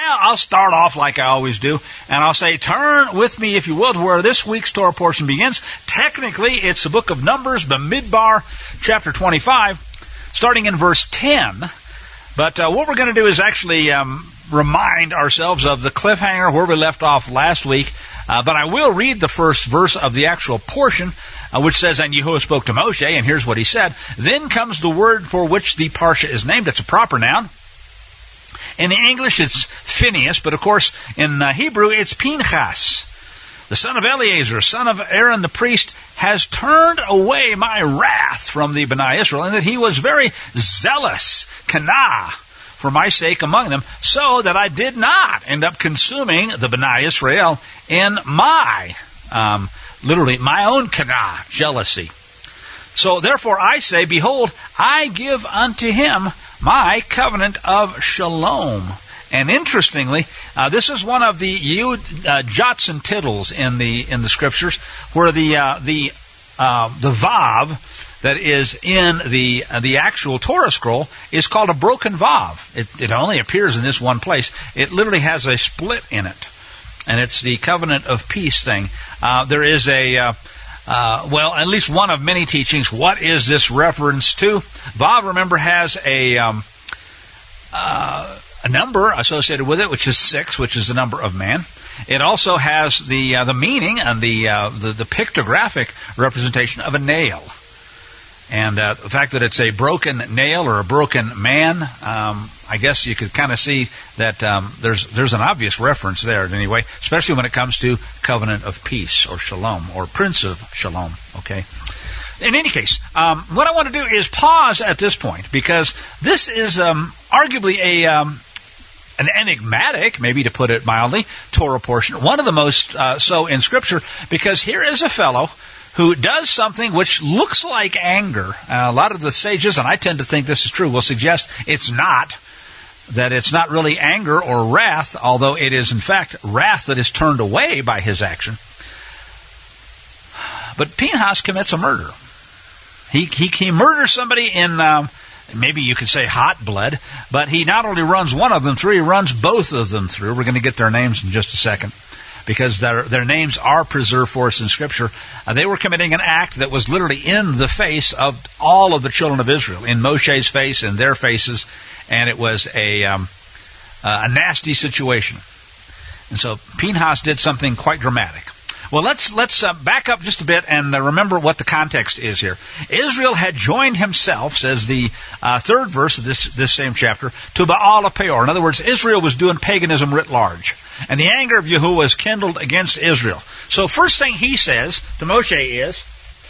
Well, I'll start off like I always do, and I'll say, turn with me, if you will, to where this week's Torah portion begins. Technically, it's the book of Numbers, Bamidbar, chapter 25, starting in verse 10. But what we're going to do is actually remind ourselves of the cliffhanger where we left off last week. But I will read the first verse of the actual portion, which says, And Yahuwah spoke to Moshe, and here's what he said. Then comes the word for which the parsha is named. It's a proper noun. In the English, it's Phineas, but of course, in Hebrew, it's Pinchas. The son of Eleazar, son of Aaron the priest, has turned away my wrath from the Bnei Israel, and that he was very zealous, kana, for my sake among them, so that I did not end up consuming the Bnei Israel in my, literally, my own kana, jealousy. So therefore I say, behold, I give unto him my covenant of shalom. And interestingly, this is one of the jots and tittles in the scriptures, where the vav that is in the actual Torah scroll is called a broken vav. It only appears in this one place. It literally has a split in it, and it's the covenant of peace thing. There is at least one of many teachings. What is this reference to? Vav, remember, has a number associated with it, which is 6, which is the number of man. It also has the meaning and the pictographic representation of a nail. And the fact that it's a broken nail or a broken man, I guess you could kind of see that there's an obvious reference there anyway, especially when it comes to covenant of peace or shalom or prince of shalom. Okay. In any case, what I want to do is pause at this point, because this is arguably an enigmatic, maybe to put it mildly, Torah portion. One of the most so in Scripture, because here is a fellow who does something which looks like anger. A lot of the sages, and I tend to think this is true, will suggest it's not, that it's not really anger or wrath, although it is in fact wrath that is turned away by his action. But Pinchas commits a murder. He murders somebody in, maybe you could say hot blood, but he not only runs one of them through, he runs both of them through. We're going to get their names in just a second, because their names are preserved for us in Scripture. They were committing an act that was literally in the face of all of the children of Israel, in Moshe's face, in their faces, and it was a nasty situation. And so Pinchas did something quite dramatic. Well, let's back up just a bit and remember what the context is here. Israel had joined himself, says the third verse of this same chapter, to Baal of Peor. In other words, Israel was doing paganism writ large, and the anger of Yahuwah was kindled against Israel. So first thing he says to Moshe is,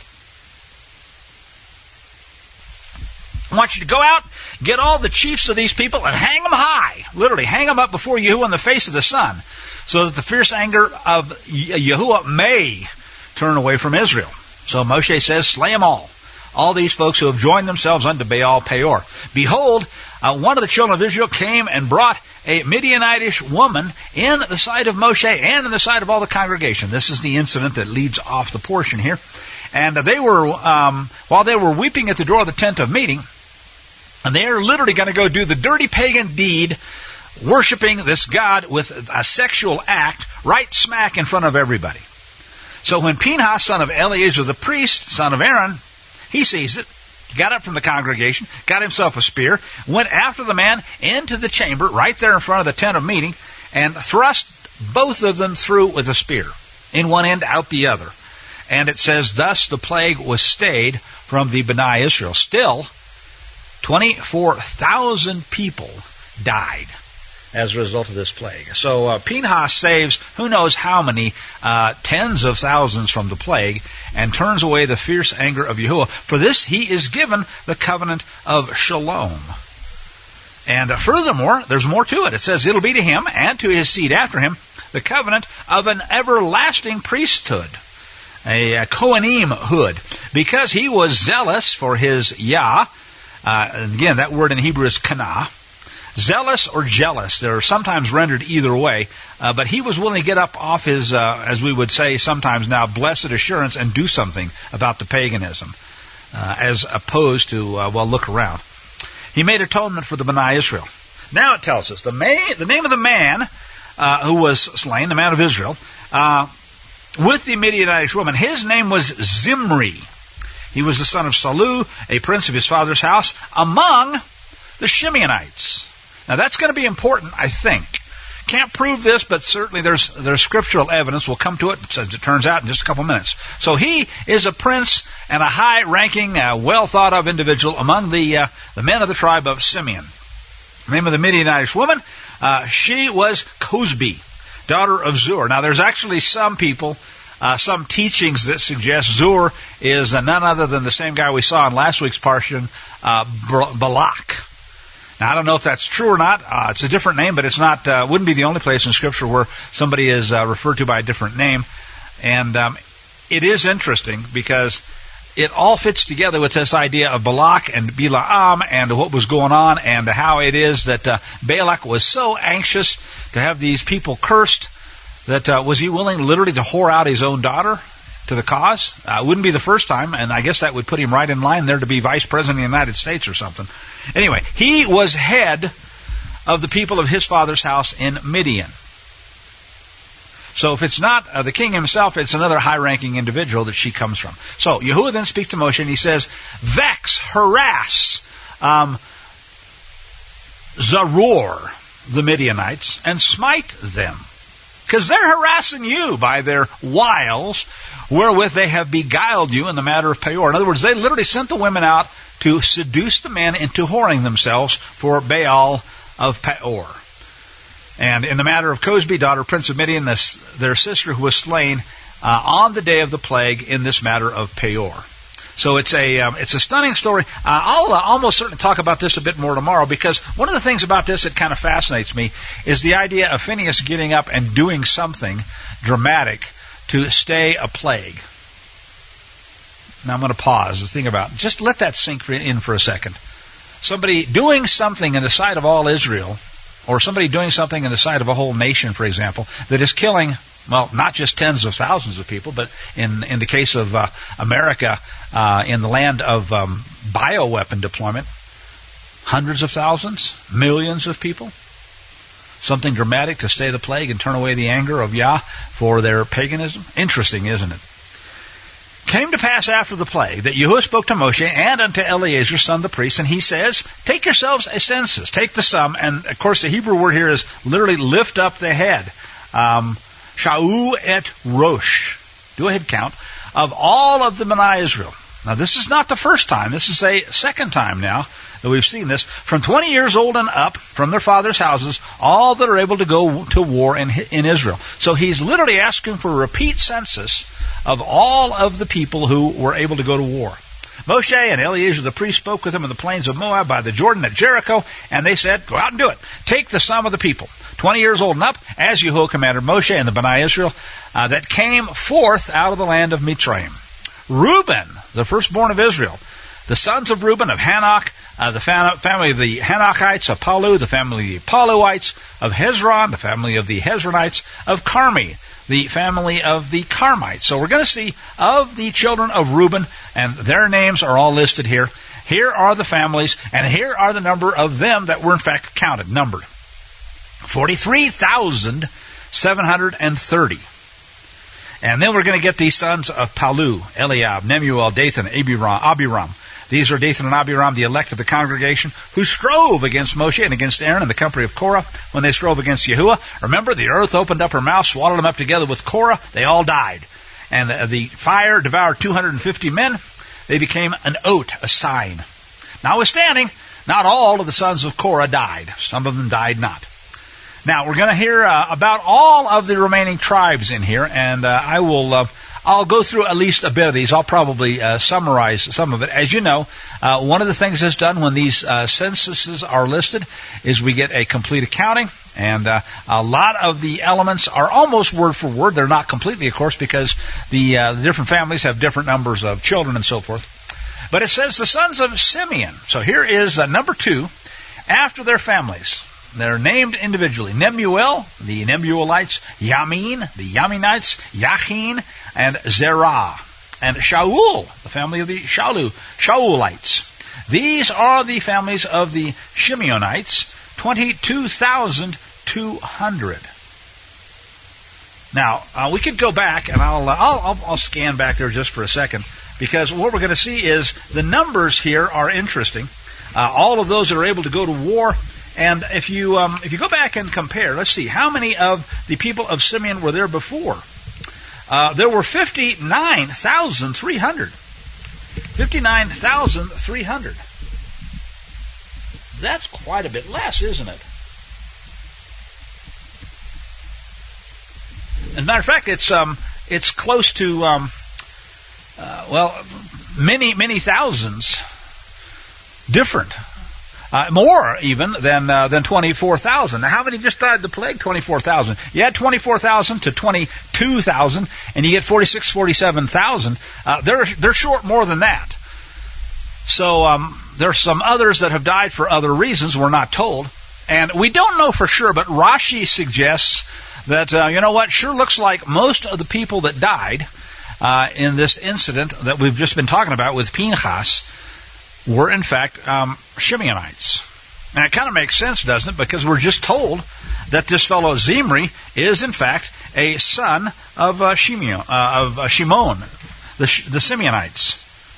I want you to go out, get all the chiefs of these people, and hang them high. Literally, hang them up before Yahuwah in the face of the sun, so that the fierce anger of Yahuwah may turn away from Israel. So Moshe says, slay them all these folks who have joined themselves unto Baal Peor. Behold, one of the children of Israel came and brought a Midianitish woman in the sight of Moshe and in the sight of all the congregation. This is the incident that leads off the portion here. And they were, while they were weeping at the door of the tent of meeting, and they are literally going to go do the dirty pagan deed, worshiping this God with a sexual act right smack in front of everybody. So when Pinchas, son of Eleazar the priest, son of Aaron, he sees it, got up from the congregation, got himself a spear, went after the man into the chamber right there in front of the tent of meeting, and thrust both of them through with a spear, in one end, out the other. And it says, thus the plague was stayed from the Bnei Israel. Still, 24,000 people died as a result of this plague. So Pinchas saves who knows how many tens of thousands from the plague, and turns away the fierce anger of Yahuwah. For this he is given the covenant of shalom. And furthermore, there's more to it. It says it'll be to him and to his seed after him the covenant of an everlasting priesthood, a Kohanim-hood, because he was zealous for his Yah. And again, that word in Hebrew is kana. Zealous or jealous. They're sometimes rendered either way. But he was willing to get up off his, as we would say sometimes now, blessed assurance and do something about the paganism, as opposed to, look around. He made atonement for the Bnei Israel. Now it tells us the name of the man who was slain, the man of Israel, with the Midianitish woman. His name was Zimri. He was the son of Salu, a prince of his father's house, among the Shimeonites. Now that's going to be important, I think. Can't prove this, but certainly there's scriptural evidence. We'll come to it, as it turns out, in just a couple minutes. So he is a prince and a high-ranking, well-thought-of individual among the men of the tribe of Simeon. The name of the Midianitish woman, she was Cosbi, daughter of Zur. Now there's actually some people, some teachings that suggest Zur is none other than the same guy we saw in last week's portion, Balak. Now, I don't know if that's true or not. It's a different name, but it's not. Wouldn't be the only place in Scripture where somebody is referred to by a different name. And it is interesting because it all fits together with this idea of Balak and Bilaam and what was going on and how it is that Balak was so anxious to have these people cursed that was he willing literally to whore out his own daughter to the cause? It wouldn't be the first time, and I guess that would put him right in line there to be vice president of the United States or something. Anyway, he was head of the people of his father's house in Midian. So if it's not the king himself, it's another high-ranking individual that she comes from. So Yahuwah then speaks to Moshe, and he says, vex, harass Zaror, the Midianites, and smite them. Because they're harassing you by their wiles, wherewith they have beguiled you in the matter of Peor. In other words, they literally sent the women out to seduce the men into whoring themselves for Baal of Peor. And in the matter of Cosbi, daughter of Prince of Midian, their sister who was slain on the day of the plague in this matter of Peor. So it's a stunning story. I'll almost certainly talk about this a bit more tomorrow, because one of the things about this that kind of fascinates me is the idea of Phinehas getting up and doing something dramatic to stay a plague. Now I'm going to pause and think about it. Just let that sink in for a second. Somebody doing something in the sight of all Israel, or somebody doing something in the sight of a whole nation, for example, that is killing, well, not just tens of thousands of people, but in the case of America, in the land of bioweapon deployment, hundreds of thousands, millions of people. Something dramatic to stay the plague and turn away the anger of Yah for their paganism. Interesting, isn't it? Came to pass after the plague that Yahuwah spoke to Moshe and unto Eleazar, son of the priest, and he says, take yourselves a census, take the sum, and of course the Hebrew word here is literally lift up the head. Sha'u et Rosh. Do a head count of all of the Bnei Israel. Now this is not the first time. This is a second time now that we've seen this. From 20 years old and up, from their father's houses, all that are able to go to war in Israel. So he's literally asking for a repeat census of all of the people who were able to go to war. Moshe and Eleazar the priest spoke with him in the plains of Moab by the Jordan at Jericho, and they said, go out and do it. Take the sum of the people, 20 years old and up, as Yahuwah commanded Moshe and the Bnei Israel, that came forth out of the land of Mitzrayim. Reuben, the firstborn of Israel, the sons of Reuben, of Hanok, the family of the Hanokites, of Palu, the family of the Paluites, of Hezron, the family of the Hezronites, of Carmi, the family of the Carmites. So we're going to see of the children of Reuben, and their names are all listed here. Here are the families, and here are the number of them that were in fact counted, numbered. 43,730. And then we're going to get these sons of Palu, Eliab, Nemuel, Dathan, Abiram. These are Dathan and Abiram, the elect of the congregation, who strove against Moshe and against Aaron and the company of Korah when they strove against Yahuwah. Remember, the earth opened up her mouth, swallowed them up together with Korah. They all died. And the fire devoured 250 men. They became an oat, a sign. Notwithstanding, not all of the sons of Korah died. Some of them died not. Now, we're going to hear about all of the remaining tribes in here, and I'll go through at least a bit of these. I'll probably summarize some of it. As you know, one of the things that's done when these censuses are listed is we get a complete accounting, and a lot of the elements are almost word for word. They're not completely, of course, because the different families have different numbers of children and so forth. But it says the sons of Simeon. So here is number 2, after their families. They're named individually. Nemuel, the Nemuelites, Yamin, the Yaminites, Yachin, and Zerah. And Shaul, the family of the Shaulites. These are the families of the Shimeonites, 22,200. Now, we could go back, and I'll scan back there just for a second, because what we're going to see is the numbers here are interesting. All of those that are able to go to war, and if you go back and compare, let's see, how many of the people of Simeon were there before? There were 59,300. 59,300. That's quite a bit less, isn't it? As a matter of fact, it's close to many thousands different, more even than 24,000. Now, how many just died of the plague? 24,000. You add 24,000 to 22,000, and you get 47,000. They're short more than that. So there's some others that have died for other reasons. We're not told, and we don't know for sure. But Rashi suggests that, sure looks like most of the people that died in this incident that we've just been talking about with Pinchas were, in fact, Shimeonites. And it kind of makes sense, doesn't it? Because we're just told that this fellow Zimri is, in fact, a son of Shimon, the Simeonites.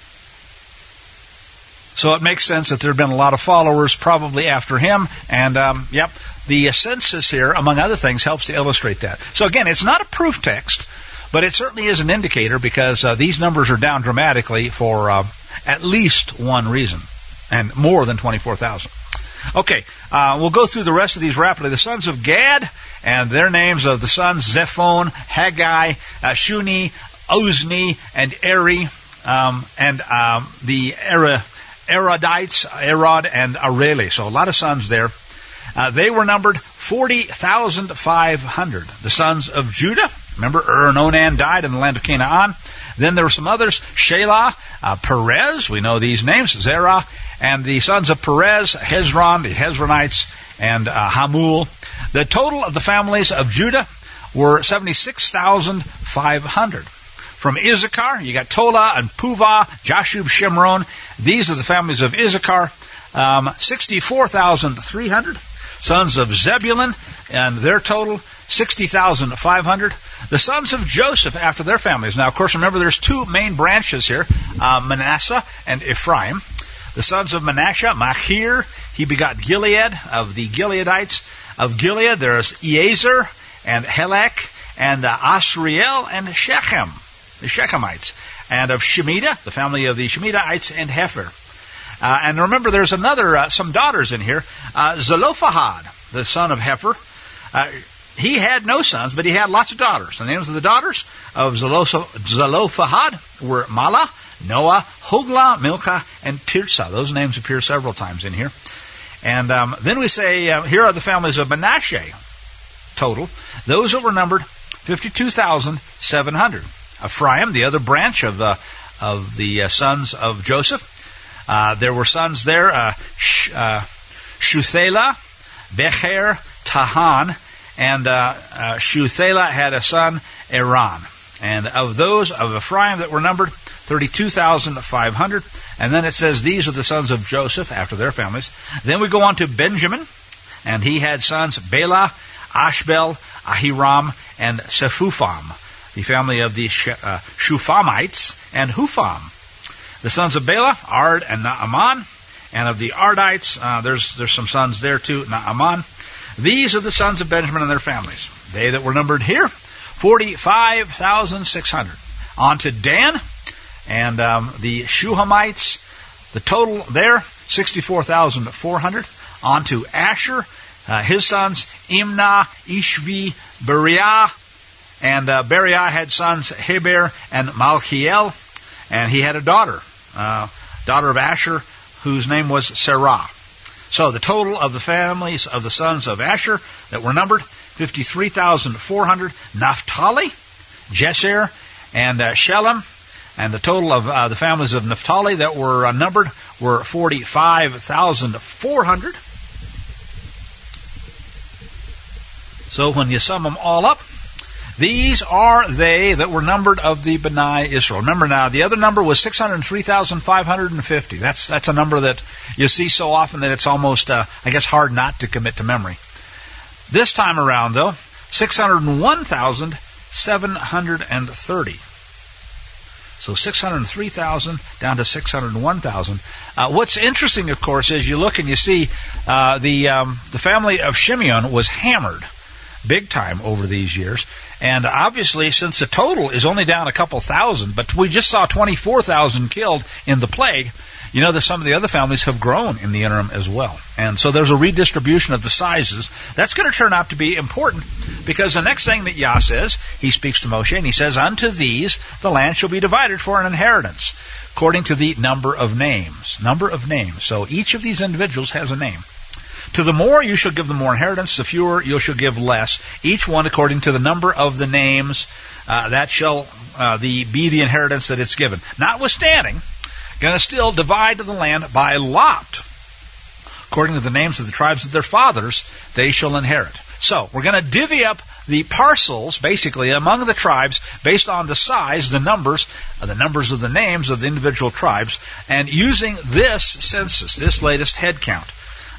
So it makes sense that there have been a lot of followers probably after him, and the census here, among other things, helps to illustrate that. So again, it's not a proof text, but it certainly is an indicator, because these numbers are down dramatically for at least one reason, and more than 24,000. Okay, we'll go through the rest of these rapidly. The sons of Gad, and their names of the sons, Zephon, Haggai, Shuni, Ozni, and Eri, and the Erodites, Erod and Areli. So a lot of sons there. They were numbered 40,500. The sons of Judah, remember and Onan died in the land of Canaan. Then there were some others, Shelah, Perez, we know these names, Zerah, and the sons of Perez, Hezron, the Hezronites, and Hamul. The total of the families of Judah were 76,500. From Issachar, you got Tola and Puvah, Jashub, Shimron. These are the families of Issachar. 64,300. Sons of Zebulun, and their total, 60,500. The sons of Joseph after their families. Now, of course, remember there's two main branches here, Manasseh and Ephraim. The sons of Manasseh, Machir, he begot Gilead, of the Gileadites. Of Gilead, there's Ezer and Helek, and Asriel and Shechem, the Shechemites. And of Shemitah, the family of the Shemitites, and Hefer. And remember, there's some daughters in here. Zelophehad, the son of Hefer, he had no sons, but he had lots of daughters. The names of the daughters of Zelophehad were Mala, Noah, Hoglah, Milcah, and Tirzah. Those names appear several times in here. And then we say, here are the families of Manasseh, total. Those that were numbered, 52,700. Ephraim, the other branch of the sons of Joseph. There were sons there, Shuthelah, Becher, Tahan, and Shuthelah had a son, Eran. And of those of Ephraim that were numbered, 32,500. And then it says these are the sons of Joseph after their families. Then we go on to Benjamin, and he had sons, Bela, Ashbel, Ahiram, and Sephupham, the family of the Shuphamites, and Hupham. The sons of Bela, Ard and Naaman, and of the Ardites, there's some sons there too, Naaman. These are the sons of Benjamin and their families. They that were numbered here, 45,600. On to Dan, and the Shuhamites, the total there, 64,400. On to Asher, his sons, Imnah, Ishvi, Beriah, and Beriah had sons, Heber and Malchiel, and he had a daughter of Asher, whose name was Sarah. So the total of the families of the sons of Asher that were numbered, 53,400. Naphtali, Jeser, and Shelem. And the total of the families of Naphtali that were numbered were 45,400. So when you sum them all up, These are they that were numbered of the B'nai Israel. Remember now, the other number was 603,550. That's a number that you see so often that it's almost, hard not to commit to memory. This time around, though, 601,730. So 603,000 down to 601,000. What's interesting, of course, is you look and you see the family of Shimeon was hammered big time over these years. And obviously, since the total is only down a couple thousand, but we just saw 24,000 killed in the plague, you know that some of the other families have grown in the interim as well. And so there's a redistribution of the sizes. That's going to turn out to be important because the next thing that Yah says, he speaks to Moshe and he says, unto these the land shall be divided for an inheritance, according to the number of names. Number of names. So each of these individuals has a name. To the more you shall give them more inheritance, the fewer you shall give less, each one according to the number of the names. That shall be the inheritance that it's given. Notwithstanding, going to still divide the land by lot. According to the names of the tribes of their fathers, they shall inherit. So, we're going to divvy up the parcels, basically, among the tribes, based on the size, the numbers of the names of the individual tribes, and using this census, this latest head count.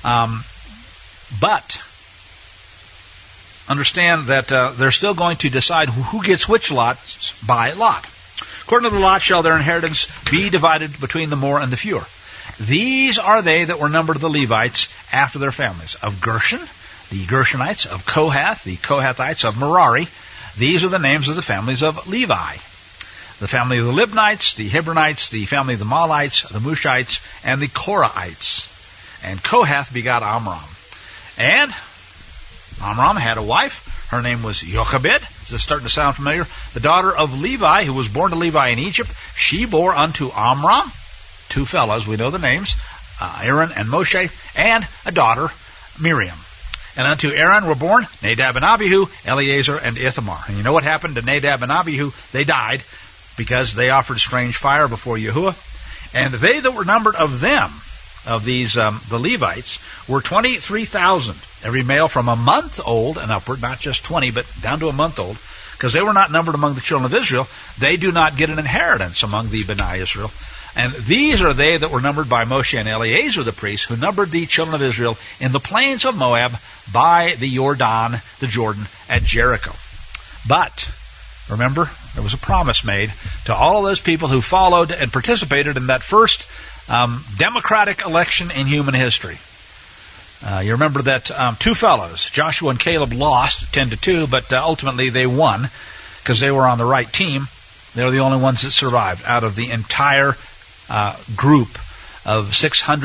But understand that they're still going to decide who gets which lots by lot. According to the lot shall their inheritance be divided between the more and the fewer. These are they that were numbered of the Levites after their families. Of Gershon, the Gershonites. Of Kohath, the Kohathites. Of Merari. These are the names of the families of Levi. The family of the Libnites, the Hebronites, the family of the Malites, the Mushites, and the Korahites. And Kohath begot Amram. And Amram had a wife. Her name was Jochebed. Is this starting to sound familiar? The daughter of Levi, who was born to Levi in Egypt. She bore unto Amram two fellows, we know the names, Aaron and Moshe, and a daughter, Miriam. And unto Aaron were born Nadab and Abihu, Eleazar and Ithamar. And you know what happened to Nadab and Abihu? They died because they offered strange fire before Yahuwah. And they that were numbered of them, of these, the Levites, were 23,000. Every male from a month old and upward, not just 20, but down to a month old, because they were not numbered among the children of Israel. They do not get an inheritance among the B'nai Israel. And these are they that were numbered by Moshe and Eleazar the priest, who numbered the children of Israel in the plains of Moab by the Jordan, at Jericho. But, remember, there was a promise made to all of those people who followed and participated in that first democratic election in human history. You remember that two fellows, Joshua and Caleb, lost 10-2, but ultimately they won because they were on the right team. They were the only ones that survived out of the entire group of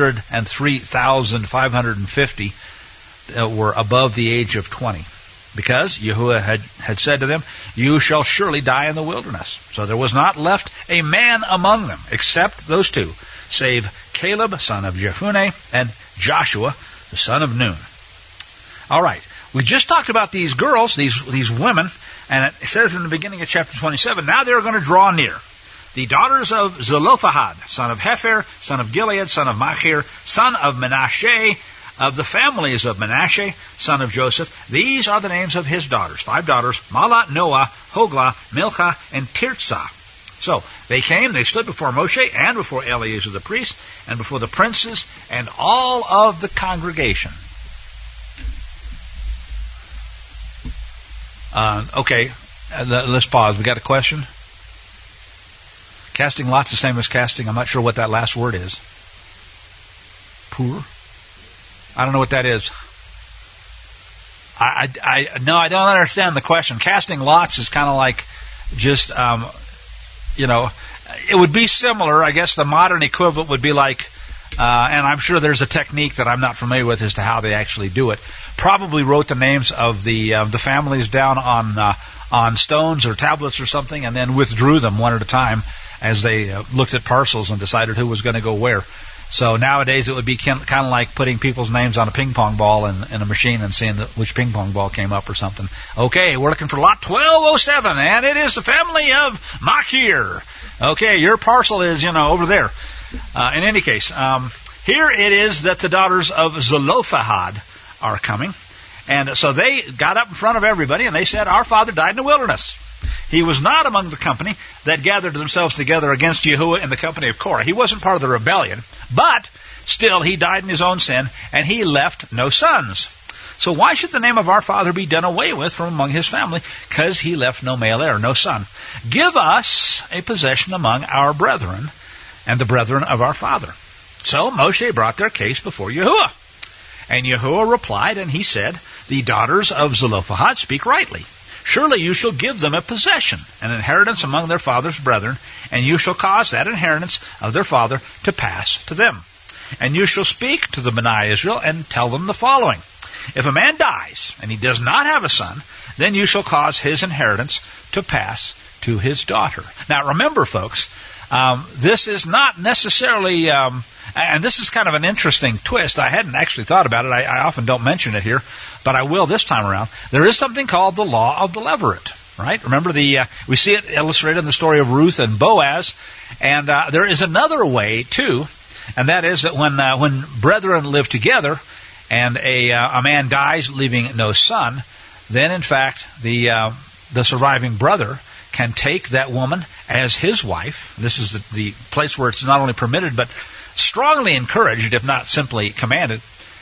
603,550 that were above the age of 20. Because Yahuwah had said to them, you shall surely die in the wilderness. So there was not left a man among them, except those two, save Caleb, son of Jephunneh, and Joshua, the son of Nun. All right. We just talked about these girls, these women, and it says in the beginning of chapter 27, now they're going to draw near. The daughters of Zelophehad, son of Hefer, son of Gilead, son of Machir, son of Manasseh, of the families of Manasseh, son of Joseph. These are the names of his daughters. 5 daughters, Mahlah, Noah, Hoglah, Milcah, and Tirzah. So, they came, they stood before Moshe and before Eleazar the priest, and before the princes, and all of the congregation. Let's pause. We got a question? Casting lots the same as casting. I'm not sure what that last word is. Poor? I don't know what that is. I don't understand the question. Casting lots is kind of like just, it would be similar. I guess the modern equivalent would be like, and I'm sure there's a technique that I'm not familiar with as to how they actually do it. Probably wrote the names of the families down on stones or tablets or something, and then withdrew them one at a time as they looked at parcels and decided who was going to go where. So nowadays it would be kind of like putting people's names on a ping pong ball in a machine and seeing which ping pong ball came up or something. Okay, we're looking for lot 1207, and it is the family of Machir. Okay, your parcel is, over there. In any case, here it is that the daughters of Zelophehad are coming. And so they got up in front of everybody and they said, our father died in the wilderness. He was not among the company that gathered themselves together against Yahuwah in the company of Korah. He wasn't part of the rebellion, but still he died in his own sin, and he left no sons. So why should the name of our father be done away with from among his family? Because he left no male heir, no son. Give us a possession among our brethren and the brethren of our father. So Moshe brought their case before Yahuwah. And Yahuwah replied, and he said, the daughters of Zelophehad speak rightly. Surely you shall give them a possession, an inheritance among their father's brethren, and you shall cause that inheritance of their father to pass to them. And you shall speak to the Bnei Israel and tell them the following. If a man dies and he does not have a son, then you shall cause his inheritance to pass to his daughter. Now remember, folks, this is not necessarily, and this is kind of an interesting twist. I hadn't actually thought about it. I often don't mention it here, but I will this time around. There is something called the law of the levirate, right? Remember, we see it illustrated in the story of Ruth and Boaz, and there is another way too, and that is that when brethren live together and a man dies leaving no son, then in fact the surviving brother can take that woman as his wife. This is the place where it's not only permitted but strongly encouraged, if not simply commanded.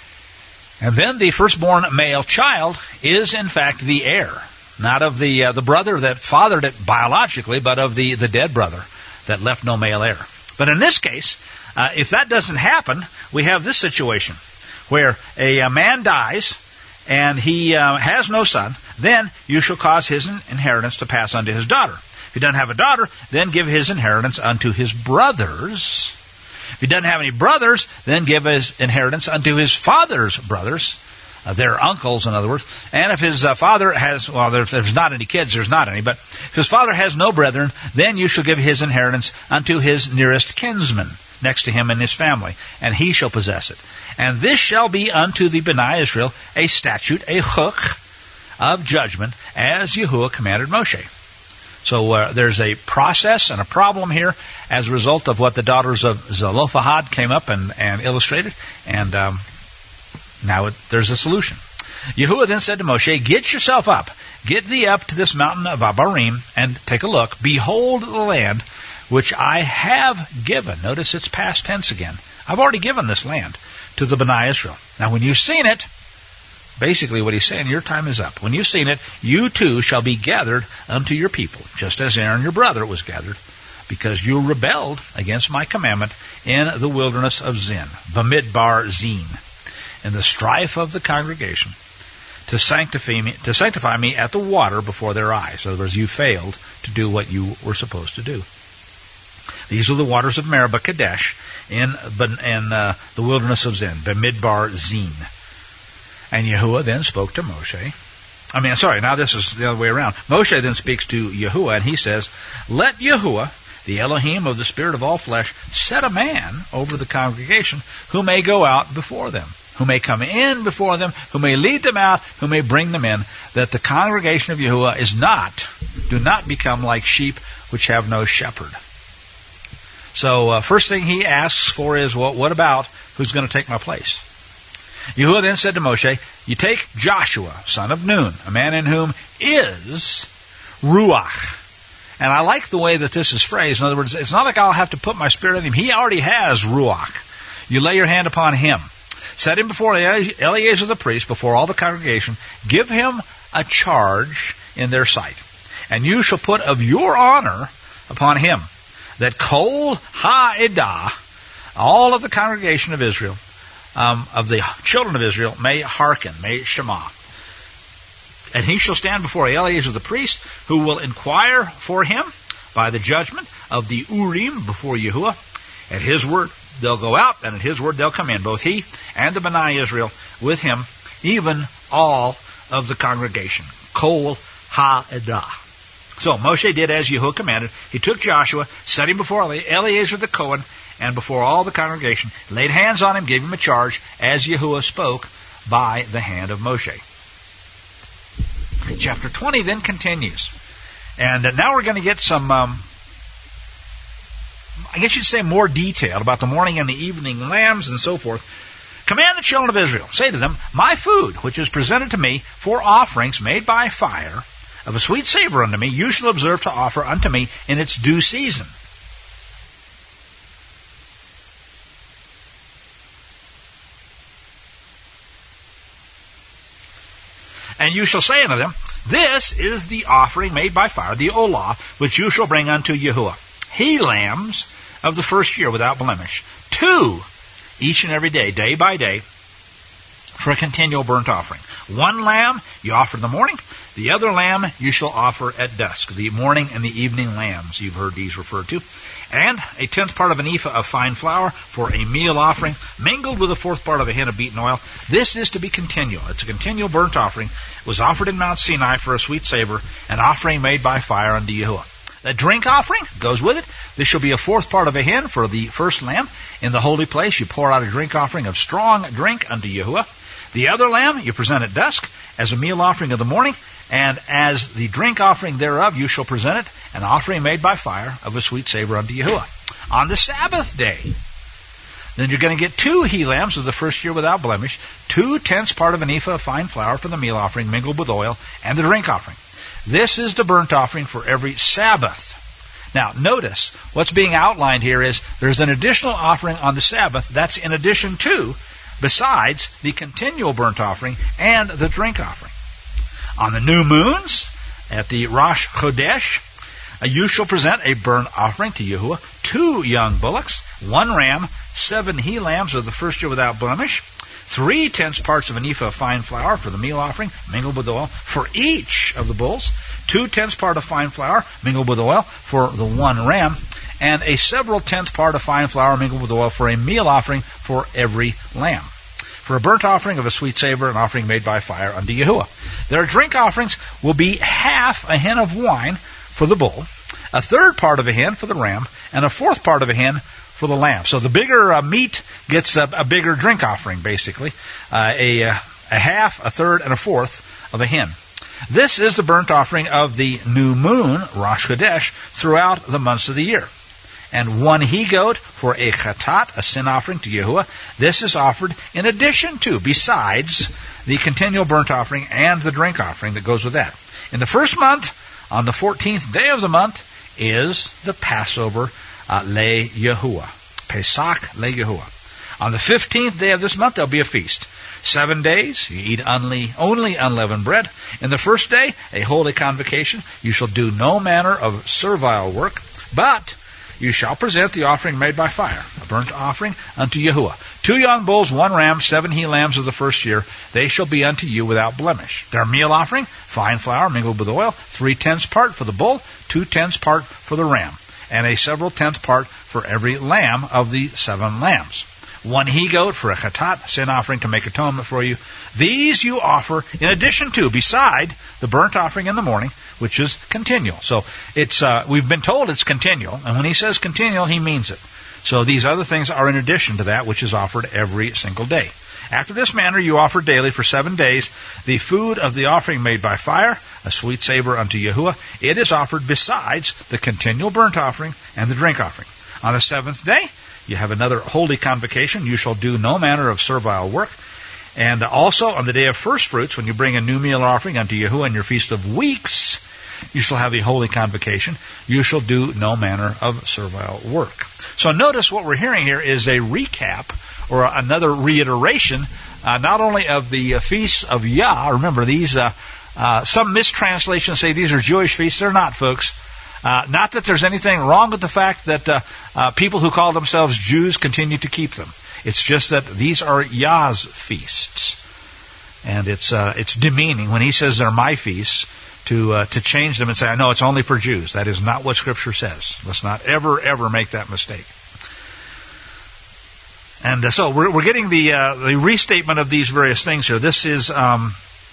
And then the firstborn male child is in fact the heir, not of the brother that fathered it biologically, but of the dead brother that left no male heir. But in this case, if that doesn't happen, we have this situation where a man dies and he has no son, then you shall cause his inheritance to pass unto his daughter. If he doesn't have a daughter, then give his inheritance unto his brothers. If he doesn't have any brothers, then give his inheritance unto his father's brothers, their uncles, in other words. And if his father has, well, there's not any kids, there's not any, but if his father has no brethren, then you shall give his inheritance unto his nearest kinsman, next to him in his family, and he shall possess it. And this shall be unto the Bnei Israel a statute, a chuk of judgment, as Yahuwah commanded Moshe. So there's a process and a problem here as a result of what the daughters of Zelophehad came up and illustrated, and now there's a solution. Yahuwah then said to Moshe, get yourself up, get thee up to this mountain of Abarim, and take a look. Behold the land which I have given. Notice it's past tense again. I've already given this land to the Bnei Israel. Now when you've seen it, basically what he's saying, your time is up. When you've seen it, you too shall be gathered unto your people, just as Aaron your brother was gathered, because you rebelled against my commandment in the wilderness of Zin, Bamidbar Zin, in the strife of the congregation, to sanctify me at the water before their eyes. In other words, you failed to do what you were supposed to do. These are the waters of Meribah Kadesh in the wilderness of Zin, Bamidbar Zin. And Yahuwah then spoke to Moshe. Now this is the other way around. Moshe then speaks to Yahuwah, and he says, let Yahuwah, the Elohim of the spirit of all flesh, set a man over the congregation who may go out before them, who may come in before them, who may lead them out, who may bring them in, that the congregation of Yahuwah do not become like sheep which have no shepherd. So first thing he asks for is, well, what about who's going to take my place? Yahuwah then said to Moshe, you take Joshua, son of Nun, a man in whom is Ruach. And I like the way that this is phrased. In other words, it's not like I'll have to put my spirit in him. He already has Ruach. You lay your hand upon him. Set him before Eleazar the priest, before all the congregation. Give him a charge in their sight. And you shall put of your honor upon him, that Kol Ha'edah, all of the congregation of Israel, of the children of Israel, may hearken, may shema. And he shall stand before Eleazar the priest, who will inquire for him by the judgment of the Urim before Yahuwah. At his word they'll go out, and at his word they'll come in, both he and the Bnei Israel with him, even all of the congregation. Kol Ha'edah. So Moshe did as Yahuwah commanded. He took Joshua, set him before Eleazar the Cohen, and before all the congregation, laid hands on him, gave him a charge, as Yahuwah spoke by the hand of Moshe. Chapter 20 then continues. And now we're going to get some, I guess you'd say more detail about the morning and the evening lambs and so forth. Command the children of Israel, say to them, my food, which is presented to me for offerings made by fire, of a sweet savor unto me, you shall observe to offer unto me in its due season. And you shall say unto them, this is the offering made by fire, the olah, which you shall bring unto Yahuwah. He lambs of the first year without blemish, 2 each and every day, day by day, for a continual burnt offering. 1 lamb you offer in the morning, the other lamb you shall offer at dusk, the morning and the evening lambs, you've heard these referred to. And a 10th part of an ephah of fine flour for a meal offering, mingled with a 4th part of a hin of beaten oil. This is to be continual. It's a continual burnt offering. It was offered in Mount Sinai for a sweet savor, an offering made by fire unto Yahuwah. The drink offering goes with it. This shall be a 4th part of a hin for the first lamb. In the holy place you pour out a drink offering of strong drink unto Yahuwah. The other lamb you present at dusk as a meal offering of the morning, and as the drink offering thereof you shall present it, an offering made by fire of a sweet savor unto Yahuwah. On the Sabbath day, then you're going to get 2 he-lambs of the first year without blemish, 2/10 part of an ephah of fine flour for the meal offering mingled with oil, and the drink offering. This is the burnt offering for every Sabbath. Now, notice, what's being outlined here is there's an additional offering on the Sabbath that's in addition to, besides the continual burnt offering and the drink offering. On the new moons, at the Rosh Chodesh, you shall present a burnt offering to Yahuwah, 2 young bullocks, 1 ram, 7 he-lambs of the first year without blemish, 3/10 parts of an ephah of fine flour for the meal offering, mingled with oil, for each of the bulls, 2/10 part of fine flour, mingled with oil, for the 1 ram, and a several 10th part of fine flour mingled with oil for a meal offering for every lamb. For a burnt offering of a sweet savor, an offering made by fire unto Yahuwah. Their drink offerings will be half a hin of wine for the bull, a 3rd part of a hin for the ram, and a 4th part of a hin for the lamb. So the bigger meat gets a bigger drink offering, basically. A half, a 3rd, and a 4th of a hin. This is the burnt offering of the new moon, Rosh Chodesh, throughout the months of the year. And 1 he-goat for a chatat, a sin offering to Yahuwah. This is offered in addition to, besides, the continual burnt offering and the drink offering that goes with that. In the first month, on the 14th day of the month, is the Passover le Yahuwah. Pesach le Yahuwah. On the 15th day of this month, there'll be a feast. 7 days, you eat only unleavened bread. In the first day, a holy convocation. You shall do no manner of servile work, but you shall present the offering made by fire, a burnt offering unto Yahuwah. 2 young bulls, 1 ram, 7 he-lambs of the first year. They shall be unto you without blemish. Their meal offering, fine flour mingled with oil, 3/10 part for the bull, 2/10 part for the ram, and a several 10th part for every lamb of the 7 lambs. 1 he-goat for a chatat, sin offering to make atonement for you. These you offer in addition to, beside, the burnt offering in the morning, which is continual. So it's we've been told it's continual, and when he says continual, he means it. So these other things are in addition to that which is offered every single day. After this manner you offer daily for 7 days the food of the offering made by fire, a sweet savor unto Yahuwah. It is offered besides the continual burnt offering and the drink offering. On the 7th day you have another holy convocation. You shall do no manner of servile work. And also on the day of first fruits, when you bring a new meal offering unto Yahuwah in your feast of weeks, you shall have a holy convocation. You shall do no manner of servile work. So notice what we're hearing here is a recap or another reiteration, not only of the feasts of Yah. Remember, these some mistranslations say these are Jewish feasts. They're not, folks. Not that there's anything wrong with the fact that people who call themselves Jews continue to keep them. It's just that these are Yah's feasts. And it's demeaning when he says they're my feasts to change them and say, no, it's only for Jews. That is not what Scripture says. Let's not ever make that mistake. And so we're getting the restatement of these various things here. This is the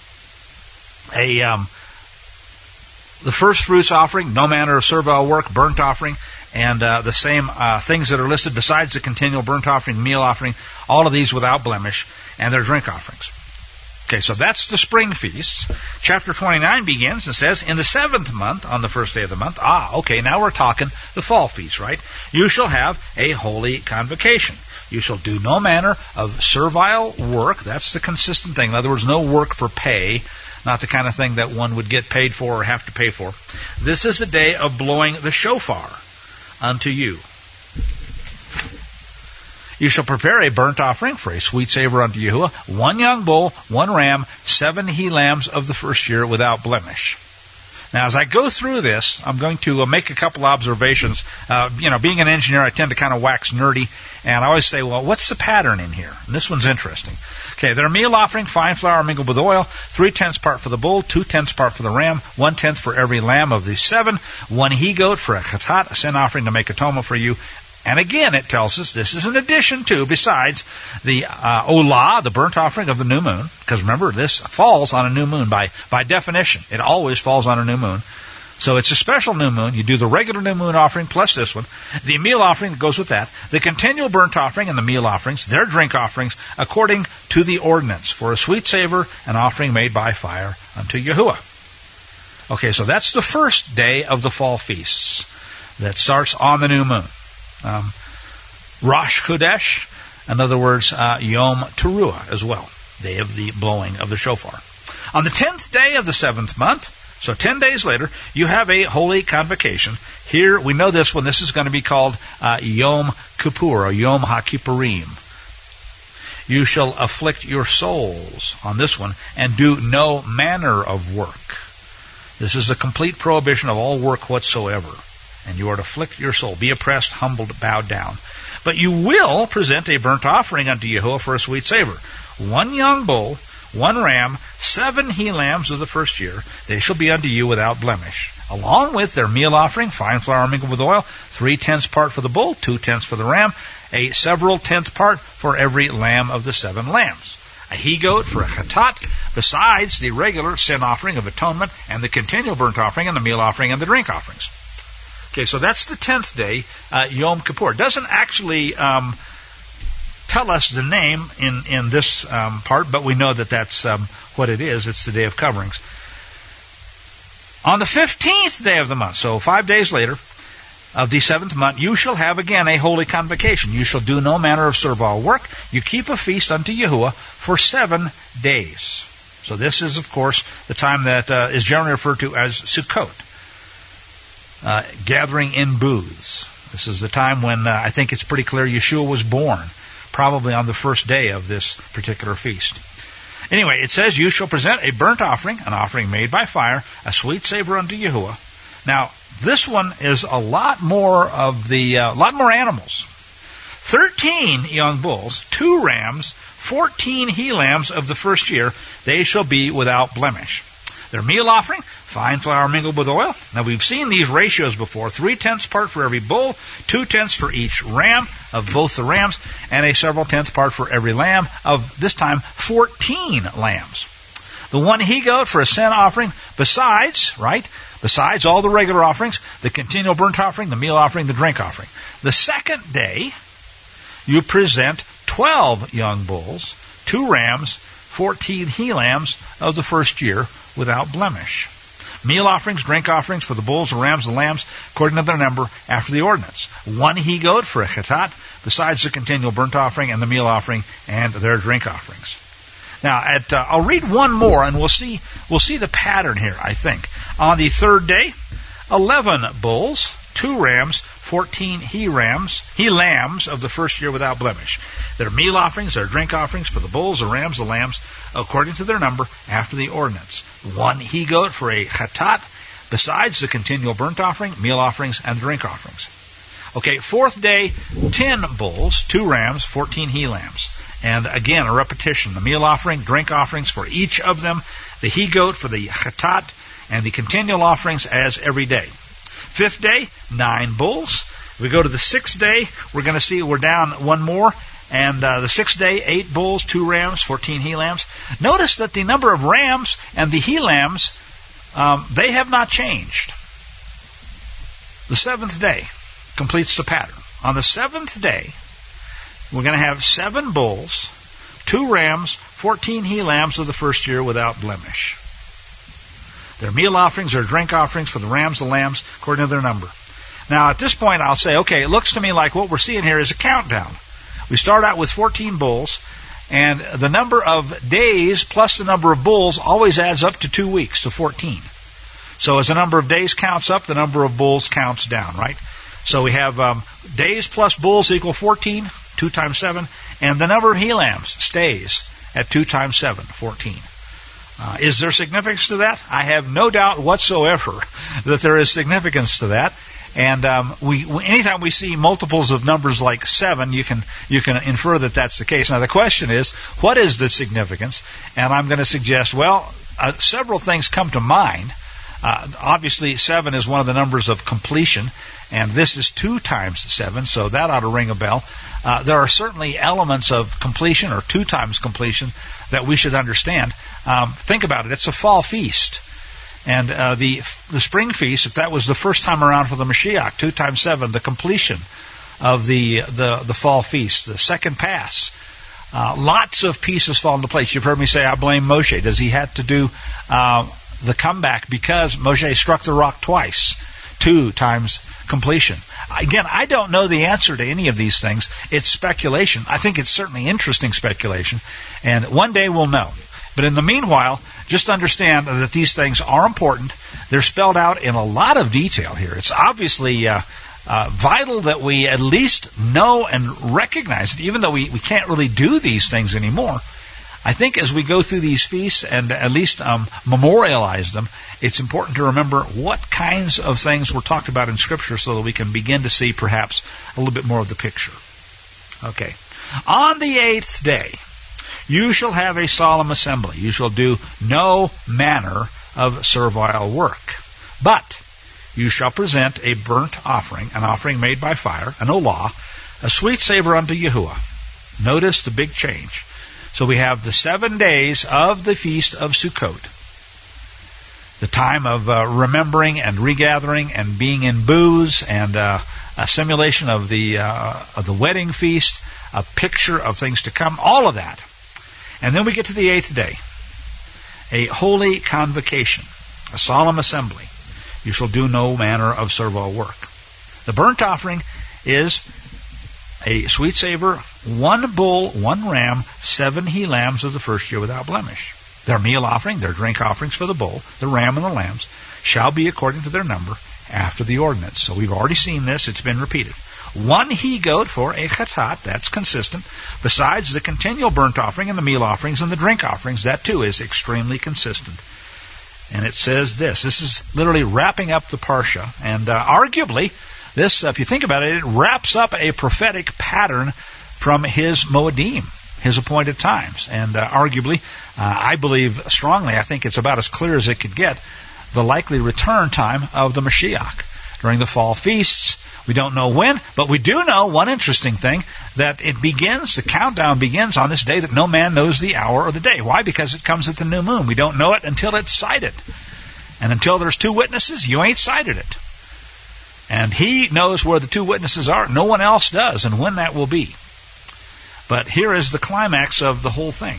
first fruits offering, no manner of servile work, burnt offering, and the same things that are listed besides the continual burnt offering, meal offering, all of these without blemish, and their drink offerings. Okay, so that's the spring feasts. Chapter 29 begins and says, in the 7th month, on the first day of the month, okay, now we're talking the fall feast, right? You shall have a holy convocation. You shall do no manner of servile work. That's the consistent thing. In other words, no work for pay, not the kind of thing that one would get paid for or have to pay for. This is a day of blowing the shofar unto you. You shall prepare a burnt offering for a sweet savor unto Yahuwah, 1 young bull, 1 ram, 7 he-lambs of the first year without blemish. Now, as I go through this, I'm going to make a couple observations. Being an engineer, I tend to kind of wax nerdy, and I always say, well, what's the pattern in here? And this one's interesting. Okay, their meal offering, fine flour mingled with oil, 3/10 part for the bull, 2/10 part for the ram, 1/10 for every lamb of the 7, 1 he-goat for a chatat, a sin offering to make atonement for you. And again, it tells us this is an addition to, besides the olah, the burnt offering of the new moon, because remember, this falls on a new moon by definition. It always falls on a new moon. So it's a special new moon. You do the regular new moon offering plus this one. The meal offering that goes with that. The continual burnt offering and the meal offerings, their drink offerings, according to the ordinance, for a sweet savor, an offering made by fire unto Yahuwah. Okay, so that's the first day of the fall feasts that starts on the new moon. Rosh Chodesh, in other words, Yom Teruah as well, day of the blowing of the shofar. On the 10th day of the 7th month, so 10 days later, you have a holy convocation. Here, we know this one. This is going to be called Yom Kippur, or Yom HaKippurim. You shall afflict your souls on this one, and do no manner of work. This is a complete prohibition of all work whatsoever. And you are to afflict your soul, be oppressed, humbled, bowed down. But you will present a burnt offering unto Yahuwah for a sweet savor. 1 young bull, 1 ram, 7 he-lambs of the first year. They shall be unto you without blemish. Along with their meal offering, fine flour mingled with oil, 3/10 part for the bull, 2/10 for the ram, a several 10th part for every lamb of the 7 lambs. A he-goat for a chatat, besides the regular sin offering of atonement, and the continual burnt offering, and the meal offering, and the drink offerings. Okay, so that's the 10th day, Yom Kippur. It doesn't actually tell us the name in this part, but we know that that's what it is. It's the Day of Coverings. On the 15th day of the month, so 5 days later, of the 7th month, you shall have again a holy convocation. You shall do no manner of servile work. You keep a feast unto Yahuwah for 7 days. So this is, of course, the time that is generally referred to as Sukkot. Gathering in booths. This is the time when I think it's pretty clear Yeshua was born, probably on the first day of this particular feast. Anyway, it says, you shall present a burnt offering, an offering made by fire, a sweet savor unto Yahuwah. Now, this one is a lot more animals. 13 young bulls, 2 rams, 14 he-lambs of the first year, they shall be without blemish. Their meal offering, fine flour mingled with oil. Now, we've seen these ratios before. 3/10 part for every bull, 2/10 for each ram of both the rams, and a several 10th part for every lamb of, this time, 14 lambs. The 1 he-goat for a sin offering, besides all the regular offerings, the continual burnt offering, the meal offering, the drink offering. The second day, you present 12 young bulls, 2 rams, 14 he-lambs of the first year without blemish. Meal offerings, drink offerings for the bulls, the rams, the lambs, according to their number, after the ordinance. 1 he-goat for a chatat, besides the continual burnt offering and the meal offering and their drink offerings. Now, I'll read one more, and we'll see the pattern here, I think. On the 3rd day, 11 bulls, 2 rams, 14 he-lambs of the first year without blemish. Their meal offerings, their drink offerings for the bulls, the rams, the lambs, according to their number, after the ordinance. 1 he-goat for a chatat, besides the continual burnt offering, meal offerings, and drink offerings. Okay, 4th day, 10 bulls, 2 rams, 14 he-lambs. And again, a repetition. The meal offering, drink offerings for each of them, the he-goat for the chatat, and the continual offerings as every day. 5th day, 9 bulls. We go to the 6th day, we're going to see we're down one more. And the 6th day, 8 bulls, 2 rams, 14 he-lambs. Notice that the number of rams and the he-lambs, they have not changed. The 7th day completes the pattern. On the 7th day, we're going to have 7 bulls, 2 rams, 14 he-lambs of the first year without blemish. Their meal offerings, their drink offerings for the rams, the lambs, according to their number. Now, at this point, I'll say, okay, it looks to me like what we're seeing here is a countdown. We start out with 14 bulls, and the number of days plus the number of bulls always adds up to 2 weeks, to 14. So as the number of days counts up, the number of bulls counts down, right? So we have days plus bulls equal 14, 2 times 7, and the number of he-lambs stays at 2 times 7, 14. Is there significance to that? I have no doubt whatsoever that there is significance to that. And anytime we see multiples of numbers like 7, you can infer that that's the case. Now the question is, what is the significance? And I'm going to suggest, several things come to mind. Obviously, 7 is one of the numbers of completion, and this is 2 times 7, so that ought to ring a bell. There are certainly elements of completion, or 2 times completion, that we should understand. Think about it. It's a fall feast. And the spring feast, if that was the first time around for the Mashiach, 2 times 7, the completion of the fall feast, the second pass. Lots of pieces fall into place. You've heard me say I blame Moshe. Does he have to do the comeback because Moshe struck the rock twice? 2 times completion. Again, I don't know the answer to any of these things. It's speculation. I think it's certainly interesting speculation. And one day we'll know. But in the meanwhile, just understand that these things are important. They're spelled out in a lot of detail here. It's obviously vital that we at least know and recognize it, even though we can't really do these things anymore. I think as we go through these feasts and at least memorialize them, it's important to remember what kinds of things were talked about in Scripture so that we can begin to see perhaps a little bit more of the picture. Okay. On the 8th day, you shall have a solemn assembly. You shall do no manner of servile work. But you shall present a burnt offering, an offering made by fire, an olah, a sweet savor unto Yahuwah. Notice the big change. So we have the 7 days of the Feast of Sukkot, the time of remembering and regathering and being in booths and a simulation of the wedding feast, a picture of things to come, all of that. And then we get to the 8th day, a holy convocation, a solemn assembly. You shall do no manner of servile work. The burnt offering is a sweet savor, 1 bull, 1 ram, 7 he-lambs of the first year without blemish. Their meal offering, their drink offerings for the bull, the ram, and the lambs shall be according to their number after the ordinance. So we've already seen this. It's been repeated. 1 he-goat for a chatat, that's consistent, besides the continual burnt offering and the meal offerings and the drink offerings. That too is extremely consistent. And it says this is literally wrapping up the Parsha, and arguably, this, if you think about it, it wraps up a prophetic pattern from his Moedim, his appointed times. And arguably, I believe strongly, I think it's about as clear as it could get, the likely return time of the Mashiach during the fall feasts. We don't know when, but we do know one interesting thing, that the countdown begins on this day that no man knows the hour or the day. Why? Because it comes at the new moon. We don't know it until it's sighted. And until there's 2 witnesses, you ain't sighted it. And he knows where the 2 witnesses are. No one else does, and when that will be. But here is the climax of the whole thing.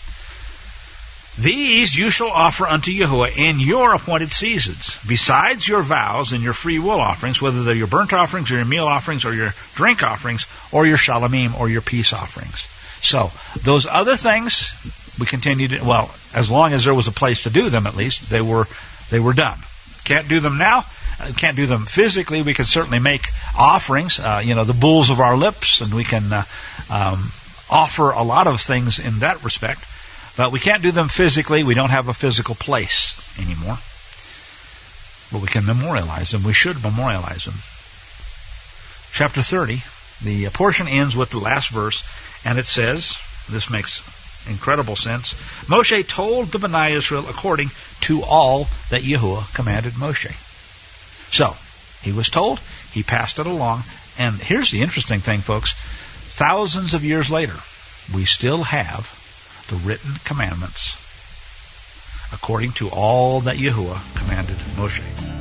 These you shall offer unto Yahuwah in your appointed seasons, besides your vows and your free will offerings, whether they're your burnt offerings or your meal offerings or your drink offerings or your shalomim or your peace offerings. So, those other things, we continued, as long as there was a place to do them at least, they were done. Can't do them now. Can't do them physically. We can certainly make offerings, the bulls of our lips, and we can offer a lot of things in that respect. But we can't do them physically. We don't have a physical place anymore. But we can memorialize them. We should memorialize them. Chapter 30, the portion ends with the last verse, and it says, this makes incredible sense, Moshe told the Bnei Israel according to all that Yahuwah commanded Moshe. So, he was told, he passed it along, and here's the interesting thing, folks. Thousands of years later, we still have the written commandments according to all that Yahuwah commanded Moshe.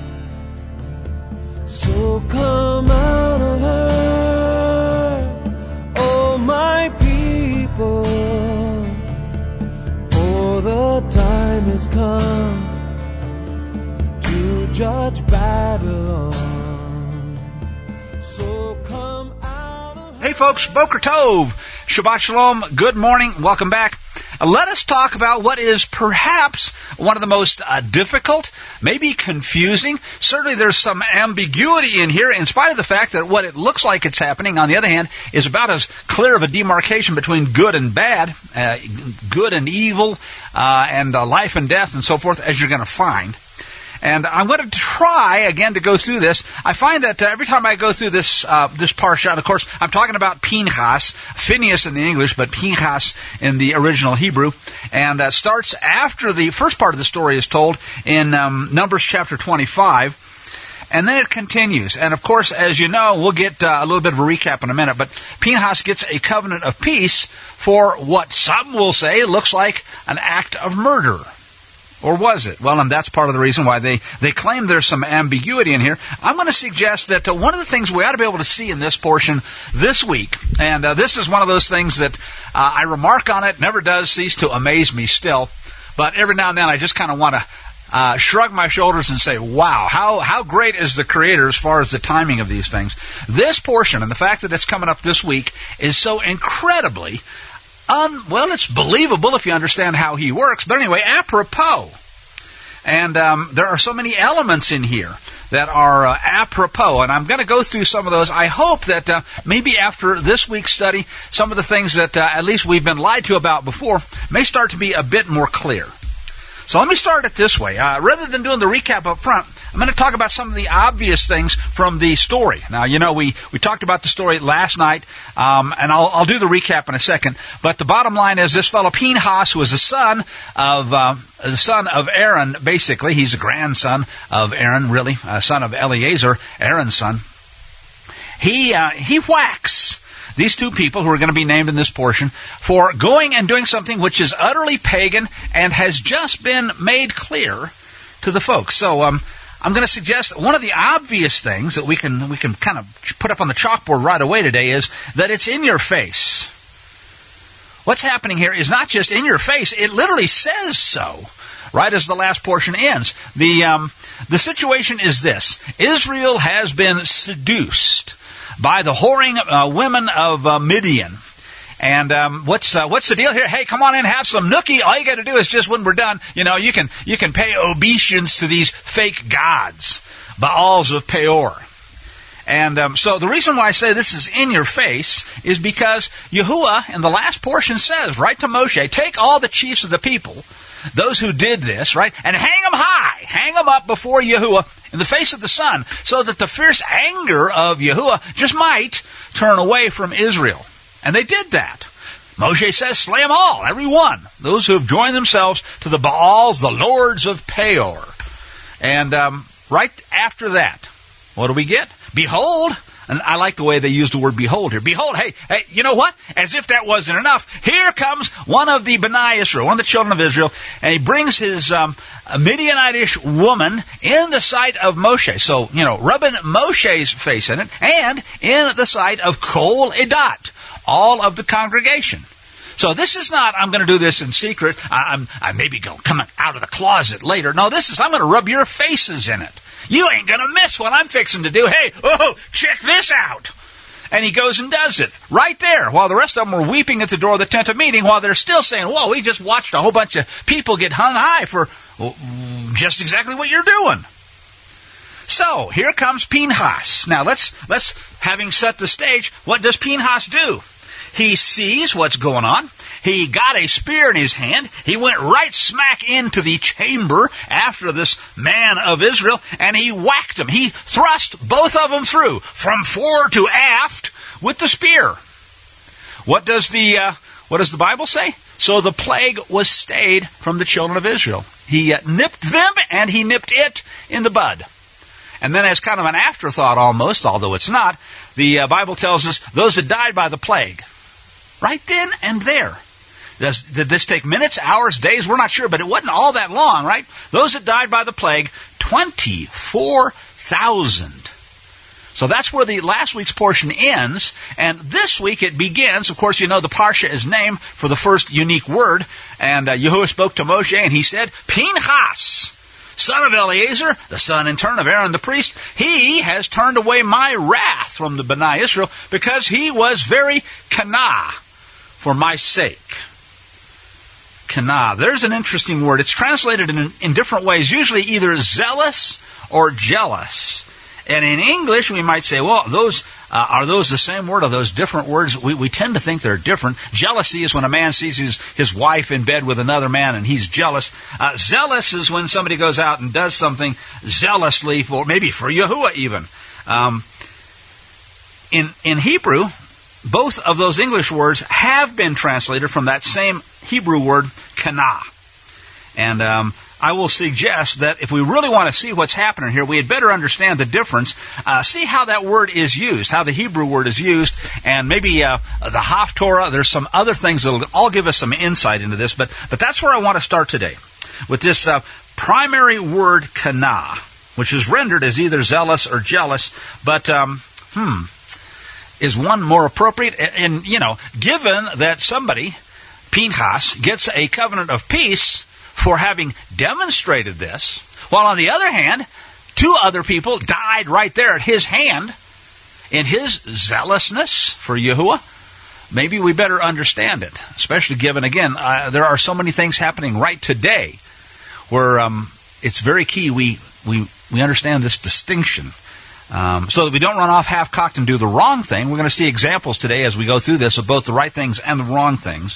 So come out of her, oh my people, for the time has come to judge Babylon. So come out of Hey folks, Boker Tov, Shabbat Shalom, good morning, welcome back. Let us talk about what is perhaps one of the most difficult, maybe confusing. Certainly there's some ambiguity in here in spite of the fact that what it looks like it's happening, on the other hand, is about as clear of a demarcation between good and bad, good and evil, and life and death and so forth as you're going to find. And I'm going to try, again, to go through this. I find that every time I go through this parsha, and of course, I'm talking about Pinchas, Phineas in the English, but Pinchas in the original Hebrew, and starts after the first part of the story is told in Numbers chapter 25, and then it continues. And of course, as you know, we'll get a little bit of a recap in a minute, but Pinchas gets a covenant of peace for what some will say looks like an act of murder. Or was it? Well, and that's part of the reason why they claim there's some ambiguity in here. I'm going to suggest that one of the things we ought to be able to see in this portion this week, and this is one of those things that I remark on it, never does cease to amaze me still, but every now and then I just kind of want to shrug my shoulders and say, wow, how great is the Creator as far as the timing of these things. This portion, and the fact that it's coming up this week, is so incredibly it's believable if you understand how he works. But anyway, apropos. And there are so many elements in here that are apropos. And I'm going to go through some of those. I hope that maybe after this week's study, some of the things that at least we've been lied to about before may start to be a bit more clear. So let me start it this way. Rather than doing the recap up front, I'm going to talk about some of the obvious things from the story. Now, you know, we talked about the story last night, and I'll do the recap in a second. But the bottom line is this fellow Pinchas, who was the son of Aaron, basically. He's a grandson of Aaron, really, son of Eleazar, Aaron's son. He whacks these two people who are going to be named in this portion for going and doing something which is utterly pagan and has just been made clear to the folks. So I'm going to suggest one of the obvious things that we can kind of put up on the chalkboard right away today is that it's in your face. What's happening here is not just in your face, it literally says so. Right as the last portion ends. The situation is this. Israel has been seduced by the whoring women of Midian. And what's the deal here? Hey, come on in, have some nookie. All you got to do is just when we're done, you know, you can pay obeisance to these fake gods, Baals of Peor. And so the reason why I say this is in your face is because Yahuwah in the last portion says, right to Moshe, take all the chiefs of the people, those who did this, right, and hang them high, hang them up before Yahuwah in the face of the sun, so that the fierce anger of Yahuwah just might turn away from Israel. And they did that. Moshe says, slay them all, every one, those who have joined themselves to the Baals, the lords of Peor. And right after that, what do we get? Behold, and I like the way they use the word behold here. Behold, hey, you know what? As if that wasn't enough, here comes one of the B'nai Israel, one of the children of Israel, and he brings his Midianitish woman in the sight of Moshe. So, you know, rubbing Moshe's face in it, and in the sight of Kol Edat, all of the congregation. So this is not, I'm going to do this in secret, I maybe go come out of the closet later. No, this is, I'm going to rub your faces in it. You ain't going to miss what I'm fixing to do. Hey, check this out. And he goes and does it right there while the rest of them were weeping at the door of the tent of meeting, while they're still saying, whoa, we just watched a whole bunch of people get hung high for just exactly what you're doing. So here comes Pinchas. Now let's having set the stage, what does Pinchas do? He sees what's going on. He got a spear in his hand. He went right smack into the chamber after this man of Israel, and he whacked him. He thrust both of them through, from fore to aft, with the spear. What does the Bible say? So the plague was stayed from the children of Israel. He nipped them, and he nipped it in the bud. And then as kind of an afterthought almost, although it's not, the Bible tells us those that died by the plague, right then and there. Did this take minutes, hours, days? We're not sure, but it wasn't all that long, right? Those that died by the plague, 24,000. So that's where the last week's portion ends, and this week it begins. Of course, you know the Parsha is named for the first unique word, and Yahuwah spoke to Moshe, and he said, Pinchas, son of Eleazar, the son in turn of Aaron the priest, he has turned away my wrath from the Bnei Israel because he was very kana for my sake. Kana. There's an interesting word. It's translated in different ways, usually either zealous or jealous. And in English, we might say, well, are those the same word? Are those different words? We tend to think they're different. Jealousy is when a man sees his wife in bed with another man and he's jealous. Zealous is when somebody goes out and does something zealously, maybe for Yahuwah even. In Hebrew, both of those English words have been translated from that same Hebrew word, kana. And I will suggest that if we really want to see what's happening here, we had better understand the difference, see how that word is used, how the Hebrew word is used, and maybe the Haftorah. There's some other things that will all give us some insight into this, but that's where I want to start today, with this primary word kana, which is rendered as either zealous or jealous, but is one more appropriate? And, given that somebody, Pinchas, gets a covenant of peace for having demonstrated this, while on the other hand, 2 other people died right there at his hand in his zealousness for Yahuwah, maybe we better understand it, especially given, again, there are so many things happening right today where it's very key we understand this distinction. So that we don't run off half-cocked and do the wrong thing. We're going to see examples today as we go through this of both the right things and the wrong things.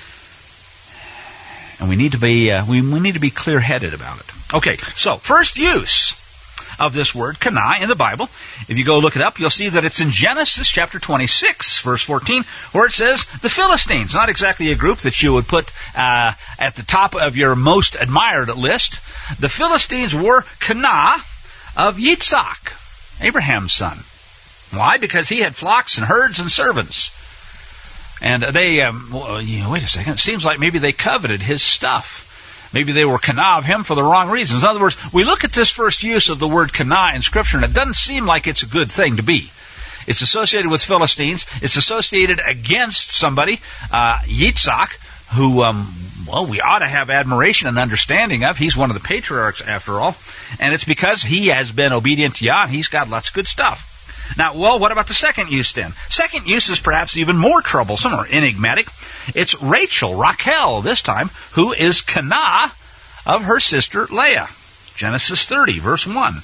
And we need to be we need to be clear-headed about it. Okay, so first use of this word, kana, in the Bible. If you go look it up, you'll see that it's in Genesis chapter 26, verse 14, where it says, the Philistines. Not exactly a group that you would put at the top of your most admired list. The Philistines were kana of Yitzhak, Abraham's son. Why? Because he had flocks and herds and servants. And they, wait a second, it seems like maybe they coveted his stuff. Maybe they were kana of him for the wrong reasons. In other words, we look at this first use of the word kana in Scripture, and it doesn't seem like it's a good thing to be. It's associated with Philistines. It's associated against somebody, Yitzhak, who, we ought to have admiration and understanding of. He's one of the patriarchs, after all. And it's because he has been obedient to Yah, and he's got lots of good stuff. Now, what about the second use then? Second use is perhaps even more troublesome or enigmatic. It's Rachel, this time, who is kana of her sister Leah. Genesis 30, verse 1.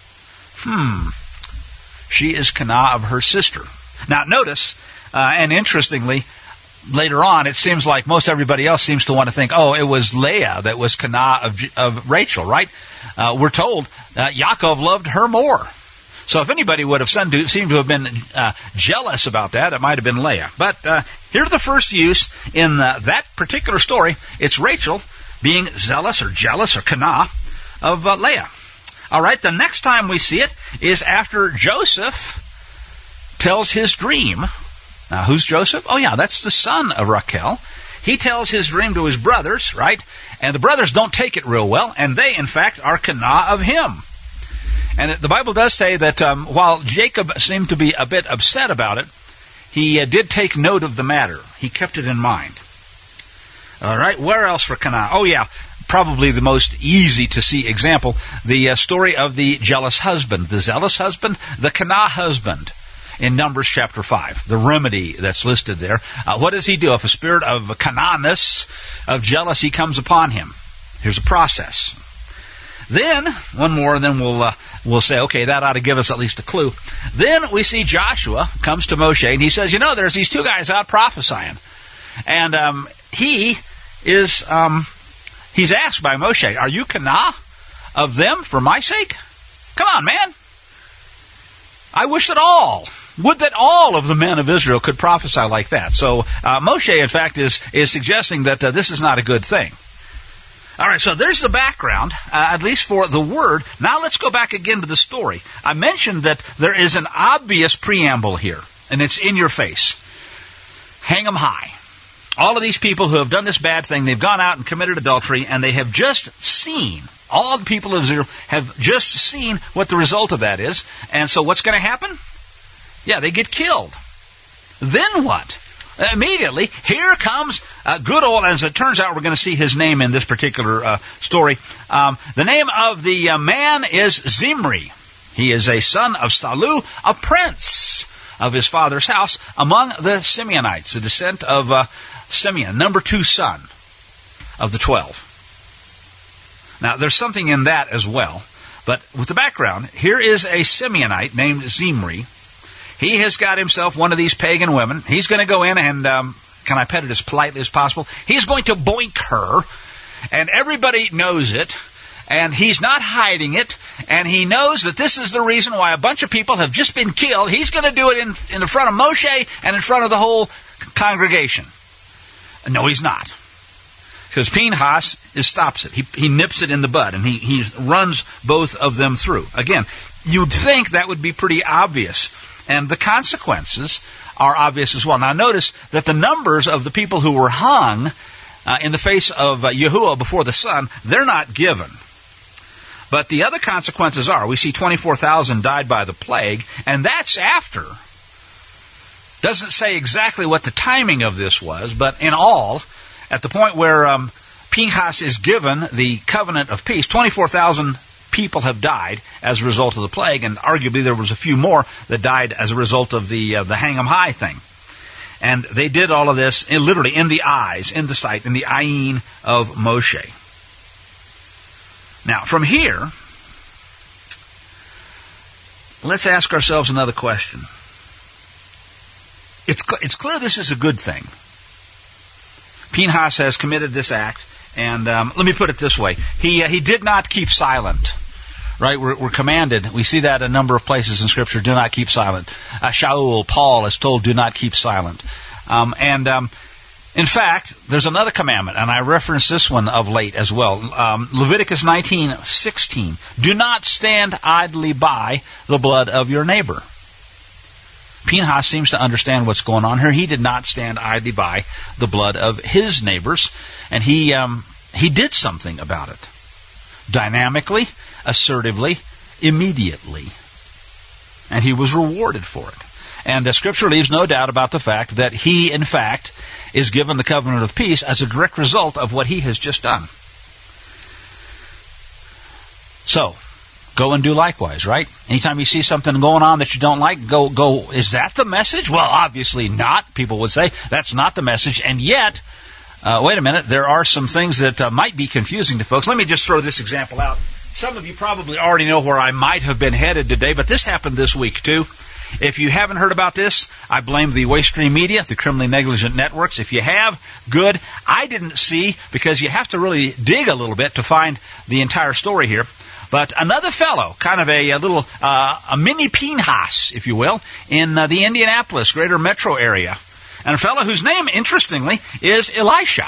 She is kana of her sister. Now, notice, and interestingly, later on, it seems like most everybody else seems to want to think, it was Leah that was kana of Rachel, right? We're told Yaakov loved her more. So if anybody would have seemed to have been jealous about that, it might have been Leah. But here's the first use in that particular story. It's Rachel being zealous or jealous or kana of Leah. All right, the next time we see it is after Joseph tells his dream. Now, who's Joseph? That's the son of Rachel. He tells his dream to his brothers, right? And the brothers don't take it real well, and they, in fact, are kana of him. And the Bible does say that while Jacob seemed to be a bit upset about it, he did take note of the matter. He kept it in mind. All right, where else for kana? Probably the most easy to see example, the story of the jealous husband, the zealous husband, the kana husband in Numbers chapter 5, the remedy that's listed there. What does he do if a spirit of kananess, of jealousy comes upon him? Here's a process. Then, one more, and then we'll say, okay, that ought to give us at least a clue. Then we see Joshua comes to Moshe, and he says, there's these 2 guys out prophesying. And he's asked by Moshe, are you kana of them for my sake? Come on, man. I wish that all of the men of Israel could prophesy like that. So Moshe, in fact, is suggesting that this is not a good thing. All right, so there's the background, at least for the word. Now let's go back again to the story. I mentioned that there is an obvious preamble here, and it's in your face. Hang 'em high. All of these people who have done this bad thing, they've gone out and committed adultery, and they have just seen, all the people of Israel have just seen what the result of that is. And so what's going to happen? They get killed. Then what? Immediately, here comes good old, as it turns out, we're going to see his name in this particular story. The name of the man is Zimri. He is a son of Salu, a prince of his father's house among the Simeonites, the descent of Simeon, number 2 son of the 12. Now, there's something in that as well. But with the background, here is a Simeonite named Zimri. He has got himself one of these pagan women. He's going to go in and, can I put it as politely as possible? He's going to boink her, and everybody knows it, and he's not hiding it, and he knows that this is the reason why a bunch of people have just been killed. He's going to do it in the front of Moshe and in front of the whole congregation. No, he's not. Because Pinchas stops it. He nips it in the bud, and he runs both of them through. Again, you'd think that would be pretty obvious. And the consequences are obvious as well. Now notice that the numbers of the people who were hung in the face of Yahuwah before the sun, they're not given. But the other consequences are, we see 24,000 died by the plague, and that's after. Doesn't say exactly what the timing of this was, but in all, at the point where Pinchas is given the covenant of peace, 24,000 people have died as a result of the plague, and arguably there was a few more that died as a result of the hang 'em high thing. And they did all of this literally in the eyes, in the sight, in the ayin of Moshe. Now, from here, let's ask ourselves another question. It's clear this is a good thing. Pinchas has committed this act, and let me put it this way. He did not keep silent. Right, we're commanded. We see that a number of places in Scripture. Do not keep silent. Shaul, Paul, is told, do not keep silent. In fact, there's another commandment, and I referenced this one of late as well. Leviticus 19:16. Do not stand idly by the blood of your neighbor. Pinchas seems to understand what's going on here. He did not stand idly by the blood of his neighbors, and he did something about it. Dynamically, assertively, immediately. And he was rewarded for it. And the Scripture leaves no doubt about the fact that he, in fact, is given the covenant of peace as a direct result of what he has just done. So, go and do likewise, right? Anytime you see something going on that you don't like, go, is that the message? Well, obviously not, people would say. That's not the message. And yet, wait a minute, there are some things that might be confusing to folks. Let me just throw this example out. Some of you probably already know where I might have been headed today, but this happened this week too. If you haven't heard about this, I blame the Waystream media, the criminally negligent networks. If you have, good. I didn't see, because you have to really dig a little bit to find the entire story here. But another fellow, kind of a little, a mini Pinchas, if you will, in the Indianapolis greater metro area. And a fellow whose name, interestingly, is Elisha.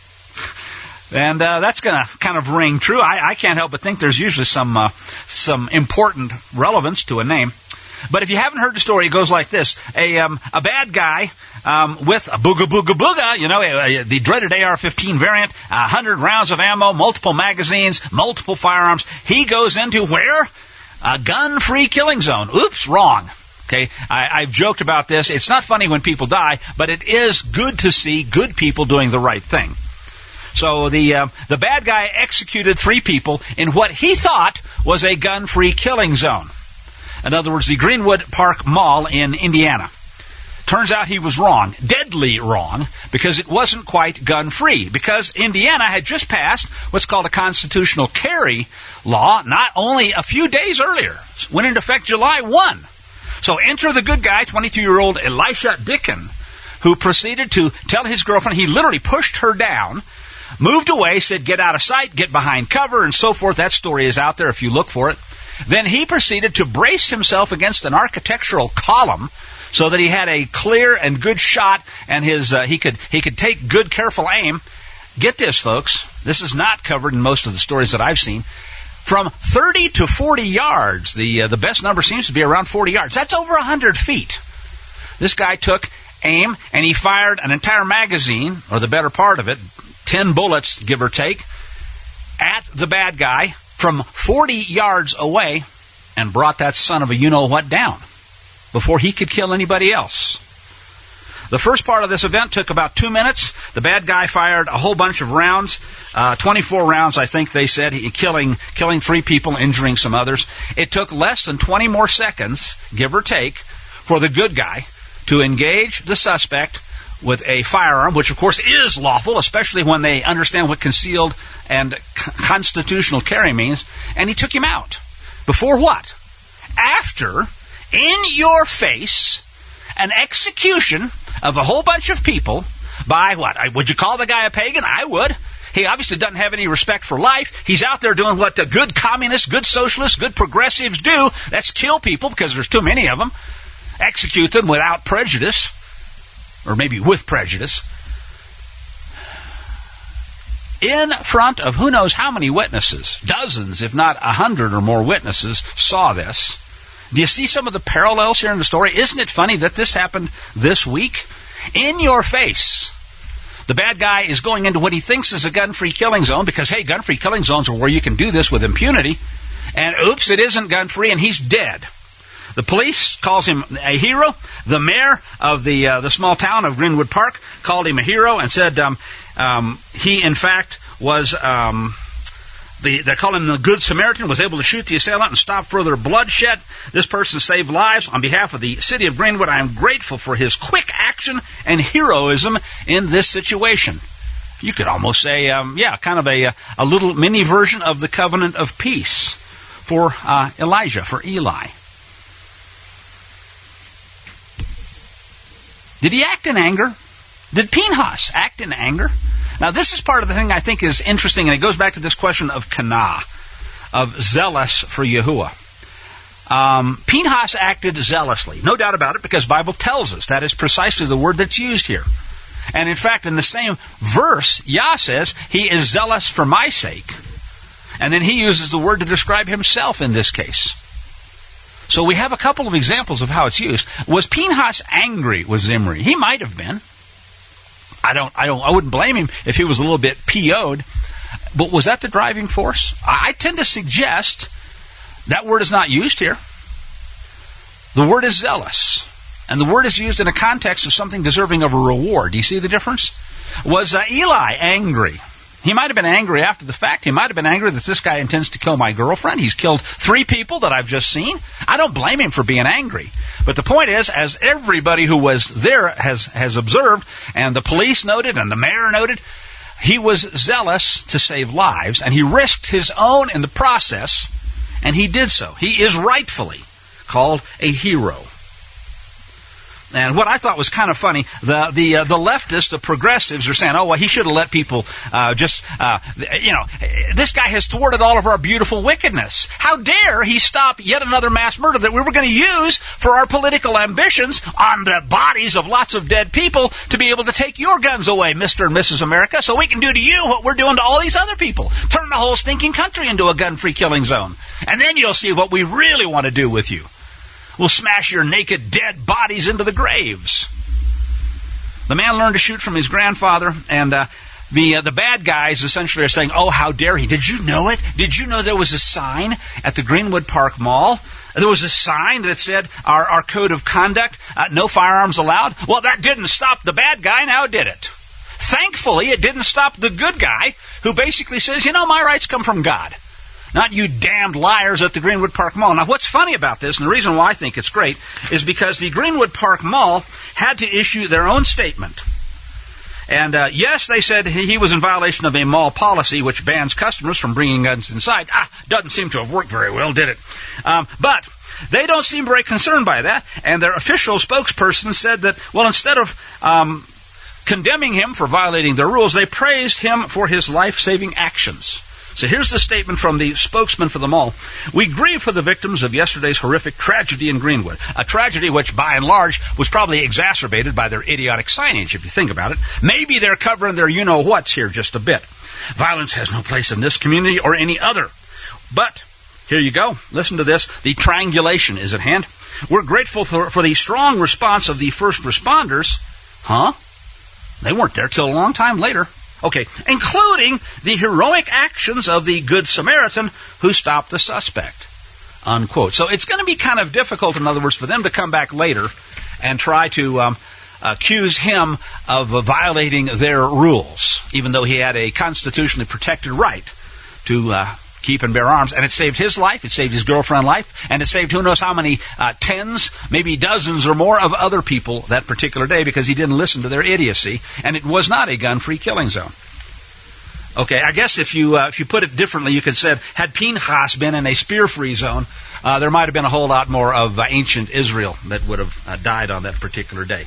And that's going to kind of ring true. I can't help but think there's usually some important relevance to a name. But if you haven't heard the story, it goes like this. A bad guy with a booga booga booga, the dreaded AR-15 variant, 100 rounds of ammo, multiple magazines, multiple firearms. He goes into where? A gun-free killing zone. Oops, wrong. Okay, I've joked about this. It's not funny when people die, but it is good to see good people doing the right thing. So the bad guy executed 3 people in what he thought was a gun-free killing zone. In other words, the Greenwood Park Mall in Indiana. Turns out he was wrong, deadly wrong, because it wasn't quite gun-free. Because Indiana had just passed what's called a constitutional carry law, not only a few days earlier. It went into effect July 1. So enter the good guy, 22-year-old Elisha Dickin, who proceeded to tell his girlfriend, he literally pushed her down, moved away, said, get out of sight, get behind cover, and so forth. That story is out there if you look for it. Then he proceeded to brace himself against an architectural column so that he had a clear and good shot, and he could take good, careful aim. Get this, folks. This is not covered in most of the stories that I've seen. From 30 to 40 yards, the best number seems to be around 40 yards. That's over 100 feet. This guy took aim, and he fired an entire magazine, or the better part of it, 10 bullets, give or take, at the bad guy from 40 yards away, and brought that son of a you-know-what down before he could kill anybody else. The first part of this event took about 2 minutes. The bad guy fired a whole bunch of rounds, 24 rounds, I think they said, killing 3 people, injuring some others. It took less than 20 more seconds, give or take, for the good guy to engage the suspect with a firearm, which of course is lawful, especially when they understand what concealed and constitutional carry means, and he took him out. Before what? After, in your face, an execution of a whole bunch of people by what? Would you call the guy a pagan? I would. He obviously doesn't have any respect for life. He's out there doing what good communists, good socialists, good progressives do. That's kill people because there's too many of them. Execute them without prejudice, or maybe with prejudice. In front of who knows how many witnesses, dozens, if not 100 or more witnesses, saw this. Do you see some of the parallels here in the story? Isn't it funny that this happened this week? In your face. The bad guy is going into what he thinks is a gun-free killing zone because, hey, gun-free killing zones are where you can do this with impunity. And oops, it isn't gun-free, and he's dead. The police calls him a hero. The mayor of the small town of Greenwood Park called him a hero and said he, in fact, was... they call him the Good Samaritan, was able to shoot the assailant and stop further bloodshed. This person saved lives. On behalf of the city of Greenwood, I am grateful for his quick action and heroism in this situation. You could almost say, kind of a little mini version of the covenant of peace for Elijah, for Eli. Did he act in anger? Did Pinhas act in anger? Now, this is part of the thing I think is interesting, and it goes back to this question of kana, of zealous for Yahuwah. Pinhas acted zealously, no doubt about it, because the Bible tells us that is precisely the word that's used here. And in fact, in the same verse, Yah says, he is zealous for my sake. And then he uses the word to describe himself in this case. So we have a couple of examples of how it's used. Was Pinhas angry with Zimri? He might have been. I wouldn't blame him if he was a little bit PO'd. But was that the driving force? I tend to suggest that word is not used here. The word is zealous. And the word is used in a context of something deserving of a reward. Do you see the difference? Was Eli angry? He might have been angry after the fact. He might have been angry that this guy intends to kill my girlfriend. He's killed 3 people that I've just seen. I don't blame him for being angry. But the point is, as everybody who was there has observed, and the police noted, and the mayor noted, he was zealous to save lives, and he risked his own in the process, and he did so. He is rightfully called a hero. And what I thought was kind of funny, the leftists, the progressives, are saying, oh, well, he should have let people this guy has thwarted all of our beautiful wickedness. How dare he stop yet another mass murder that we were going to use for our political ambitions on the bodies of lots of dead people to be able to take your guns away, Mr. and Mrs. America, so we can do to you what we're doing to all these other people. Turn the whole stinking country into a gun-free killing zone. And then you'll see what we really want to do with you. We'll smash your naked, dead bodies into the graves. The man learned to shoot from his grandfather, and the bad guys essentially are saying, oh, how dare he. Did you know it? Did you know there was a sign at the Greenwood Park Mall? There was a sign that said our code of conduct, no firearms allowed. Well, that didn't stop the bad guy, now did it? Thankfully, it didn't stop the good guy who basically says, my rights come from God. Not you damned liars at the Greenwood Park Mall. Now, what's funny about this, and the reason why I think it's great, is because the Greenwood Park Mall had to issue their own statement. And yes, they said he was in violation of a mall policy which bans customers from bringing guns inside. Doesn't seem to have worked very well, did it? But they don't seem very concerned by that. And their official spokesperson said that, well, instead of condemning him for violating their rules, they praised him for his life-saving actions. So here's the statement from the spokesman for the mall. We grieve for the victims of yesterday's horrific tragedy in Greenwood, a tragedy which, by and large, was probably exacerbated by their idiotic signage, if you think about it. Maybe they're covering their you-know-whats here just a bit. Violence has no place in this community or any other. But, here you go. Listen to this. The triangulation is at hand. We're grateful for the strong response of the first responders. They weren't there till a long time later. Okay, including the heroic actions of the Good Samaritan who stopped the suspect, unquote. So it's going to be kind of difficult, in other words, for them to come back later and try to accuse him of violating their rules, even though he had a constitutionally protected right to keep and bear arms. And it saved his life, it saved his girlfriend's life, and it saved who knows how many tens, maybe dozens or more of other people that particular day, because he didn't listen to their idiocy, and it was not a gun-free killing zone. Okay, I guess if you put it differently, you could say, had Pinchas been in a spear-free zone, there might have been a whole lot more of ancient Israel that would have died on that particular day.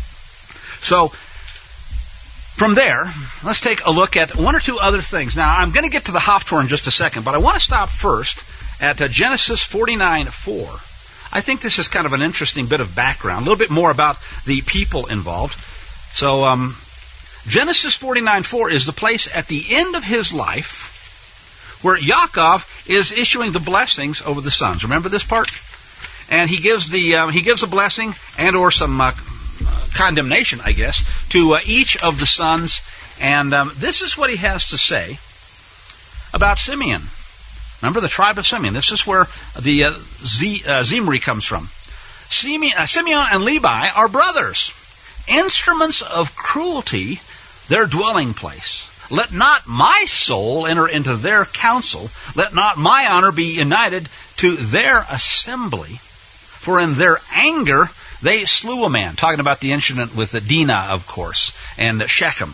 So, from there, let's take a look at one or two other things. Now, I'm going to get to the Haftorah in just a second, but I want to stop first at Genesis 49:4. I think this is kind of an interesting bit of background, a little bit more about the people involved. So, Genesis 49:4 is the place at the end of his life where Yaakov is issuing the blessings over the sons. Remember this part? And he gives a blessing and or some condemnation, I guess, to each of the sons. And this is what he has to say about Simeon. Remember the tribe of Simeon. This is where the Zimri comes from. Simeon and Levi are brothers, instruments of cruelty, their dwelling place. Let not my soul enter into their counsel. Let not my honor be united to their assembly. For in their anger they slew a man. Talking about the incident with Dinah, of course, and Shechem.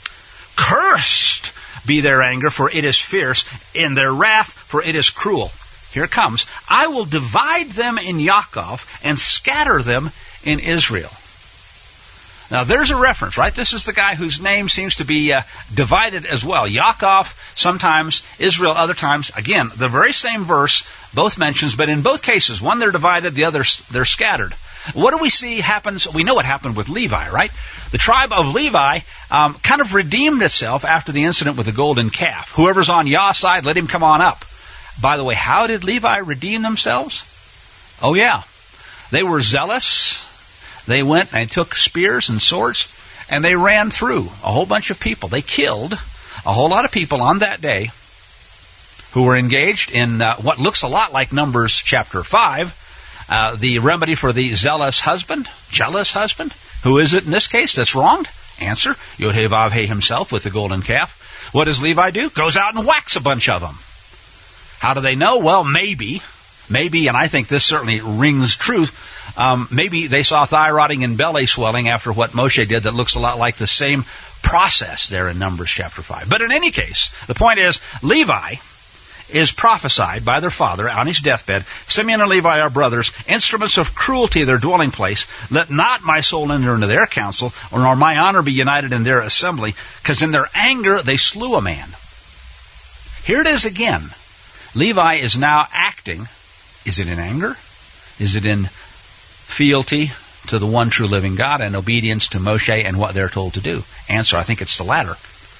Cursed be their anger, for it is fierce. In their wrath, for it is cruel. Here it comes. I will divide them in Yaakov and scatter them in Israel. Now, there's a reference, right? This is the guy whose name seems to be divided as well. Yaakov, sometimes, Israel, other times. Again, the very same verse, both mentions, but in both cases, one they're divided, the other they're scattered. What do we see happens? We know what happened with Levi, right? The tribe of Levi kind of redeemed itself after the incident with the golden calf. Whoever's on Yah's side, let him come on up. By the way, how did Levi redeem themselves? Oh, yeah. They were zealous. They went and took spears and swords, and they ran through a whole bunch of people. They killed a whole lot of people on that day who were engaged in what looks a lot like Numbers chapter 5, the remedy for the zealous husband, jealous husband. Who is it in this case that's wronged? Answer, Yod-Heh-Vav-Heh himself with the golden calf. What does Levi do? Goes out and whacks a bunch of them. How do they know? Well, maybe, and I think this certainly rings true, maybe they saw thigh rotting and belly swelling after what Moshe did that looks a lot like the same process there in Numbers chapter 5. But in any case, the point is, Levi is prophesied by their father on his deathbed. Simeon and Levi are brothers, instruments of cruelty, their dwelling place. Let not my soul enter into their counsel, nor my honor be united in their assembly, because in their anger they slew a man. Here it is again. Levi is now acting. Is it in anger? Is it in fealty to the one true living God and obedience to Moshe and what they're told to do? Answer, I think it's the latter.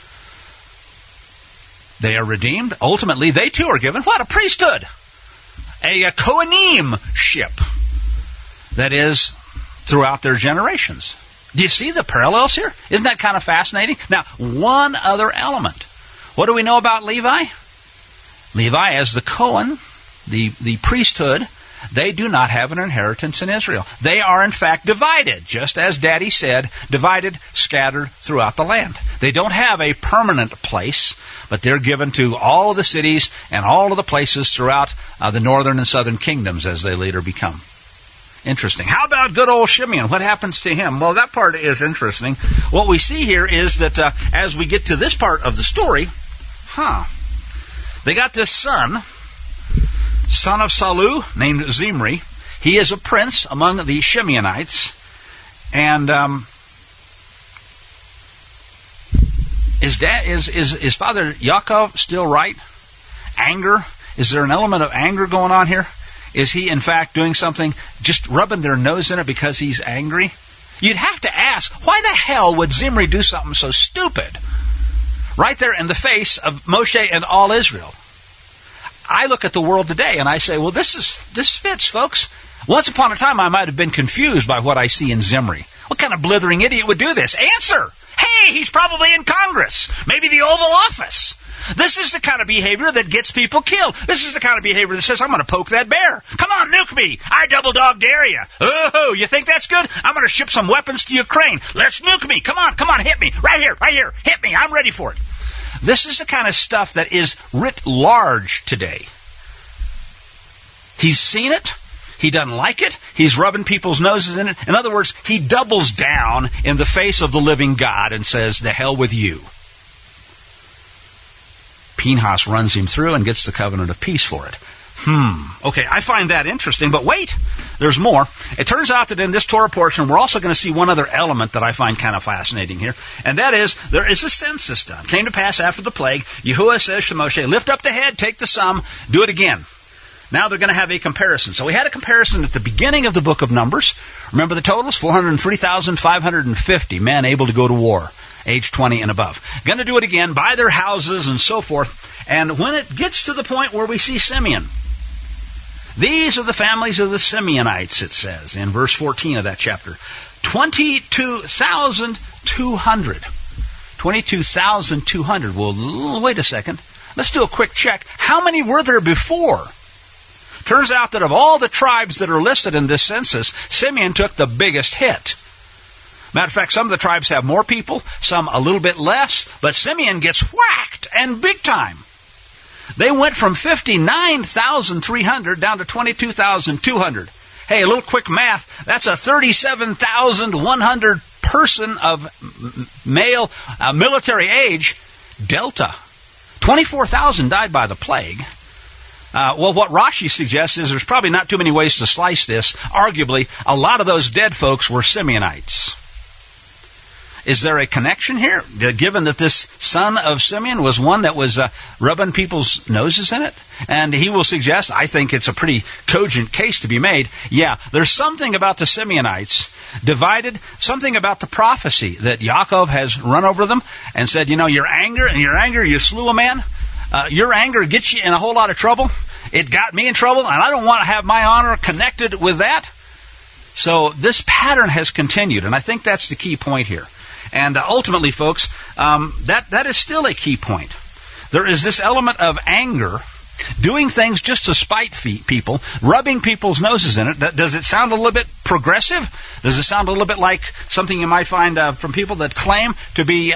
They are redeemed. Ultimately, they too are given what? A priesthood. A Kohanim-ship. That is, throughout their generations. Do you see the parallels here? Isn't that kind of fascinating? Now, one other element. What do we know about Levi? Levi, as the Kohen, the priesthood, they do not have an inheritance in Israel. They are, in fact, divided, just as Daddy said, divided, scattered throughout the land. They don't have a permanent place, but they're given to all of the cities and all of the places throughout the northern and southern kingdoms as they later become. Interesting. How about good old Shimeon? What happens to him? Well, that part is interesting. What we see here is that as we get to this part of the story, they got this son of Salu, named Zimri. He is a prince among the Shimeonites. And is Father Yaakov still right? Anger? Is there an element of anger going on here? Is he, in fact, doing something, just rubbing their nose in it because he's angry? You'd have to ask, why the hell would Zimri do something so stupid? Right there in the face of Moshe and all Israel. I look at the world today and I say, well, this fits, folks. Once upon a time, I might have been confused by what I see in Zimri. What kind of blithering idiot would do this? Answer! Hey, Hey, he's probably in Congress, maybe the Oval Office. This is the kind of behavior that gets people killed. This is the kind of behavior that says, I'm going to poke that bear. Come on, nuke me. I double dog dare you. Oh, you think that's good? I'm going to ship some weapons to Ukraine. Let's nuke me. Come on, hit me. Right here. Hit me. I'm ready for it. This is the kind of stuff that is writ large today. He's seen it. He doesn't like it. He's rubbing people's noses in it. In other words, he doubles down in the face of the living God and says, the hell with you. Pinchas runs him through and gets the covenant of peace for it. Okay, I find that interesting, but wait, there's more. It turns out that in this Torah portion, we're also going to see one other element that I find kind of fascinating here, and that is, there is a census done. It came to pass after the plague. Yahuwah says to Moshe, lift up the head, take the sum, do it again. Now they're going to have a comparison. So we had a comparison at the beginning of the book of Numbers. Remember the totals? 403,550 men able to go to war, age 20 and above. Going to do it again, buy their houses and so forth. And when it gets to the point where we see Simeon, these are the families of the Simeonites, it says in verse 14 of that chapter. 22,200. 22,200. Well, wait a second. Let's do a quick check. How many were there before? Turns out that of all the tribes that are listed in this census, Simeon took the biggest hit. Matter of fact, some of the tribes have more people, some a little bit less, but Simeon gets whacked, and big time. They went from 59,300 down to 22,200. Hey, a little quick math, that's a 37,100 person of male military age delta. 24,000 died by the plague. Well, what Rashi suggests is there's probably not too many ways to slice this. Arguably, a lot of those dead folks were Simeonites. Is there a connection here, given that this son of Simeon was one that was rubbing people's noses in it? And he will suggest, I think it's a pretty cogent case to be made, yeah, there's something about the Simeonites divided, something about the prophecy that Yaakov has run over them and said, you know, your anger, you slew a man. Your anger gets you in a whole lot of trouble. It got me in trouble, and I don't want to have my honor connected with that. So this pattern has continued, and I think that's the key point here. And ultimately, folks, that is still a key point. There is this element of anger, doing things just to spite people, rubbing people's noses in it. Does it sound a little bit progressive? Does it sound a little bit like something you might find from people that claim to be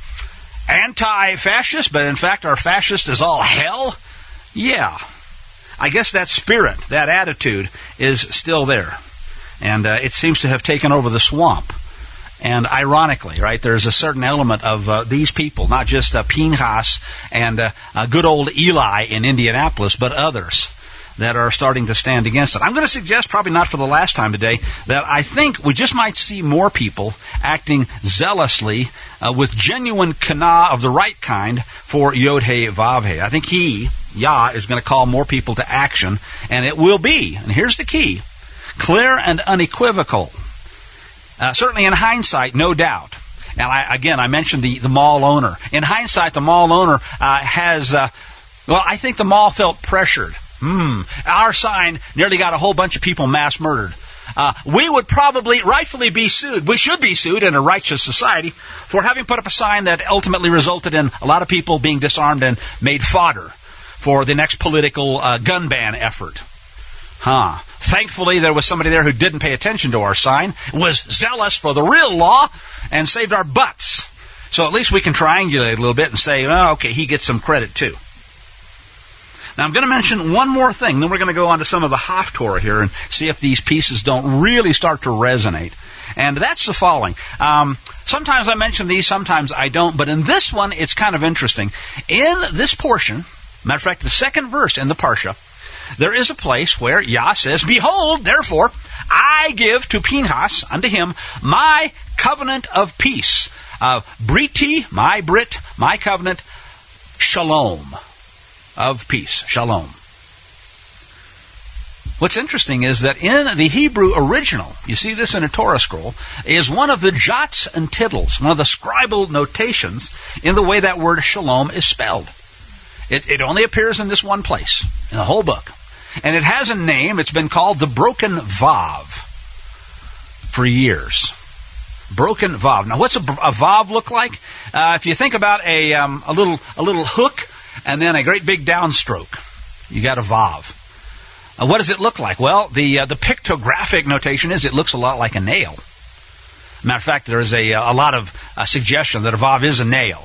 anti-fascist, but in fact our fascist is all hell? Yeah. I guess that spirit, that attitude is still there. And it seems to have taken over the swamp. And ironically, right, there's a certain element of these people, not just Pinchas and good old Eli in Indianapolis, but others that are starting to stand against it. I'm going to suggest, probably not for the last time today, that I think we just might see more people acting zealously with genuine kana of the right kind for Yod-Heh Vav-Heh. I think Yah, is going to call more people to action, and it will be, and here's the key, clear and unequivocal. Certainly in hindsight, no doubt. And I mentioned the mall owner. In hindsight, the mall owner I think the mall felt pressured. Our sign nearly got a whole bunch of people mass murdered. We would probably rightfully be sued. We should be sued in a righteous society for having put up a sign that ultimately resulted in a lot of people being disarmed and made fodder for the next political gun ban effort. Thankfully, there was somebody there who didn't pay attention to our sign, was zealous for the real law, and saved our butts. So at least we can triangulate a little bit and say, oh, okay, he gets some credit too. Now, I'm going to mention one more thing, then we're going to go on to some of the Haftorah here and see if these pieces don't really start to resonate. And that's the following. Sometimes I mention these, sometimes I don't, but in this one, it's kind of interesting. In this portion, matter of fact, the second verse in the Parsha, there is a place where Yah says, behold, therefore, I give to Pinchas, unto him, my covenant of peace. Briti, my Brit, my covenant, shalom, of peace, shalom. What's interesting is that in the Hebrew original, you see this in a Torah scroll, is one of the jots and tittles, one of the scribal notations in the way that word shalom is spelled. It only appears in this one place, in the whole book. And it has a name. It's been called the broken Vav for years. Broken vav. Now, what's a vav look like? If you think about a little hook and then a great big downstroke, you got a vav. What does it look like? Well, the pictographic notation is it looks a lot like a nail. Matter of fact, there is a lot of suggestion that a vav is a nail.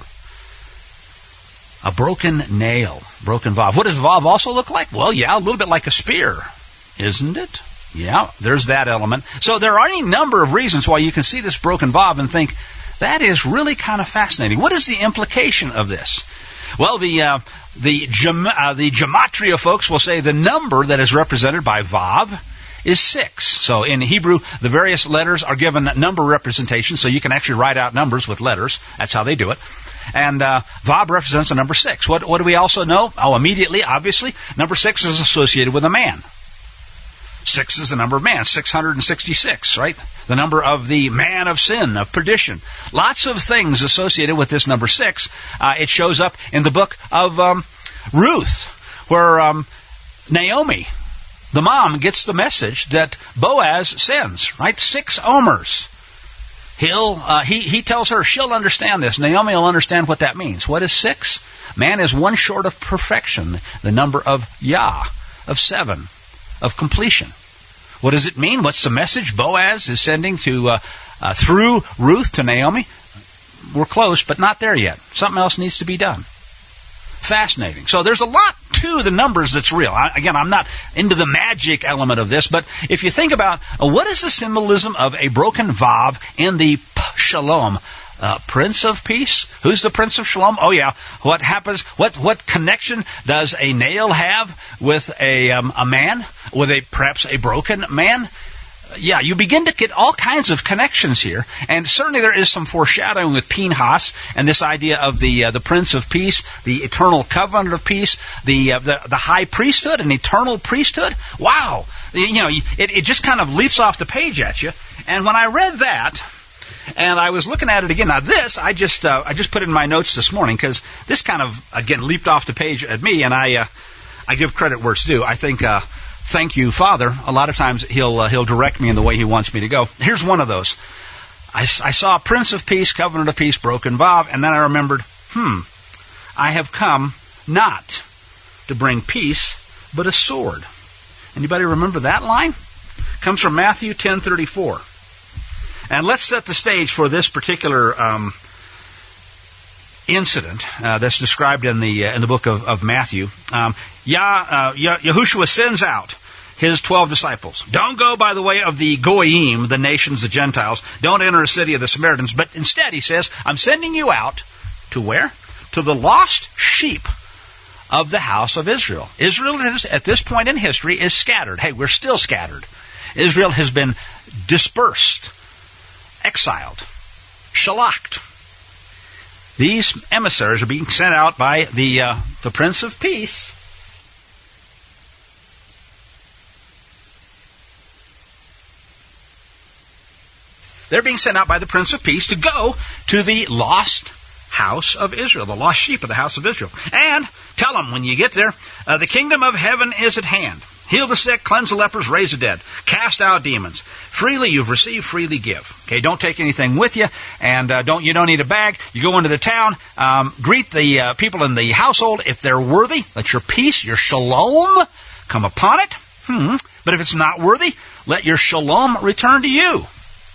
A broken nail, broken vav. What does vav also look like? Well, yeah, a little bit like a spear, isn't it? Yeah, there's that element. So there are any number of reasons why you can see this broken vav and think, that is really kind of fascinating. What is the implication of this? Well, the gematria folks will say the number that is represented by vav is 6. So in Hebrew, the various letters are given number representation, so you can actually write out numbers with letters. That's how they do it. And vav represents the number 6. What do we also know? Oh, immediately, obviously, number 6 is associated with a man. 6 is the number of man, 666, right? The number of the man of sin, of perdition. Lots of things associated with this number 6. It shows up in the book of Ruth, where Naomi, the mom, gets the message that Boaz sends, right? 6 omers. He tells her she'll understand this. Naomi will understand what that means. What is 6? Man is one short of perfection, the number of Yah, of 7. Of completion. What does it mean? What's the message Boaz is sending to through Ruth to Naomi? We're close, but not there yet. Something else needs to be done. Fascinating. So there's a lot to the numbers that's real. Again, I'm not into the magic element of this, but if you think about what is the symbolism of a broken vav in the shalom, Prince of Peace? Who's the Prince of Shalom? Oh yeah. What happens? What connection does a nail have with a man? With perhaps a broken man? Yeah, you begin to get all kinds of connections here, and certainly there is some foreshadowing with Pinchas and this idea of the Prince of Peace, the eternal covenant of peace, the high priesthood, an eternal priesthood. Wow, it just kind of leaps off the page at you. And when I read that, and I was looking at it again. Now this, I just put in my notes this morning because this kind of again leaped off the page at me, and I give credit where it's due. I think thank you, Father. A lot of times he'll direct me in the way he wants me to go. Here's one of those. I saw Prince of Peace, Covenant of Peace, broken vav, and then I remembered, I have come not to bring peace, but a sword. Anybody remember that line? Comes from Matthew 10:34. And let's set the stage for this particular incident that's described in the book of Matthew. Yahushua sends out his 12 disciples. Don't go by the way of the Goyim, the nations, the Gentiles. Don't enter a city of the Samaritans. But instead, he says, I'm sending you out to where? To the lost sheep of the house of Israel. Israel, at this point in history, is scattered. Hey, we're still scattered. Israel has been dispersed. Exiled, shalakt. These emissaries are being sent out by the Prince of Peace. They're being sent out by the Prince of Peace to go to the lost house of Israel, the lost sheep of the house of Israel. And tell them when you get there, the kingdom of heaven is at hand. Heal the sick, cleanse the lepers, raise the dead, cast out demons. Freely you've received, freely give. Okay, don't take anything with you, and you don't need a bag. You go into the town, greet the people in the household if they're worthy. Let your peace, your shalom, come upon it. But if it's not worthy, let your shalom return to you.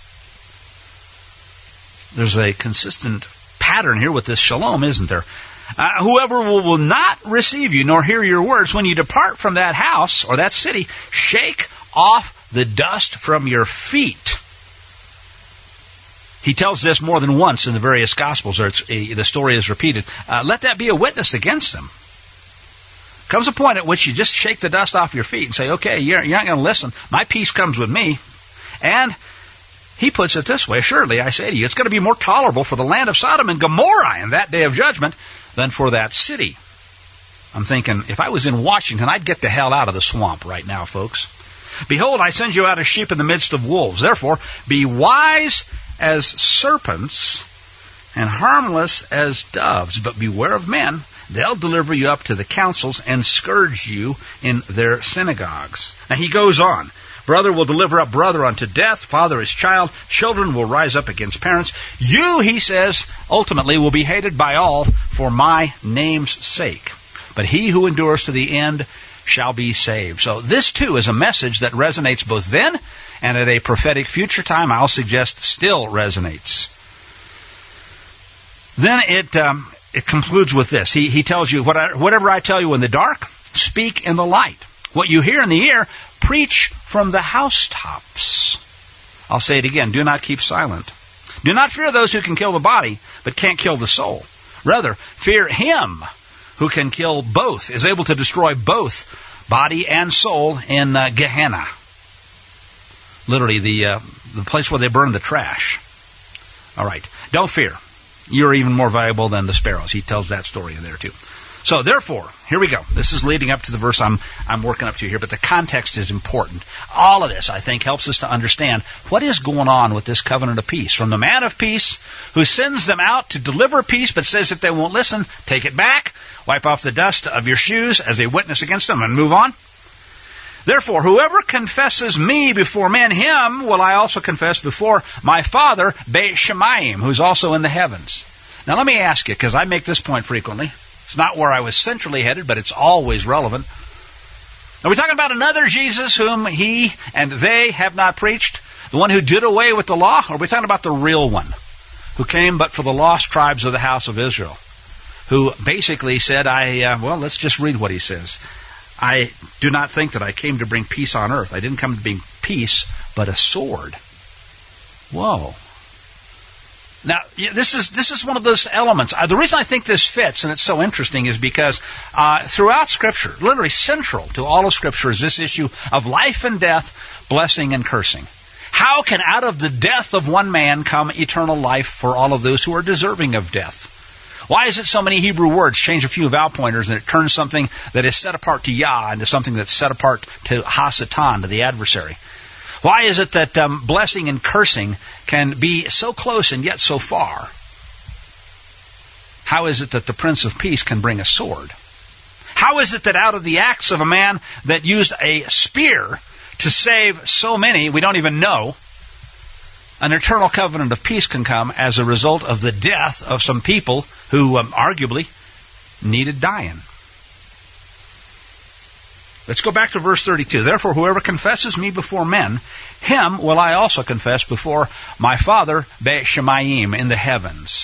There's a consistent pattern here with this shalom, isn't there? Whoever will not receive you nor hear your words, when you depart from that house or that city, shake off the dust from your feet. He tells this more than once in the various Gospels, or the story is repeated. Let that be a witness against them. Comes a point at which you just shake the dust off your feet and say, okay, you're not going to listen. My peace comes with me. And he puts it this way, surely I say to you, it's going to be more tolerable for the land of Sodom and Gomorrah in that day of judgment than for that city. I'm thinking, if I was in Washington, I'd get the hell out of the swamp right now, folks. Behold, I send you out as sheep in the midst of wolves. Therefore, be wise as serpents and harmless as doves. But beware of men. They'll deliver you up to the councils and scourge you in their synagogues. Now he goes on. Brother will deliver up brother unto death, father his child, children will rise up against parents. You, he says, ultimately will be hated by all for my name's sake. But he who endures to the end shall be saved. So this too is a message that resonates both then and at a prophetic future time, I'll suggest still resonates. Then it concludes with this. He tells you, whatever I tell you in the dark, speak in the light. What you hear in the ear, preach from the housetops. I'll say it again, do not keep silent. Do not fear those who can kill the body, but can't kill the soul. Rather, fear him who can kill both, is able to destroy both body and soul in Gehenna. Literally, the place where they burn the trash. All right, don't fear. You're even more valuable than the sparrows. He tells that story in there too. So therefore, here we go. This is leading up to the verse I'm working up to here, but the context is important. All of this, I think, helps us to understand what is going on with this covenant of peace. From the man of peace who sends them out to deliver peace, but says if they won't listen, take it back, wipe off the dust of your shoes as a witness against them, and move on. Therefore, whoever confesses me before men, him will I also confess before my Father, Be Shemayim, who's also in the heavens. Now let me ask you, because I make this point frequently. It's not where I was centrally headed, but it's always relevant. Are we talking about another Jesus whom he and they have not preached? The one who did away with the law? Or are we talking about the real one? Who came but for the lost tribes of the house of Israel? Who basically said, let's just read what he says. I do not think that I came to bring peace on earth. I didn't come to bring peace, but a sword. Whoa. Now, this is one of those elements. The reason I think this fits, and it's so interesting, is because throughout Scripture, literally central to all of Scripture, is this issue of life and death, blessing and cursing. How can out of the death of one man come eternal life for all of those who are deserving of death? Why is it so many Hebrew words change a few vowel pointers and it turns something that is set apart to Yah into something that's set apart to Ha-Satan, to the adversary? Why is it that blessing and cursing can be so close and yet so far? How is it that the Prince of Peace can bring a sword? How is it that out of the acts of a man that used a spear to save so many, we don't even know, an eternal covenant of peace can come as a result of the death of some people who arguably needed dying? Let's go back to verse 32. Therefore, whoever confesses me before men, him will I also confess before my Father, Be Shemayim, in the heavens.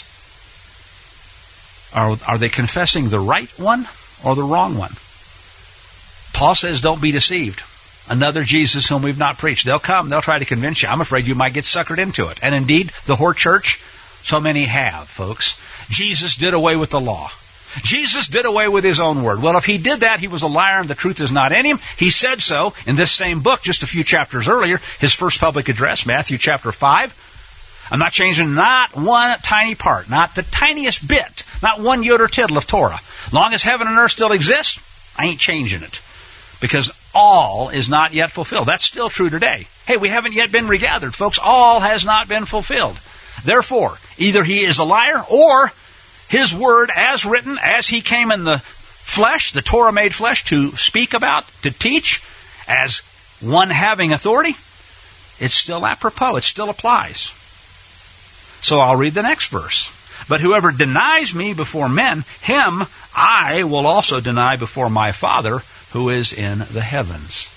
Are they confessing the right one or the wrong one? Paul says, don't be deceived. Another Jesus whom we've not preached. They'll come, they'll try to convince you. I'm afraid you might get suckered into it. And indeed, the whore church, so many have, folks. Jesus did away with the law. Jesus did away with his own word. Well, if he did that, he was a liar and the truth is not in him. He said so in this same book just a few chapters earlier, his first public address, Matthew chapter 5. I'm not changing not one tiny part, not the tiniest bit, not one yod or tittle of Torah. Long as heaven and earth still exist, I ain't changing it. Because all is not yet fulfilled. That's still true today. Hey, we haven't yet been regathered, folks. All has not been fulfilled. Therefore, either he is a liar or his word as written, as he came in the flesh, the Torah made flesh, to speak about, to teach, as one having authority, it's still apropos. It still applies. So I'll read the next verse. But whoever denies me before men, him I will also deny before my Father who is in the heavens.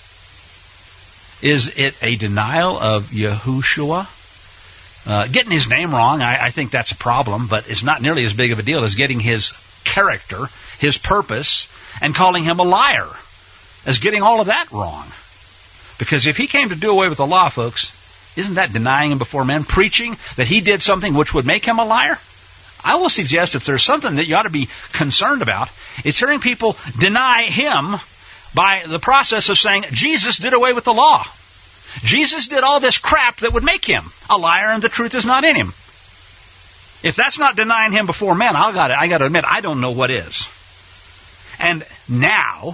Is it a denial of Yahushua? Getting his name wrong, I think that's a problem, but it's not nearly as big of a deal as getting his character, his purpose, and calling him a liar, as getting all of that wrong. Because if he came to do away with the law, folks, isn't that denying him before men, preaching that he did something which would make him a liar? I will suggest if there's something that you ought to be concerned about, it's hearing people deny him by the process of saying, Jesus did away with the law. Jesus did all this crap that would make him a liar and the truth is not in him. If that's not denying him before men, I got to admit, I don't know what is. And now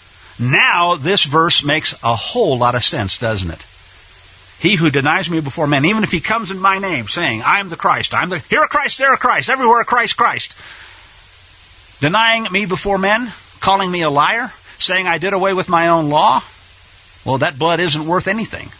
this verse makes a whole lot of sense, doesn't it? He who denies me before men, even if he comes in my name saying, I am the Christ, here a Christ, there a Christ, everywhere a Christ, Christ. Denying me before men, calling me a liar, saying I did away with my own law. Well, that blood isn't worth anything.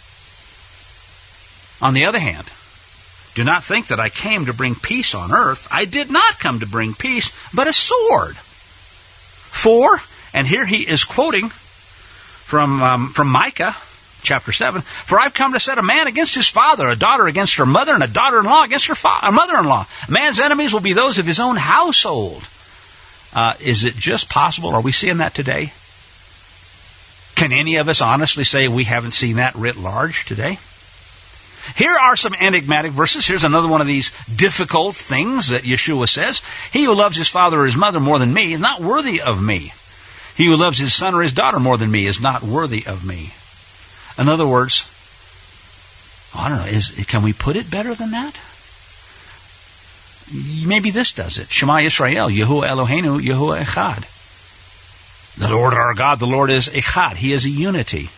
On the other hand, do not think that I came to bring peace on earth. I did not come to bring peace, but a sword. For, and here he is quoting from Micah, chapter 7, for I've come to set a man against his father, a daughter against her mother, and a daughter-in-law against her mother-in-law. A man's enemies will be those of his own household. Is it just possible? Are we seeing that today? Can any of us honestly say we haven't seen that writ large today? Here are some enigmatic verses. Here's another one of these difficult things that Yeshua says. He who loves his father or his mother more than me is not worthy of me. He who loves his son or his daughter more than me is not worthy of me. In other words, I don't know, can we put it better than that? Maybe this does it. Shema Yisrael, Yehuah Eloheinu, Yehuah Echad. The Lord our God, the Lord is Echad. He is a unity.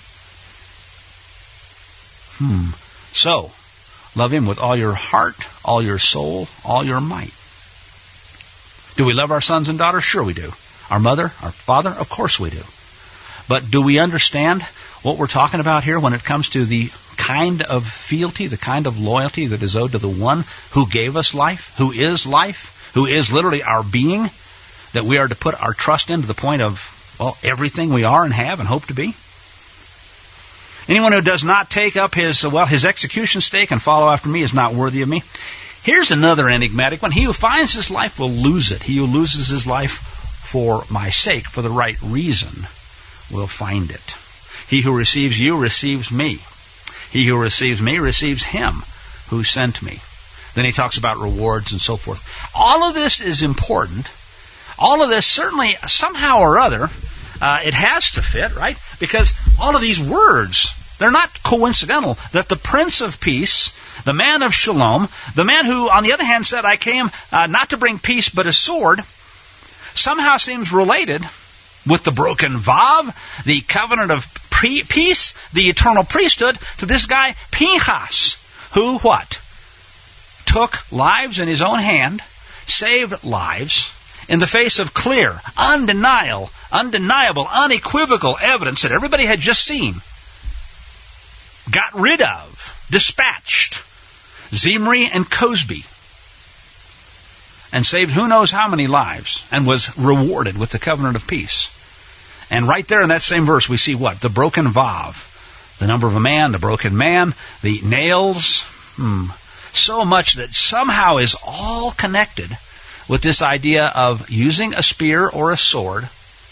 So, love Him with all your heart, all your soul, all your might. Do we love our sons and daughters? Sure we do. Our mother, our father? Of course we do. But do we understand what we're talking about here when it comes to the kind of fealty, the kind of loyalty that is owed to the one who gave us life, who is literally our being, that we are to put our trust in to the point of, well, everything we are and have and hope to be? Anyone who does not take up his execution stake and follow after me is not worthy of me. Here's another enigmatic one. He who finds his life will lose it. He who loses his life for my sake, for the right reason, will find it. He who receives you receives me. He who receives me receives him who sent me. Then he talks about rewards and so forth. All of this is important. All of this certainly, somehow or other, it has to fit, right? Because all of these words, they're not coincidental. That the Prince of Peace, the man of Shalom, the man who, on the other hand, said, I came not to bring peace but a sword, somehow seems related with the broken Vav, the covenant of peace, the eternal priesthood, to this guy Pinchas, who what? Took lives in his own hand, saved lives, in the face of clear, undeniable, unequivocal evidence that everybody had just seen. Got rid of, dispatched Zimri and Cosby, and saved who knows how many lives, and was rewarded with the covenant of peace. And right there in that same verse we see what? The broken Vav, the number of a man, the broken man, the nails, so much that somehow is all connected with this idea of using a spear or a sword.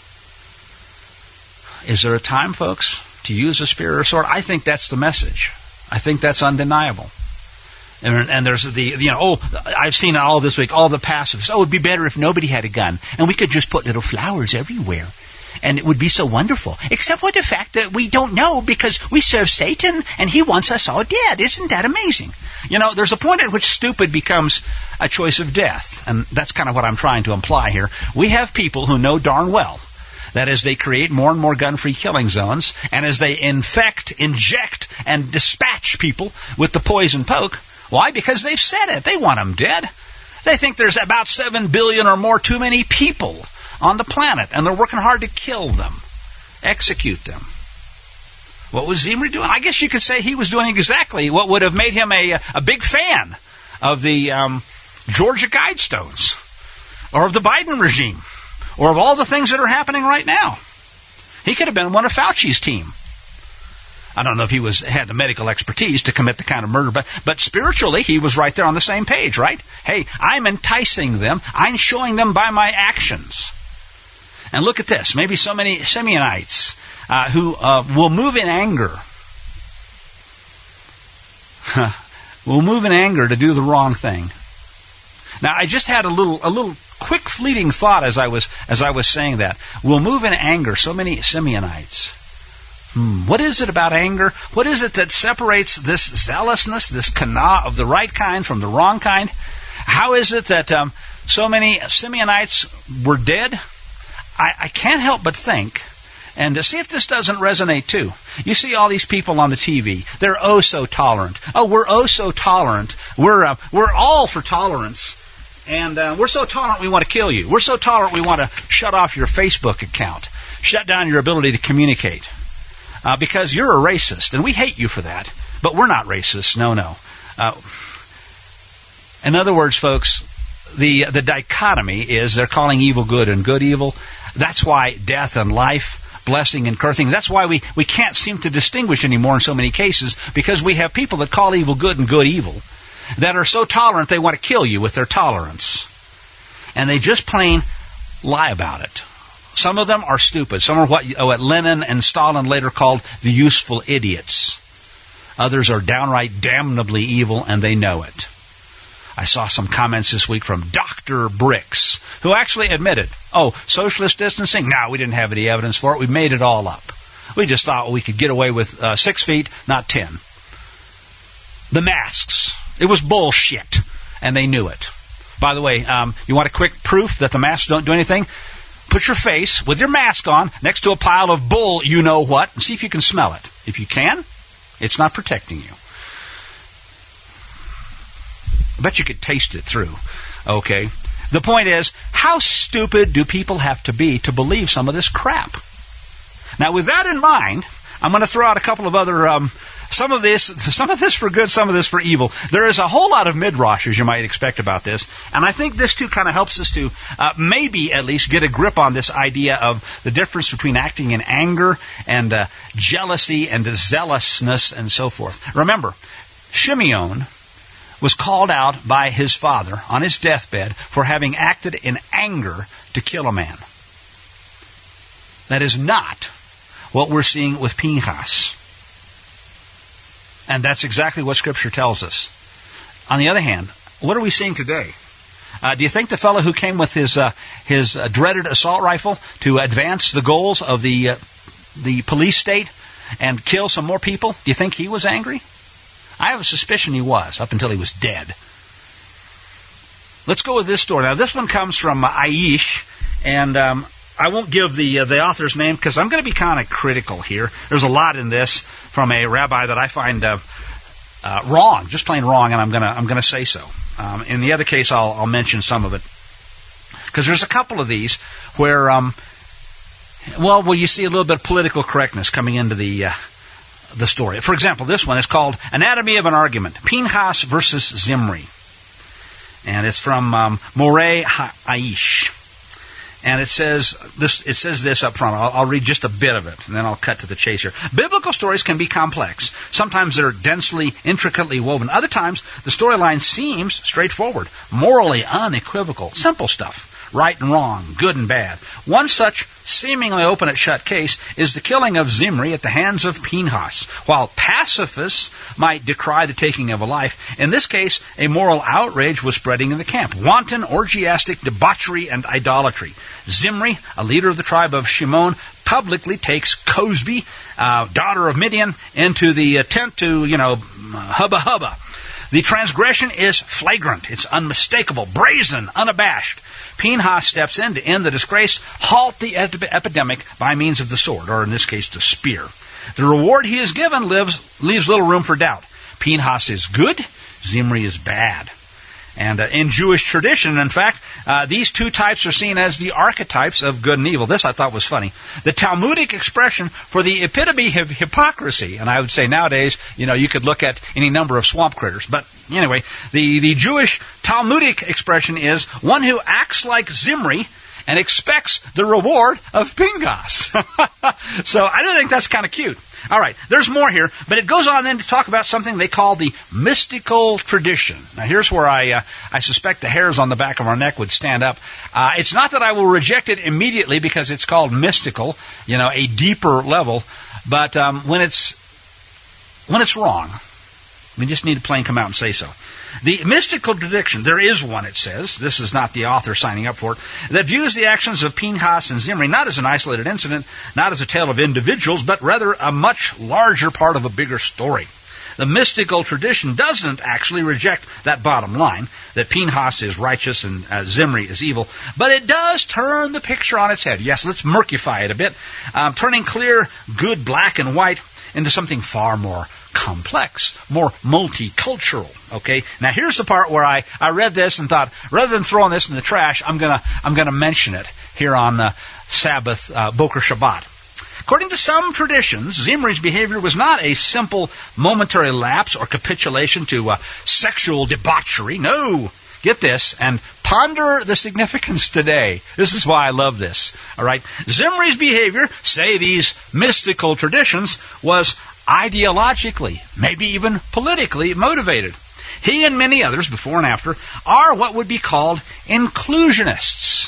Is there a time, folks, to use a spear or a sword? I think that's the message. I think that's undeniable. And there's I've seen it all this week, all the passives. Oh, it would be better if nobody had a gun, and we could just put little flowers everywhere, and it would be so wonderful. Except for the fact that we don't know because we serve Satan, and he wants us all dead. Isn't that amazing? There's a point at which stupid becomes a choice of death, and that's kind of what I'm trying to imply here. We have people who know darn well that as they create more and more gun-free killing zones, and as they infect, inject, and dispatch people with the poison poke, why? Because they've said it. They want them dead. They think there's about 7 billion or more too many people on the planet, and they're working hard to kill them, execute them. What was Zimri doing? I guess you could say he was doing exactly what would have made him a big fan of the Georgia Guidestones, or of the Biden regime, or of all the things that are happening right now. He could have been one of Fauci's team. I don't know if he had the medical expertise to commit the kind of murder, but spiritually he was right there on the same page, right? Hey, I'm enticing them. I'm showing them by my actions. And look at this. Maybe so many Simeonites who will move in anger. will move in anger to do the wrong thing. Now, I just had a little quick fleeting thought as I was saying that. Will move in anger. So many Simeonites. What is it about anger? What is it that separates this zealousness, this kana of the right kind from the wrong kind? How is it that so many Simeonites were dead? I can't help but think, and to see if this doesn't resonate too. You see all these people on the TV. They're oh so tolerant. Oh, we're oh so tolerant. We're all for tolerance. And we're so tolerant we want to kill you. We're so tolerant we want to shut off your Facebook account. Shut down your ability to communicate. because you're a racist, and we hate you for that. But we're not racist. No. In other words, folks, the dichotomy is they're calling evil good and good evil. That's why death and life, blessing and cursing, that's why we can't seem to distinguish anymore in so many cases, because we have people that call evil good and good evil, that are so tolerant they want to kill you with their tolerance. And they just plain lie about it. Some of them are stupid. Some are what Lenin and Stalin later called the useful idiots. Others are downright damnably evil, and they know it. I saw some comments this week from Dr. Bricks, who actually admitted, socialist distancing? No, we didn't have any evidence for it. We made it all up. We just thought we could get away with 6 feet, not 10. The masks. It was bullshit, and they knew it. By the way, you want a quick proof that the masks don't do anything? Put your face with your mask on next to a pile of bull you-know-what, and see if you can smell it. If you can, it's not protecting you. I bet you could taste it through. Okay. The point is, how stupid do people have to be to believe some of this crap? Now, with that in mind, I'm going to throw out a couple of other, some of this for good, some of this for evil. There is a whole lot of midrash, as you might expect, about this, and I think this too kind of helps us to maybe at least get a grip on this idea of the difference between acting in anger and jealousy and zealousness and so forth. Remember, Shimeon was called out by his father on his deathbed for having acted in anger to kill a man. That is not what we're seeing with Pinchas. And that's exactly what Scripture tells us. On the other hand, what are we seeing today? Do you think the fellow who came with his dreaded assault rifle to advance the goals of the police state and kill some more people, do you think he was angry? I have a suspicion he was, up until he was dead. Let's go with this story. Now, this one comes from Aish, and I won't give the author's name because I'm going to be kind of critical here. There's a lot in this from a rabbi that I find wrong, just plain wrong, and I'm going to say so. In the other case, I'll mention some of it, because there's a couple of these where, you see a little bit of political correctness coming into the story. For example, this one is called Anatomy of an Argument, Pinchas versus Zimri. And it's from Moreh Aish. And it says this up front. I'll read just a bit of it, and then I'll cut to the chase here. Biblical stories can be complex. Sometimes they're densely, intricately woven. Other times, the storyline seems straightforward, morally unequivocal, simple stuff. Right and wrong, good and bad. One such seemingly open and shut case is the killing of Zimri at the hands of Pinchas. While pacifists might decry the taking of a life, in this case, a moral outrage was spreading in the camp. Wanton, orgiastic debauchery and idolatry. Zimri, a leader of the tribe of Shimon, publicly takes Cosbi, daughter of Midian, into the tent to, hubba. The transgression is flagrant. It's unmistakable, brazen, unabashed. Pinchas steps in to end the disgrace, halt the epidemic by means of the sword, or in this case, the spear. The reward he is given leaves little room for doubt. Pinchas is good, Zimri is bad. And in Jewish tradition, in fact, these two types are seen as the archetypes of good and evil. This I thought was funny. The Talmudic expression for the epitome of hypocrisy, and I would say nowadays, you could look at any number of swamp critters. But anyway, the Jewish Talmudic expression is one who acts like Zimri and expects the reward of Pinchas. So I do think that's kind of cute. All right, there's more here, but it goes on then to talk about something they call the mystical tradition. Now, here's where I suspect the hairs on the back of our neck would stand up. It's not that I will reject it immediately because it's called mystical, a deeper level, but when it's wrong, we just need to plain come out and say so. The mystical tradition, there is one, it says, this is not the author signing up for it, that views the actions of Pinchas and Zimri not as an isolated incident, not as a tale of individuals, but rather a much larger part of a bigger story. The mystical tradition doesn't actually reject that bottom line, that Pinchas is righteous and Zimri is evil, but it does turn the picture on its head. Yes, let's murkify it a bit, turning clear, good, black and white into something far more complex, more multicultural. Okay, now here's the part where I read this and thought, rather than throwing this in the trash, I'm gonna mention it here on Sabbath Boker Shabbat. According to some traditions, Zimri's behavior was not a simple momentary lapse or capitulation to sexual debauchery. No. Get this, and ponder the significance today. This is why I love this. All right. Zimri's behavior, say these mystical traditions, was ideologically, maybe even politically motivated. He and many others, before and after, are what would be called inclusionists,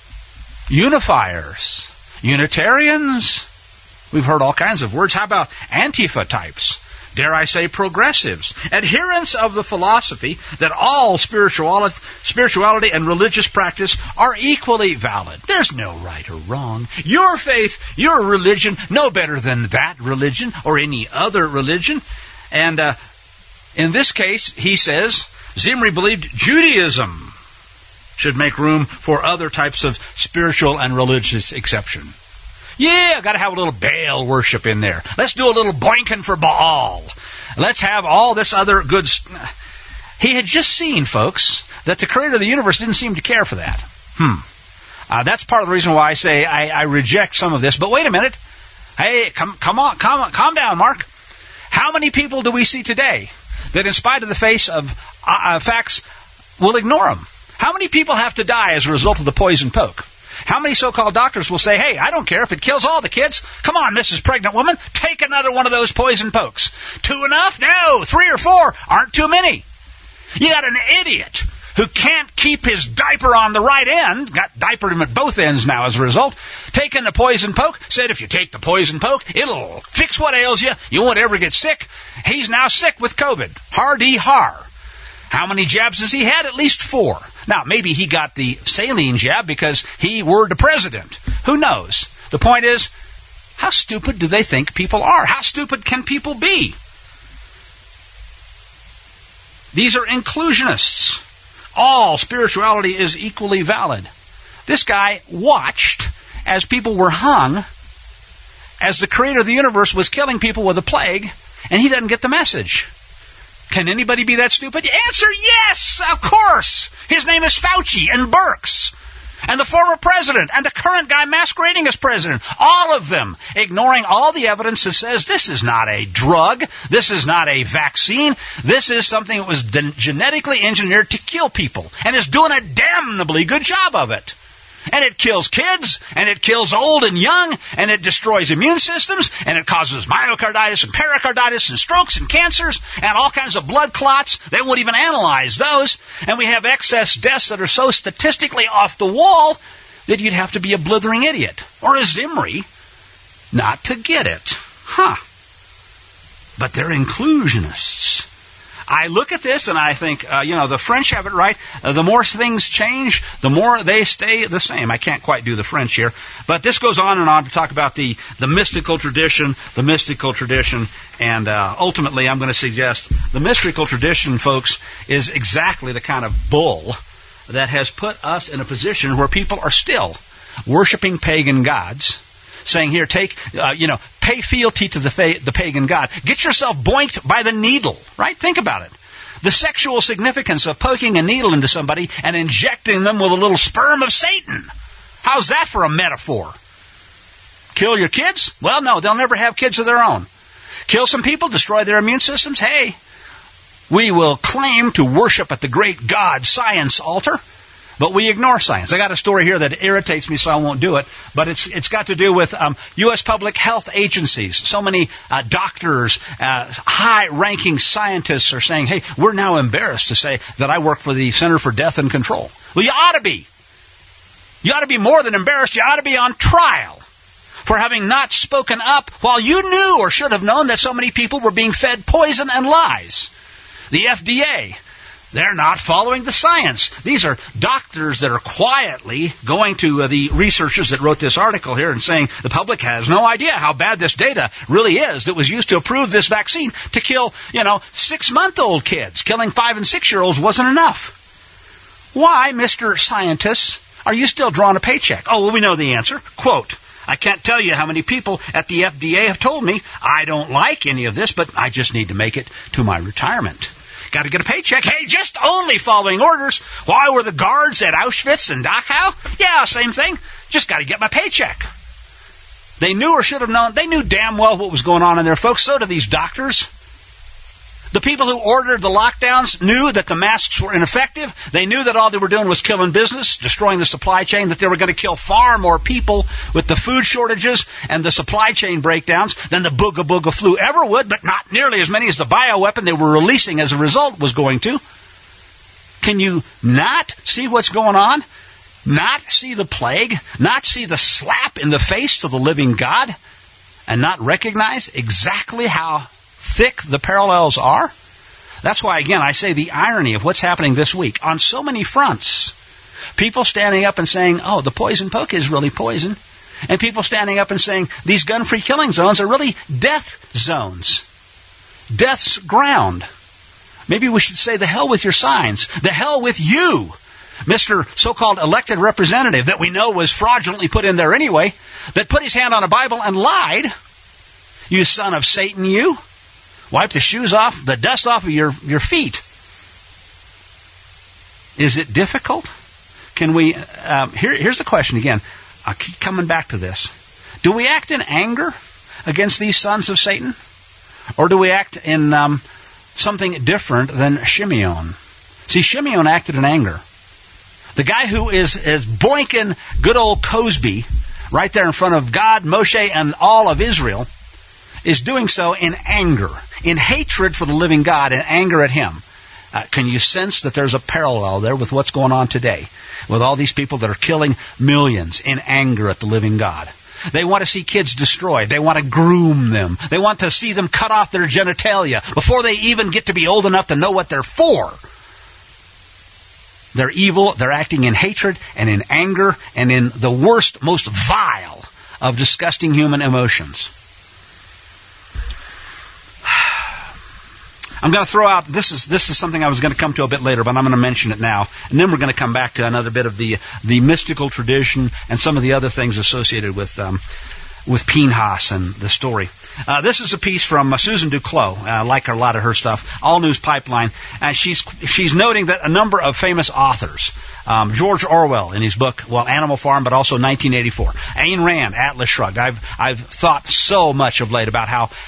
unifiers, Unitarians. We've heard all kinds of words. How about Antifa types? Dare I say progressives? Adherents of the philosophy that all spirituality and religious practice are equally valid. There's no right or wrong. Your faith, your religion, no better than that religion or any other religion. And in this case, he says, Zimri believed Judaism should make room for other types of spiritual and religious exception. Yeah, got to have a little Baal worship in there. Let's do a little boinking for Baal. Let's have all this other good... He had just seen, folks, that the creator of the universe didn't seem to care for that. That's part of the reason why I say I reject some of this. But wait a minute. Hey, calm down, Mark. How many people do we see today that in spite of the face of facts will ignore them? How many people have to die as a result of the poison poke? How many so-called doctors will say, hey, I don't care if it kills all the kids. Come on, Mrs. Pregnant Woman, take another one of those poison pokes. 2 enough? No, 3 or 4 aren't too many. You got an idiot who can't keep his diaper on the right end, got diapered him at both ends now as a result, taking the poison poke, said if you take the poison poke, it'll fix what ails you. You won't ever get sick. He's now sick with COVID. Har-dee-har. How many jabs has he had? At least 4. Now, maybe he got the saline jab because he were the president. Who knows? The point is, how stupid do they think people are? How stupid can people be? These are inclusionists. All spirituality is equally valid. This guy watched as people were hung, as the creator of the universe was killing people with a plague, and he doesn't get the message. Can anybody be that stupid? Answer yes, of course. His name is Fauci and Birx and the former president and the current guy masquerading as president. All of them ignoring all the evidence that says this is not a drug, this is not a vaccine, this is something that was genetically engineered to kill people and is doing a damnably good job of it. And it kills kids, and it kills old and young, and it destroys immune systems, and it causes myocarditis and pericarditis and strokes and cancers and all kinds of blood clots. They won't even analyze those. And we have excess deaths that are so statistically off the wall that you'd have to be a blithering idiot or a Zimri not to get it. But they're inclusionists. I look at this and I think, the French have it right. The more things change, the more they stay the same. I can't quite do the French here. But this goes on and on to talk about the mystical tradition, and ultimately I'm going to suggest the mystical tradition, folks, is exactly the kind of bull that has put us in a position where people are still worshiping pagan gods, saying, here, pay fealty to the pagan god. Get yourself boinked by the needle, right? Think about it. The sexual significance of poking a needle into somebody and injecting them with a little sperm of Satan. How's that for a metaphor? Kill your kids? Well, no, they'll never have kids of their own. Kill some people, destroy their immune systems? Hey, we will claim to worship at the great God science altar, but we ignore science. I got a story here that irritates me, so I won't do it. But it's got to do with U.S. public health agencies. So many doctors, high-ranking scientists are saying, hey, we're now embarrassed to say that I work for the Center for Death and Control. Well, you ought to be. You ought to be more than embarrassed. You ought to be on trial for having not spoken up while you knew or should have known that so many people were being fed poison and lies. The FDA, they're not following the science. These are doctors that are quietly going to the researchers that wrote this article here and saying the public has no idea how bad this data really is that was used to approve this vaccine to kill, 6-month-old kids. Killing 5- and 6-year-olds wasn't enough. Why, Mr. Scientist, are you still drawing a paycheck? Oh, well, we know the answer. Quote, I can't tell you how many people at the FDA have told me I don't like any of this, but I just need to make it to my retirement. Got to get a paycheck. Hey, just only following orders. Why were the guards at Auschwitz and Dachau? Yeah, same thing. Just got to get my paycheck. They knew or should have known. They knew damn well what was going on in there, folks. So do these doctors. The people who ordered the lockdowns knew that the masks were ineffective. They knew that all they were doing was killing business, destroying the supply chain, that they were going to kill far more people with the food shortages and the supply chain breakdowns than the booga flu ever would, but not nearly as many as the bioweapon they were releasing as a result was going to. Can you not see what's going on? Not see the plague? Not see the slap in the face to the living God? And not recognize exactly how thick the parallels are? That's why, again, I say the irony of what's happening this week on so many fronts. People standing up and saying, oh, the poison poke is really poison. And people standing up and saying, these gun-free killing zones are really death zones. Death's ground. Maybe we should say, the hell with your signs. The hell with you, Mr. so-called elected representative that we know was fraudulently put in there anyway, that put his hand on a Bible and lied. You son of Satan, you. Wipe the shoes off, the dust off of your feet. Is it difficult? Can we, here's the question again. I'll keep coming back to this. Do we act in anger against these sons of Satan? Or do we act in something different than Shimeon? See, Shimeon acted in anger. The guy who is boinking good old Cosby right there in front of God, Moshe, and all of Israel is doing so in anger, in hatred for the living God, and anger at him. Can you sense that there's a parallel there with what's going on today, with all these people that are killing millions in anger at the living God? They want to see kids destroyed. They want to groom them. They want to see them cut off their genitalia before they even get to be old enough to know what they're for. They're evil. They're acting in hatred and in anger and in the worst, most vile of disgusting human emotions. I'm going to throw out, this is something I was going to come to a bit later, but I'm going to mention it now. And then we're going to come back to another bit of the mystical tradition and some of the other things associated with Pinhas and the story. This is a piece from Susan Duclos. I like a lot of her stuff. All News Pipeline. And she's noting that a number of famous authors, George Orwell in his book, Animal Farm, but also 1984. Ayn Rand, Atlas Shrugged. I've thought so much of late about how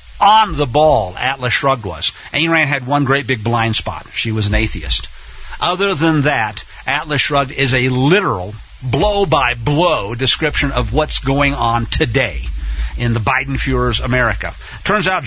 on the ball Atlas Shrugged was. Ayn Rand had one great big blind spot. She was an atheist. Other than that, Atlas Shrugged is a literal, blow-by-blow description of what's going on today in the Biden-Führer's America. Turns out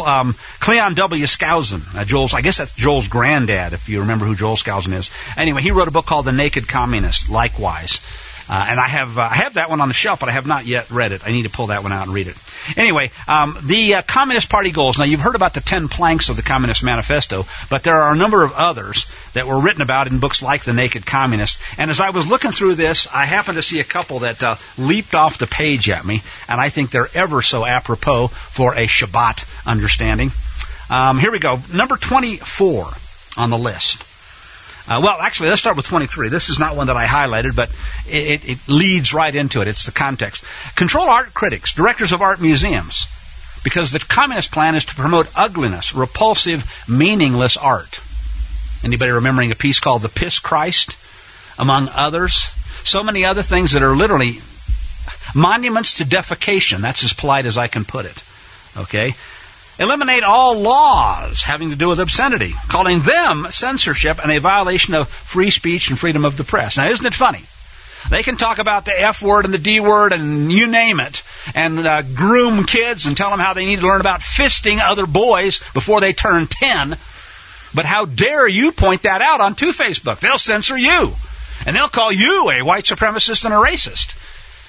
Cleon W. Skousen, I guess that's Joel's granddad, if you remember who Joel Skousen is. Anyway, he wrote a book called The Naked Communist, likewise. And I have that one on the shelf, but I have not yet read it. I need to pull that one out and read it. Anyway, the Communist Party goals. Now, you've heard about the 10 planks of the Communist Manifesto, but there are a number of others that were written about in books like The Naked Communist. And as I was looking through this, I happened to see a couple that leaped off the page at me, and I think they're ever so apropos for a Shabbat understanding. Here we go. Number 24 on the list. Actually, let's start with 23. This is not one that I highlighted, but it leads right into it. It's the context. Control art critics, directors of art museums, because the communist plan is to promote ugliness, repulsive, meaningless art. Anybody remembering a piece called The Piss Christ, among others? So many other things that are literally monuments to defecation. That's as polite as I can put it. Okay? Eliminate all laws having to do with obscenity, calling them censorship and a violation of free speech and freedom of the press. Now, isn't it funny? They can talk about the F word and the D word and you name it, and groom kids and tell them how they need to learn about fisting other boys before they turn 10. But how dare you point that out onto Facebook? They'll censor you. And they'll call you a white supremacist and a racist.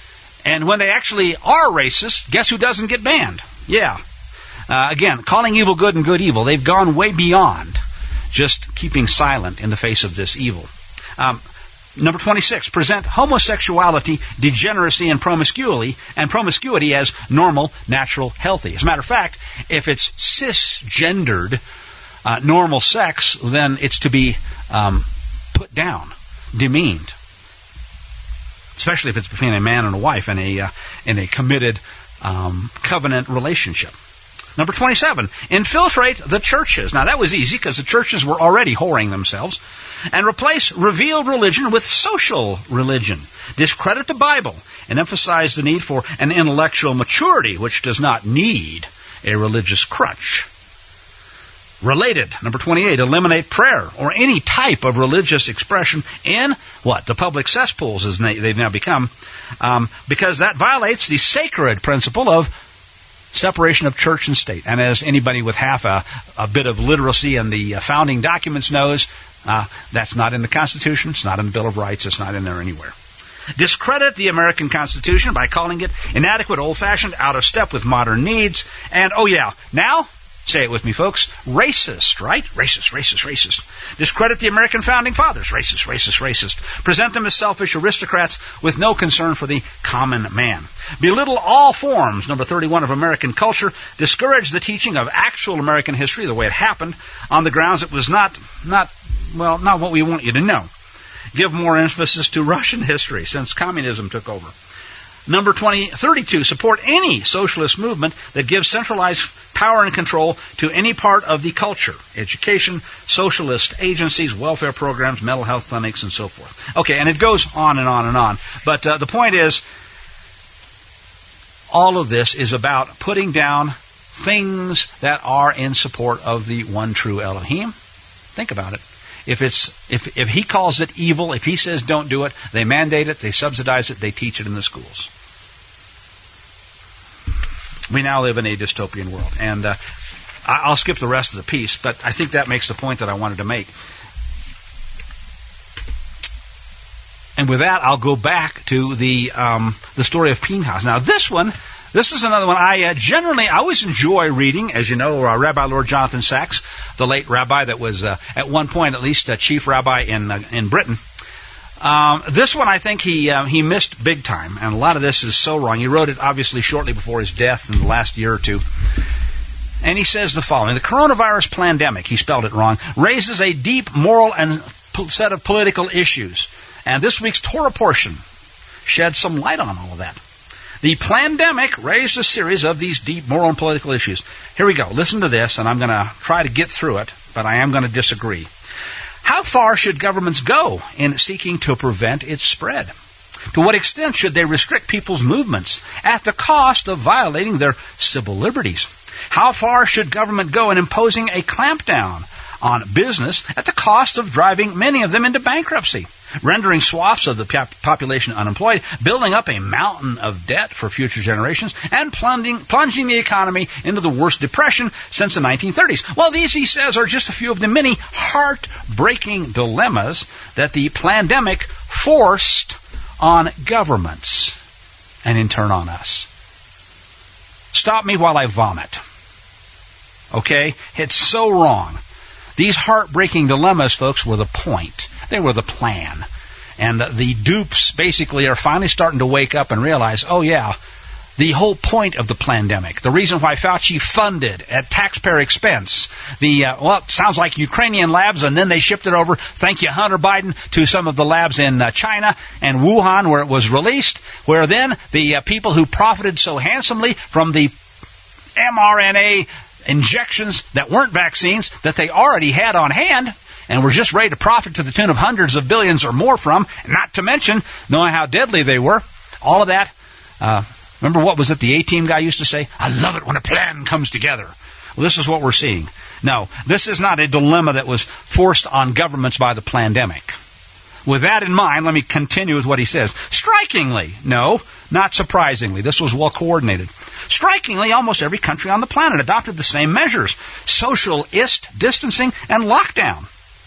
And when they actually are racist, guess who doesn't get banned? Yeah. Again, calling evil good and good evil. They've gone way beyond just keeping silent in the face of this evil. Number 26, present homosexuality, degeneracy, and promiscuity as normal, natural, healthy. As a matter of fact, if it's cisgendered normal sex, then it's to be put down, demeaned. Especially if it's between a man and a wife in a committed covenant relationship. Number 27, infiltrate the churches. Now that was easy because the churches were already whoring themselves. And replace revealed religion with social religion. Discredit the Bible and emphasize the need for an intellectual maturity which does not need a religious crutch. Related, number 28, eliminate prayer or any type of religious expression in what? The public cesspools as they've now become, because that violates the sacred principle of separation of church and state. And as anybody with half a bit of literacy in the founding documents knows, that's not in the Constitution, it's not in the Bill of Rights, it's not in there anywhere. Discredit the American Constitution by calling it inadequate, old-fashioned, out of step with modern needs, and, oh yeah, now, say it with me, folks, racist, right? Racist. Discredit the American Founding Fathers. Racist. Present them as selfish aristocrats with no concern for the common man. Belittle all forms, number 31, of American culture. Discourage the teaching of actual American history, the way it happened, on the grounds it was not what we want you to know. Give more emphasis to Russian history since communism took over. Number 32, support any socialist movement that gives centralized power and control to any part of the culture, education, socialist agencies, welfare programs, mental health clinics, and so forth. Okay, and it goes on and on and on. But the point is, all of this is about putting down things that are in support of the one true Elohim. Think about it. If he calls it evil, if he says don't do it, they mandate it, they subsidize it, they teach it in the schools. We now live in a dystopian world. And I'll skip the rest of the piece, but I think that makes the point that I wanted to make. And with that, I'll go back to the story of Pinchas. Now, this is another one I always enjoy reading. As you know, Rabbi Lord Jonathan Sacks, the late rabbi that was at one point at least a chief rabbi in Britain. This one I think he missed big time, and a lot of this is so wrong. He wrote it obviously shortly before his death in the last year or two. And he says the following: the coronavirus pandemic, he spelled it wrong, raises a deep moral and set of political issues. And this week's Torah portion sheds some light on all of that. The pandemic raised a series of these deep moral and political issues. Here we go. Listen to this, and I'm going to try to get through it, but I am going to disagree. How far should governments go in seeking to prevent its spread? To what extent should they restrict people's movements at the cost of violating their civil liberties? How far should government go in imposing a clampdown on business at the cost of driving many of them into bankruptcy, rendering swaths of the population unemployed, building up a mountain of debt for future generations, and plunging the economy into the worst depression since the 1930s? Well, these, he says, are just a few of the many heartbreaking dilemmas that the pandemic forced on governments and in turn on us. Stop me while I vomit. Okay? It's so wrong. These heartbreaking dilemmas, folks, were the point. They were the plan. And the dupes basically are finally starting to wake up and realize, oh yeah, the whole point of the pandemic, the reason why Fauci funded at taxpayer expense it sounds like Ukrainian labs, and then they shipped it over, thank you, Hunter Biden, to some of the labs in China and Wuhan where it was released, where then the people who profited so handsomely from the mRNA injections that weren't vaccines that they already had on hand and were just ready to profit to the tune of hundreds of billions or more from, not to mention knowing how deadly they were. All of that. Remember what was it the A-Team guy used to say? I love it when a plan comes together. Well, this is what we're seeing. No, this is not a dilemma that was forced on governments by the pandemic. With that in mind, let me continue with what he says. Strikingly, no, not surprisingly, this was well coordinated. Strikingly, almost every country on the planet adopted the same measures: social distancing and lockdown.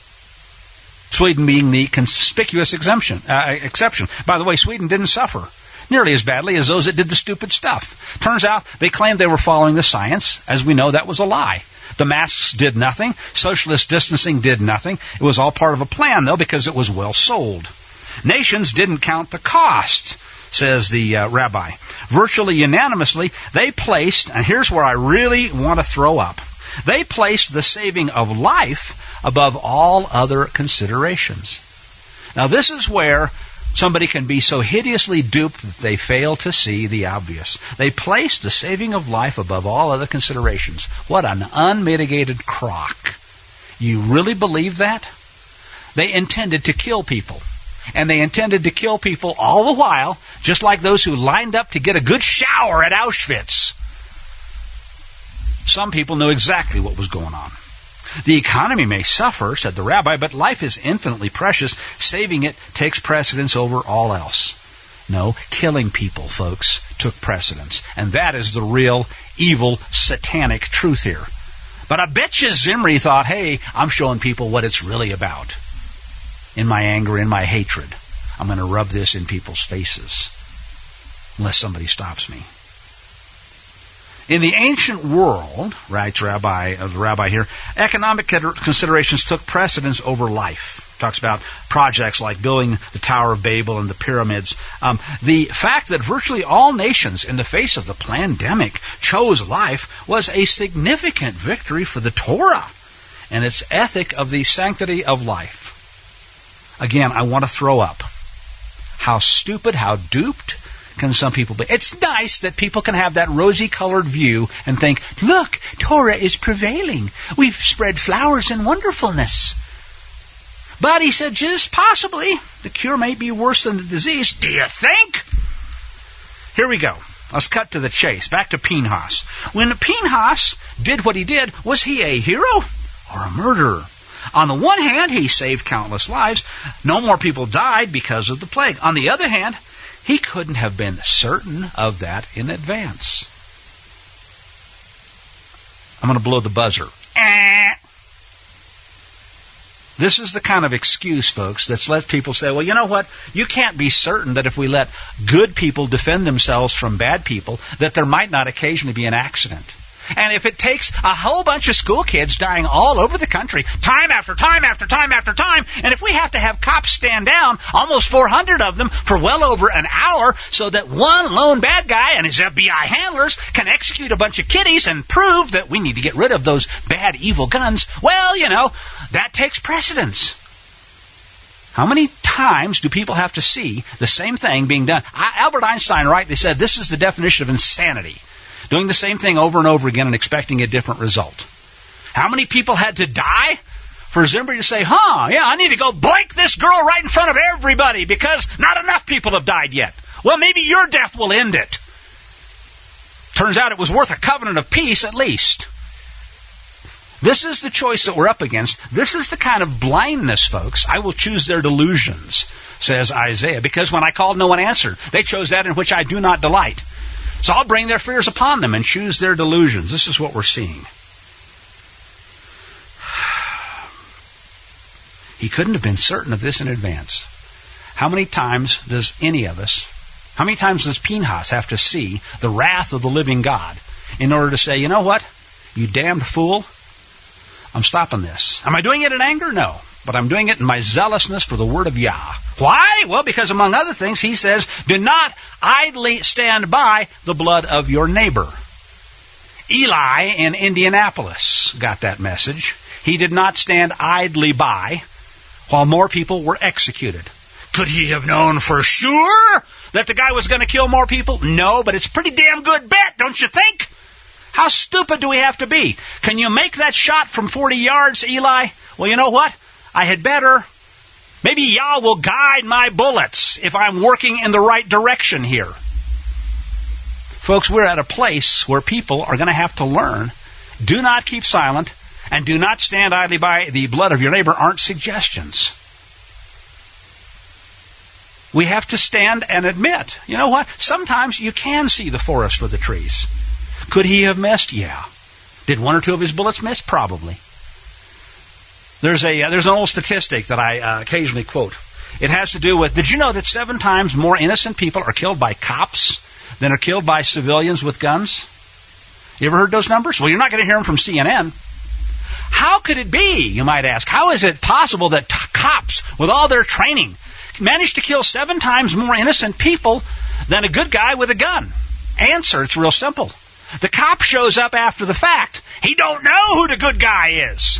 Sweden being the conspicuous exception. By the way, Sweden didn't suffer nearly as badly as those that did the stupid stuff. Turns out they claimed they were following the science. As we know, that was a lie. The masks did nothing. Socialist distancing did nothing. It was all part of a plan, though, because it was well sold. Nations didn't count the cost, says the rabbi. Virtually unanimously, they placed, and here's where I really want to throw up, they placed the saving of life above all other considerations. Now, this is where Somebody can be so hideously duped that they fail to see the obvious. They place the saving of life above all other considerations. What an unmitigated crock. You really believe that? They intended to kill people. And they intended to kill people all the while, just like those who lined up to get a good shower at Auschwitz. Some people knew exactly what was going on. The economy may suffer, said the rabbi, but life is infinitely precious. Saving it takes precedence over all else. No, killing people, folks, took precedence. And that is the real, evil, satanic truth here. But I bet you Zimri thought, hey, I'm showing people what it's really about. In my anger, in my hatred, I'm going to rub this in people's faces. Unless somebody stops me. In the ancient world, writes the rabbi here, economic considerations took precedence over life. Talks about projects like building the Tower of Babel and the pyramids. The fact that virtually all nations in the face of the pandemic chose life was a significant victory for the Torah and its ethic of the sanctity of life. Again, I want to throw up. How stupid, how duped can some people be? It's nice that people can have that rosy-colored view and think, look, Torah is prevailing. We've spread flowers and wonderfulness. But he said, just possibly, the cure may be worse than the disease. Do you think? Here we go. Let's cut to the chase. Back to Pinchas. When Pinchas did what he did, was he a hero or a murderer? On the one hand, he saved countless lives. No more people died because of the plague. On the other hand, he couldn't have been certain of that in advance. I'm going to blow the buzzer. This is the kind of excuse, folks, that's let people say, well, you know what? You can't be certain that if we let good people defend themselves from bad people, that there might not occasionally be an accident. And if it takes a whole bunch of school kids dying all over the country, time after time after time after time, and if we have to have cops stand down, almost 400 of them, for well over an hour, so that one lone bad guy and his FBI handlers can execute a bunch of kiddies and prove that we need to get rid of those bad, evil guns, well, you know, that takes precedence. How many times do people have to see the same thing being done? Albert Einstein rightly said this is the definition of insanity. Doing the same thing over and over again and expecting a different result. How many people had to die for Zimri to say, I need to go blank this girl right in front of everybody because not enough people have died yet. Well, maybe your death will end it. Turns out it was worth a covenant of peace at least. This is the choice that we're up against. This is the kind of blindness, folks. I will choose their delusions, says Isaiah, because when I called, no one answered. They chose that in which I do not delight. So I'll bring their fears upon them and choose their delusions. This is what we're seeing. He couldn't have been certain of this in advance. How many times does Pinchas have to see the wrath of the living God in order to say, you know what? You damned fool. I'm stopping this. Am I doing it in anger? No. But I'm doing it in my zealousness for the word of Yah. Why? Well, because among other things, he says, do not idly stand by the blood of your neighbor. Eli in Indianapolis got that message. He did not stand idly by while more people were executed. Could he have known for sure that the guy was going to kill more people? No, but it's a pretty damn good bet, don't you think? How stupid do we have to be? Can you make that shot from 40 yards, Eli? Well, you know what? I had better. Maybe Yah will guide my bullets if I'm working in the right direction here. Folks, we're at a place where people are going to have to learn. Do not keep silent and do not stand idly by the blood of your neighbor aren't suggestions. We have to stand and admit, you know what? Sometimes you can see the forest for the trees. Could he have missed? Yeah. Did one or two of his bullets miss? Probably. There's an old statistic that I occasionally quote. It has to do with, did you know that 7 times more innocent people are killed by cops than are killed by civilians with guns? You ever heard those numbers? Well, you're not going to hear them from CNN. How could it be, you might ask? How is it possible that cops, with all their training, manage to kill 7 times more innocent people than a good guy with a gun? Answer, it's real simple. The cop shows up after the fact. He don't know who the good guy is.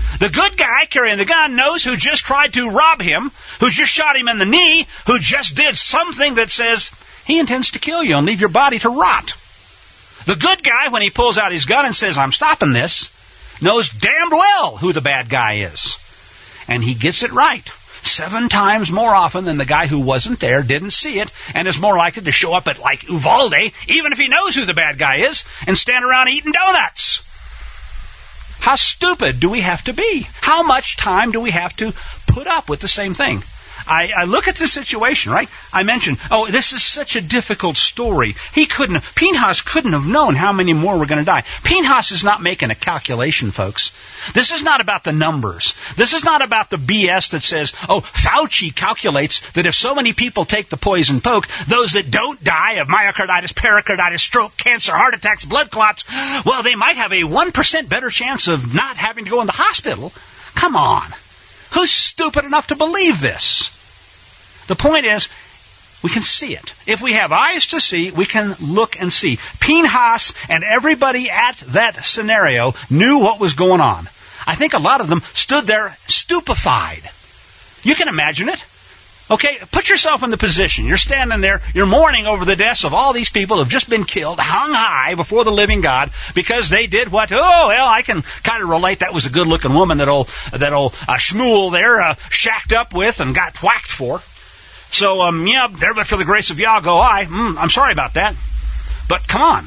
The good guy carrying the gun knows who just tried to rob him, who just shot him in the knee, who just did something that says he intends to kill you and leave your body to rot. The good guy, when he pulls out his gun and says, I'm stopping this, knows damned well who the bad guy is. And he gets it right 7 times more often than the guy who wasn't there, didn't see it, and is more likely to show up at like Uvalde, even if he knows who the bad guy is, and stand around eating donuts. How stupid do we have to be? How much time do we have to put up with the same thing? I look at this situation, right? I mentioned, this is such a difficult story. Pinchas couldn't have known how many more were going to die. Pinchas is not making a calculation, folks. This is not about the numbers. This is not about the BS that says, Fauci calculates that if so many people take the poison poke, those that don't die of myocarditis, pericarditis, stroke, cancer, heart attacks, blood clots, well, they might have a 1% better chance of not having to go in the hospital. Come on. Who's stupid enough to believe this? The point is, we can see it. If we have eyes to see, we can look and see. Pinchas and everybody at that scenario knew what was going on. I think a lot of them stood there stupefied. You can imagine it. Okay, put yourself in the position. You're standing there, you're mourning over the deaths of all these people who have just been killed, hung high before the living God, because they did what? I can kind of relate. That was a good-looking woman that old Shmuel there shacked up with and got whacked for. So, there, but for the grace of Yah go I. I'm sorry about that. But come on.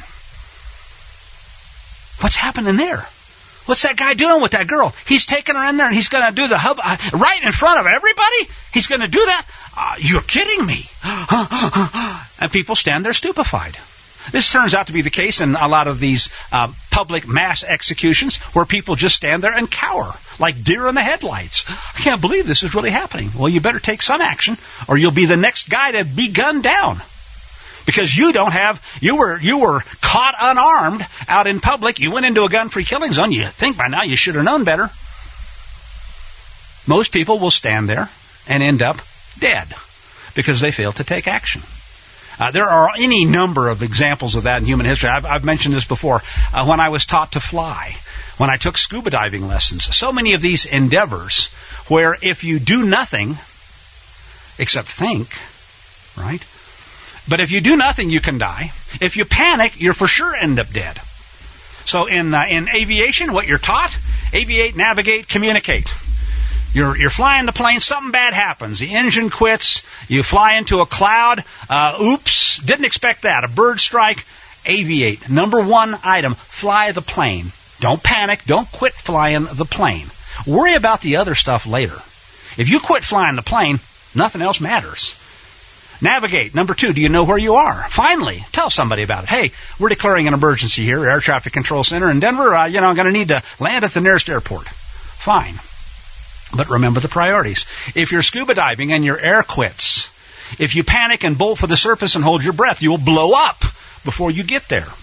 What's happening there? What's that guy doing with that girl? He's taking her in there and he's going to do the hub right in front of everybody? He's going to do that? You're kidding me. And people stand there stupefied. This turns out to be the case in a lot of these public mass executions where people just stand there and cower like deer in the headlights. I can't believe this is really happening. Well, you better take some action or you'll be the next guy to be gunned down. Because you were caught unarmed out in public. You went into a gun-free killing zone. You think by now you should have known better. Most people will stand there and end up dead because they failed to take action. There are any number of examples of that in human history. I've mentioned this before. When I was taught to fly, when I took scuba diving lessons, so many of these endeavors where if you do nothing except think, right? But if you do nothing, you can die. If you panic, you're for sure end up dead. So in aviation, what you're taught, aviate, navigate, communicate. You're flying the plane, something bad happens. The engine quits, you fly into a cloud. Oops, didn't expect that. A bird strike, aviate. Number 1 item, fly the plane. Don't panic, don't quit flying the plane. Worry about the other stuff later. If you quit flying the plane, nothing else matters. Navigate. Number 2, do you know where you are? Finally, tell somebody about it. Hey, we're declaring an emergency here, Air Traffic Control Center in Denver. I'm going to need to land at the nearest airport. Fine. But remember the priorities. If you're scuba diving and your air quits, if you panic and bolt for the surface and hold your breath, you will blow up before you get there.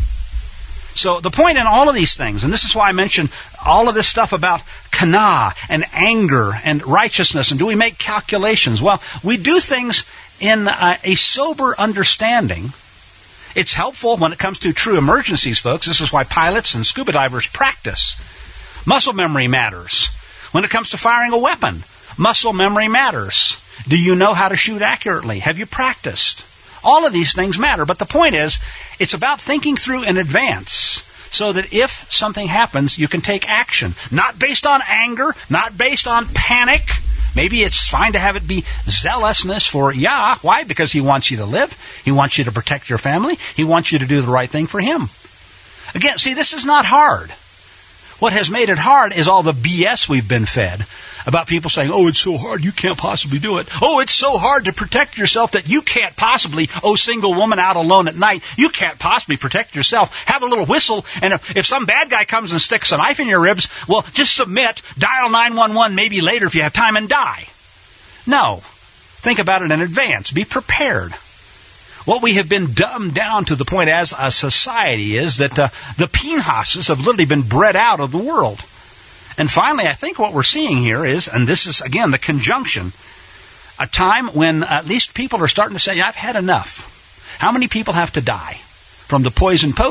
So the point in all of these things, and this is why I mentioned all of this stuff about kana and anger and righteousness, and do we make calculations? Well, we do things in a sober understanding. It's helpful when it comes to true emergencies, folks. This is why pilots and scuba divers practice. Muscle memory matters. When it comes to firing a weapon, muscle memory matters. Do you know how to shoot accurately? Have you practiced? All of these things matter, but the point is, it's about thinking through in advance so that if something happens, you can take action. Not based on anger, not based on panic. Maybe it's fine to have it be zealousness for Yah. Why? Because He wants you to live. He wants you to protect your family. He wants you to do the right thing for Him. Again, see, this is not hard. What has made it hard is all the BS we've been fed about people saying, it's so hard, you can't possibly do it. It's so hard to protect yourself that you can't possibly, single woman out alone at night, you can't possibly protect yourself. Have a little whistle, and if some bad guy comes and sticks a knife in your ribs, well, just submit, dial 911 maybe later if you have time, and die. No. Think about it in advance. Be prepared. What we have been dumbed down to the point as a society is that the Pinchases have literally been bred out of the world. And finally, I think what we're seeing here is, and this is, again, the conjunction, a time when at least people are starting to say, I've had enough. How many people have to die? From the poison poke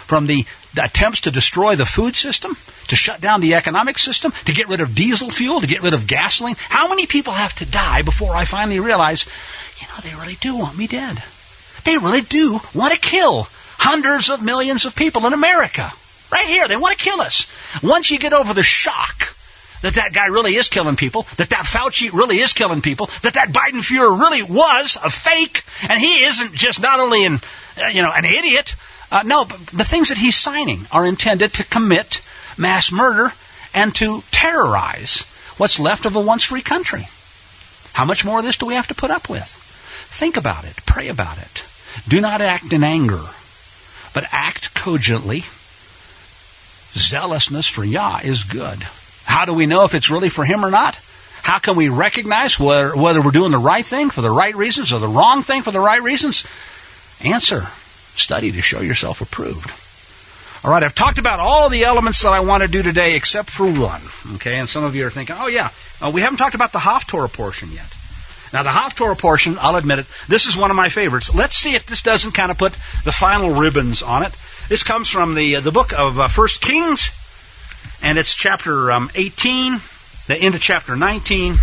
from the attempts to destroy the food system, to shut down the economic system, to get rid of diesel fuel, to get rid of gasoline. How many people have to die before I finally realize, they really do want me dead. They really do want to kill hundreds of millions of people in America. Right here, they want to kill us. Once you get over the shock that guy really is killing people, that Fauci really is killing people, that Biden Fuhrer really was a fake, and he isn't just not only an idiot. No, but the things that he's signing are intended to commit mass murder and to terrorize what's left of a once free country. How much more of this do we have to put up with? Think about it. Pray about it. Do not act in anger, but act cogently. Zealousness for Yah is good. How do we know if it's really for Him or not? How can we recognize whether we're doing the right thing for the right reasons or the wrong thing for the right reasons? Answer. Study to show yourself approved. All right, I've talked about all the elements that I want to do today except for one. Okay, and some of you are thinking, we haven't talked about the Haftorah portion yet. Now, the Haftorah portion, I'll admit it, this is one of my favorites. Let's see if this doesn't kind of put the final ribbons on it. This comes from the book of 1 Kings, and it's chapter 18, the end of chapter 19,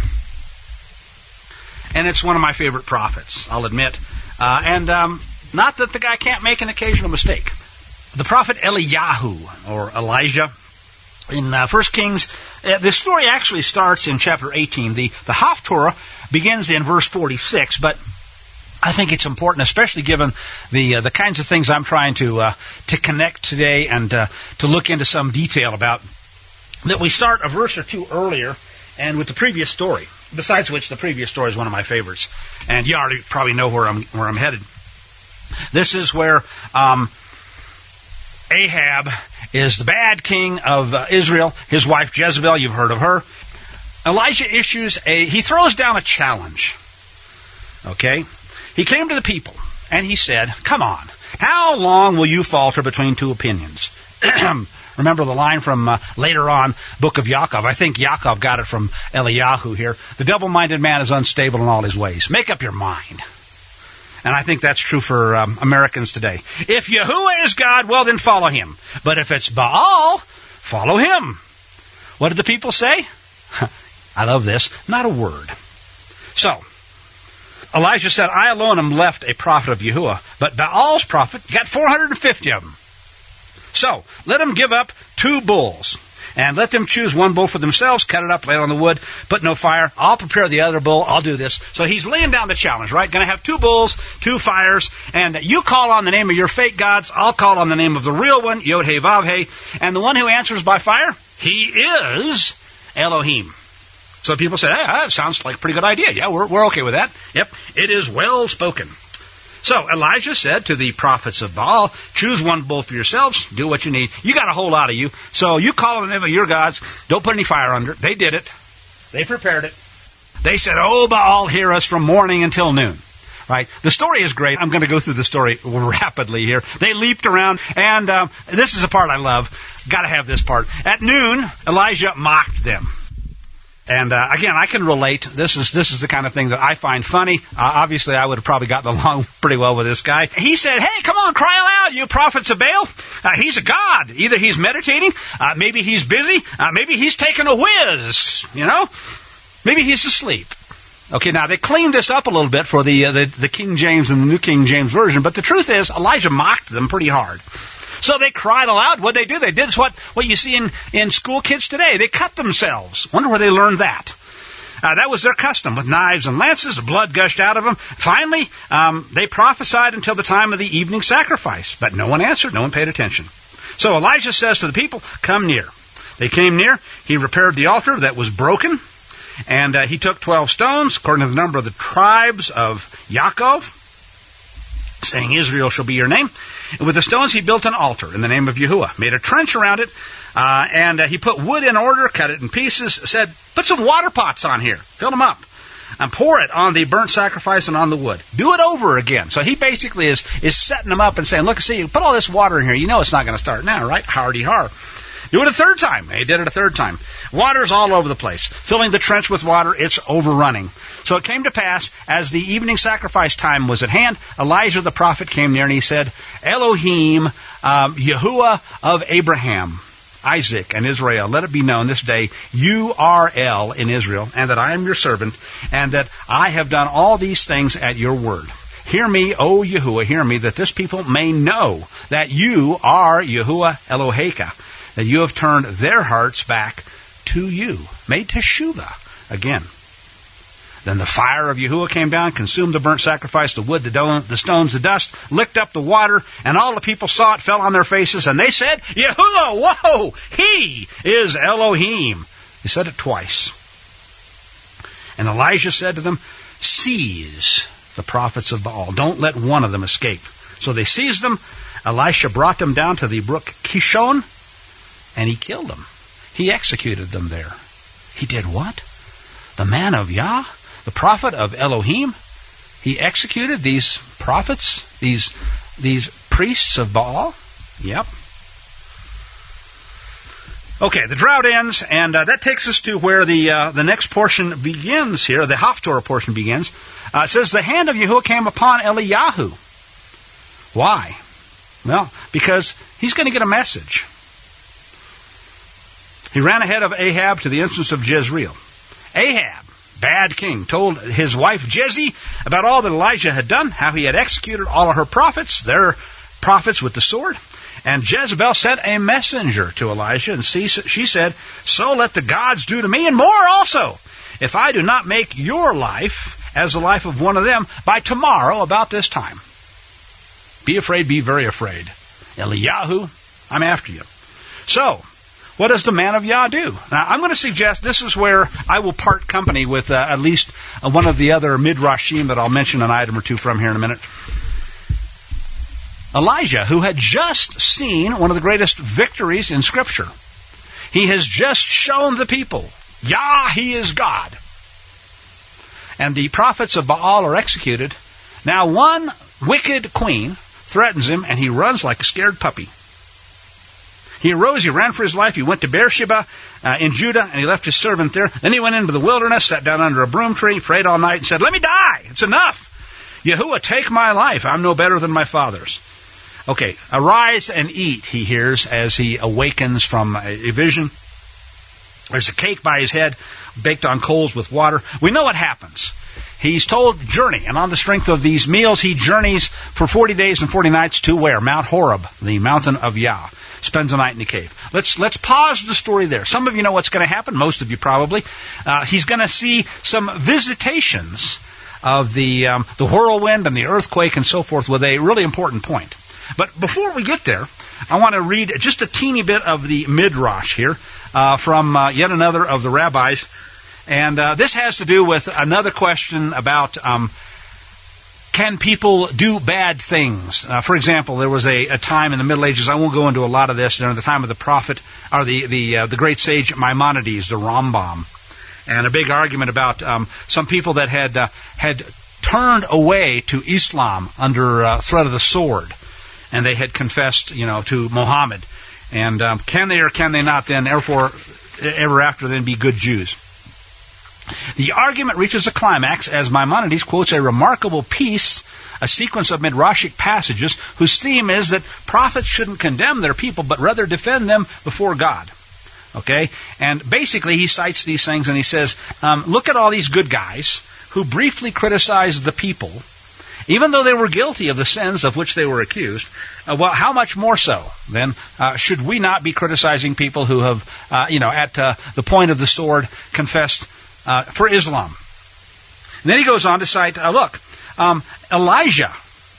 and it's one of my favorite prophets, I'll admit. Not that the guy can't make an occasional mistake. The prophet Eliyahu, or Elijah, in 1 Kings, the story actually starts in chapter 18. The Haftorah begins in verse 46, but I think it's important, especially given the kinds of things I'm trying to connect today and to look into some detail about, that we start a verse or two earlier and with the previous story. Besides which, the previous story is one of my favorites, and you already probably know where I'm headed. This is where Ahab is the bad king of Israel. His wife Jezebel, you've heard of her. Elijah he throws down a challenge. Okay? He came to the people, and he said, come on, how long will you falter between two opinions? Remember the line from later on, book of Yaakov. I think Yaakov got it from Eliyahu here. The double-minded man is unstable in all his ways. Make up your mind. And I think that's true for Americans today. If Yahuwah is God, well, then follow Him. But if it's Baal, follow him. What did the people say? I love this. Not a word. So, Elijah said, I alone am left a prophet of Yahuwah, but Baal's prophet got 450 of them. So, let them give up 2 bulls, and let them choose 1 bull for themselves, cut it up, lay it on the wood, put no fire. I'll prepare the other bull. I'll do this. So he's laying down the challenge, right? Going to have 2 bulls, 2 fires, and you call on the name of your fake gods. I'll call on the name of the real one, Yod-Heh-Vav-Heh, and the one who answers by fire, he is Elohim. So people say, hey, that sounds like a pretty good idea. Yeah, we're okay with that. Yep, it is well spoken. So Elijah said to the prophets of Baal, choose 1 bull for yourselves, do what you need. You got a whole lot of you, so you call on the name of your gods, don't put any fire under it. They did it. They prepared it. They said, oh, Baal, hear us from morning until noon. Right? The story is great. I'm going to go through the story rapidly here. They leaped around, and this is a part I love. Got to have this part. At noon, Elijah mocked them. And again, I can relate. This is the kind of thing that I find funny. Obviously, I would have probably gotten along pretty well with this guy. He said, hey, come on, cry aloud, you prophets of Baal. He's a god. Either he's meditating, maybe he's busy, maybe he's taking a whiz, Maybe he's asleep. Okay, now they cleaned this up a little bit for the King James and the New King James Version, but the truth is, Elijah mocked them pretty hard. So they cried aloud. What did they do? They did what you see in school kids today. They cut themselves. Wonder where they learned that. That was their custom. With knives and lances, the blood gushed out of them. Finally, they prophesied until the time of the evening sacrifice. But no one answered. No one paid attention. So Elijah says to the people, come near. They came near. He repaired the altar that was broken. And he took 12 stones, according to the number of the tribes of Yaakov, saying, Israel shall be your name. And with the stones he built an altar in the name of Yahuwah, made a trench around it, and he put wood in order, cut it in pieces, said, put some water pots on here, fill them up, and pour it on the burnt sacrifice and on the wood. Do it over again. So he basically is setting them up and saying, look, see, you put all this water in here, you know it's not going to start now, right? Hardy har. Do it a third time. They did it a third time. Water's all over the place. Filling the trench with water, it's overrunning. So it came to pass, as the evening sacrifice time was at hand, Elijah the prophet came near and he said, Elohim, Yahuwah of Abraham, Isaac, and Israel, let it be known this day, you are El in Israel, and that I am your servant, and that I have done all these things at your word. Hear me, O Yahuwah, hear me, that this people may know that you are Yahuwah Eloheka, that you have turned their hearts back to you, made teshuvah again. Then the fire of Yahuwah came down, consumed the burnt sacrifice, the wood, the stones, the dust, licked up the water, and all the people saw it, fell on their faces, and they said, Yahuwah, whoa, he is Elohim. He said it twice. And Elijah said to them, seize the prophets of Baal. Don't let one of them escape. So they seized them. Elisha brought them down to the brook Kishon, and he killed them. He executed them there. He did what? The man of Yah, the prophet of Elohim, he executed these prophets, these priests of Baal? Yep. Okay, the drought ends, and that takes us to where the next portion begins here, the Haftorah portion begins. It says, the hand of Yahuwah came upon Eliyahu. Why? Well, because he's going to get a message. He ran ahead of Ahab to the entrance of Jezreel. Ahab, bad king, told his wife Jezi about all that Elijah had done, how he had executed all of her prophets, their prophets with the sword. And Jezebel sent a messenger to Elijah, and she said, so let the gods do to me, and more also, if I do not make your life as the life of one of them by tomorrow about this time. Be afraid, be very afraid. Eliyahu, I'm after you. So, what does the man of Yah do? Now, I'm going to suggest this is where I will part company with at least one of the other midrashim that I'll mention an item or two from here in a minute. Elijah, who had just seen one of the greatest victories in Scripture. He has just shown the people, Yah, he is God. And the prophets of Baal are executed. Now one wicked queen threatens him, and he runs like a scared puppy. He arose, he ran for his life, he went to Beersheba in Judah, and he left his servant there. Then he went into the wilderness, sat down under a broom tree, prayed all night, and said, let me die, it's enough. Yahuwah, take my life, I'm no better than my father's. Okay, arise and eat, he hears as he awakens from a vision. There's a cake by his head, baked on coals with water. We know what happens. He's told journey, and on the strength of these meals, he journeys for 40 days and 40 nights to where? Mount Horeb, the mountain of Yah. Spends the night in the cave. Let's pause the story there. Some of you know what's going to happen. Most of you probably. He's going to see some visitations of the whirlwind and the earthquake and so forth with a really important point. But before we get there, I want to read just a teeny bit of the Midrash here from yet another of the rabbis. And this has to do with another question about can people do bad things? For example, there was a time in the Middle Ages, I won't go into a lot of this, during the time of the prophet, or the great sage Maimonides, the Rambam. And a big argument about some people that had turned away to Islam under threat of the sword. And they had confessed, to Muhammad. And can they or can they not then, ever after then, be good Jews? The argument reaches a climax as Maimonides quotes a remarkable piece, a sequence of midrashic passages, whose theme is that prophets shouldn't condemn their people, but rather defend them before God. Okay? And basically he cites these things and he says, look at all these good guys who briefly criticized the people, even though they were guilty of the sins of which they were accused. Well, how much more so, then, should we not be criticizing people who have, at the point of the sword, confessed for Islam? And then he goes on to cite, Elijah.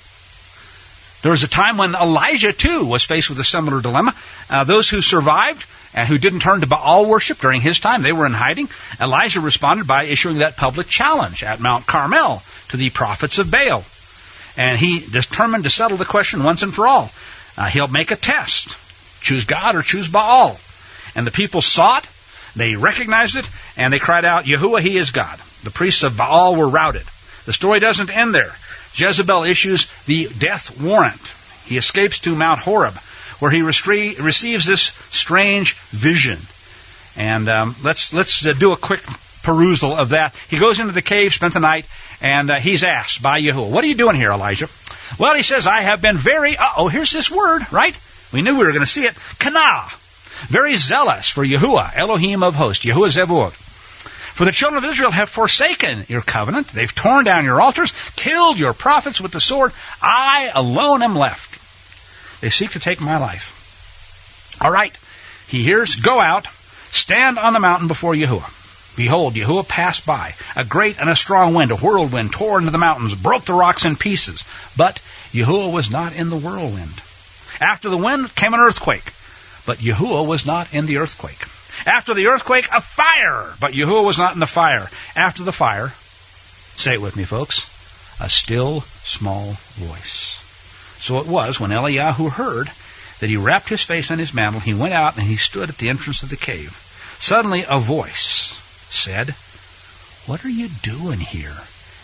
There was a time when Elijah, too, was faced with a similar dilemma. Those who survived and who didn't turn to Baal worship during his time, they were in hiding. Elijah responded by issuing that public challenge at Mount Carmel to the prophets of Baal. And he determined to settle the question once and for all. He'll make a test. Choose God or choose Baal. And the people saw it, they recognized it, and they cried out, Yahuwah, he is God. The priests of Baal were routed. The story doesn't end there. Jezebel issues the death warrant. He escapes to Mount Horeb, where he receives this strange vision. And let's do a quick perusal of that. He goes into the cave, spent the night, and he's asked by Yahuwah, what are you doing here, Elijah? Well, he says, I have been very, here's this word, right? We knew we were going to see it. Kana, very zealous for Yahuwah, Elohim of hosts, Yahuwah Zevuot. For the children of Israel have forsaken your covenant. They've torn down your altars, killed your prophets with the sword. I alone am left. They seek to take my life. All right. He hears, go out, stand on the mountain before Yahuwah. Behold, Yahuwah passed by. A great and a strong wind, a whirlwind, tore into the mountains, broke the rocks in pieces. But Yahuwah was not in the whirlwind. After the wind came an earthquake, but Yahuwah was not in the earthquake. After the earthquake, a fire, but Yahuwah was not in the fire. After the fire, say it with me, folks, a still small voice. So it was when Eliyahu heard that he wrapped his face in his mantle, he went out and he stood at the entrance of the cave. Suddenly a voice said, what are you doing here,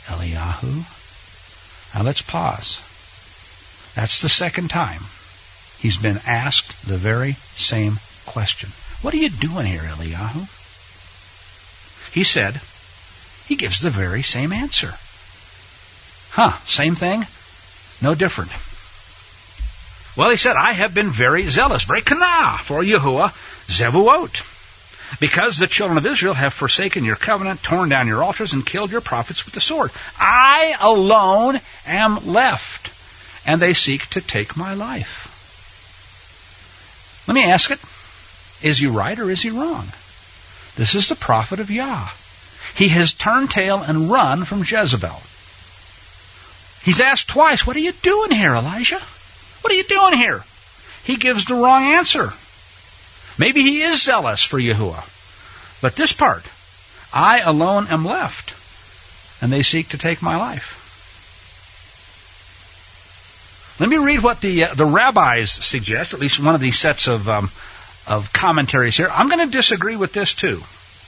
Eliyahu? Now let's pause. That's the second time he's been asked the very same question. What are you doing here, Eliyahu? He said, he gives the very same answer. Same thing? No different. Well, he said, I have been very zealous, very kana, for Yahuwah Zevuot, because the children of Israel have forsaken your covenant, torn down your altars, and killed your prophets with the sword. I alone am left, and they seek to take my life. Let me ask it. Is he right or is he wrong? This is the prophet of Yah. He has turned tail and run from Jezebel. He's asked twice, what are you doing here, Elijah? What are you doing here? He gives the wrong answer. Maybe he is zealous for Yahuwah. But this part, I alone am left, and they seek to take my life. Let me read what the rabbis suggest, at least one of these sets of commentaries here. I'm going to disagree with this too.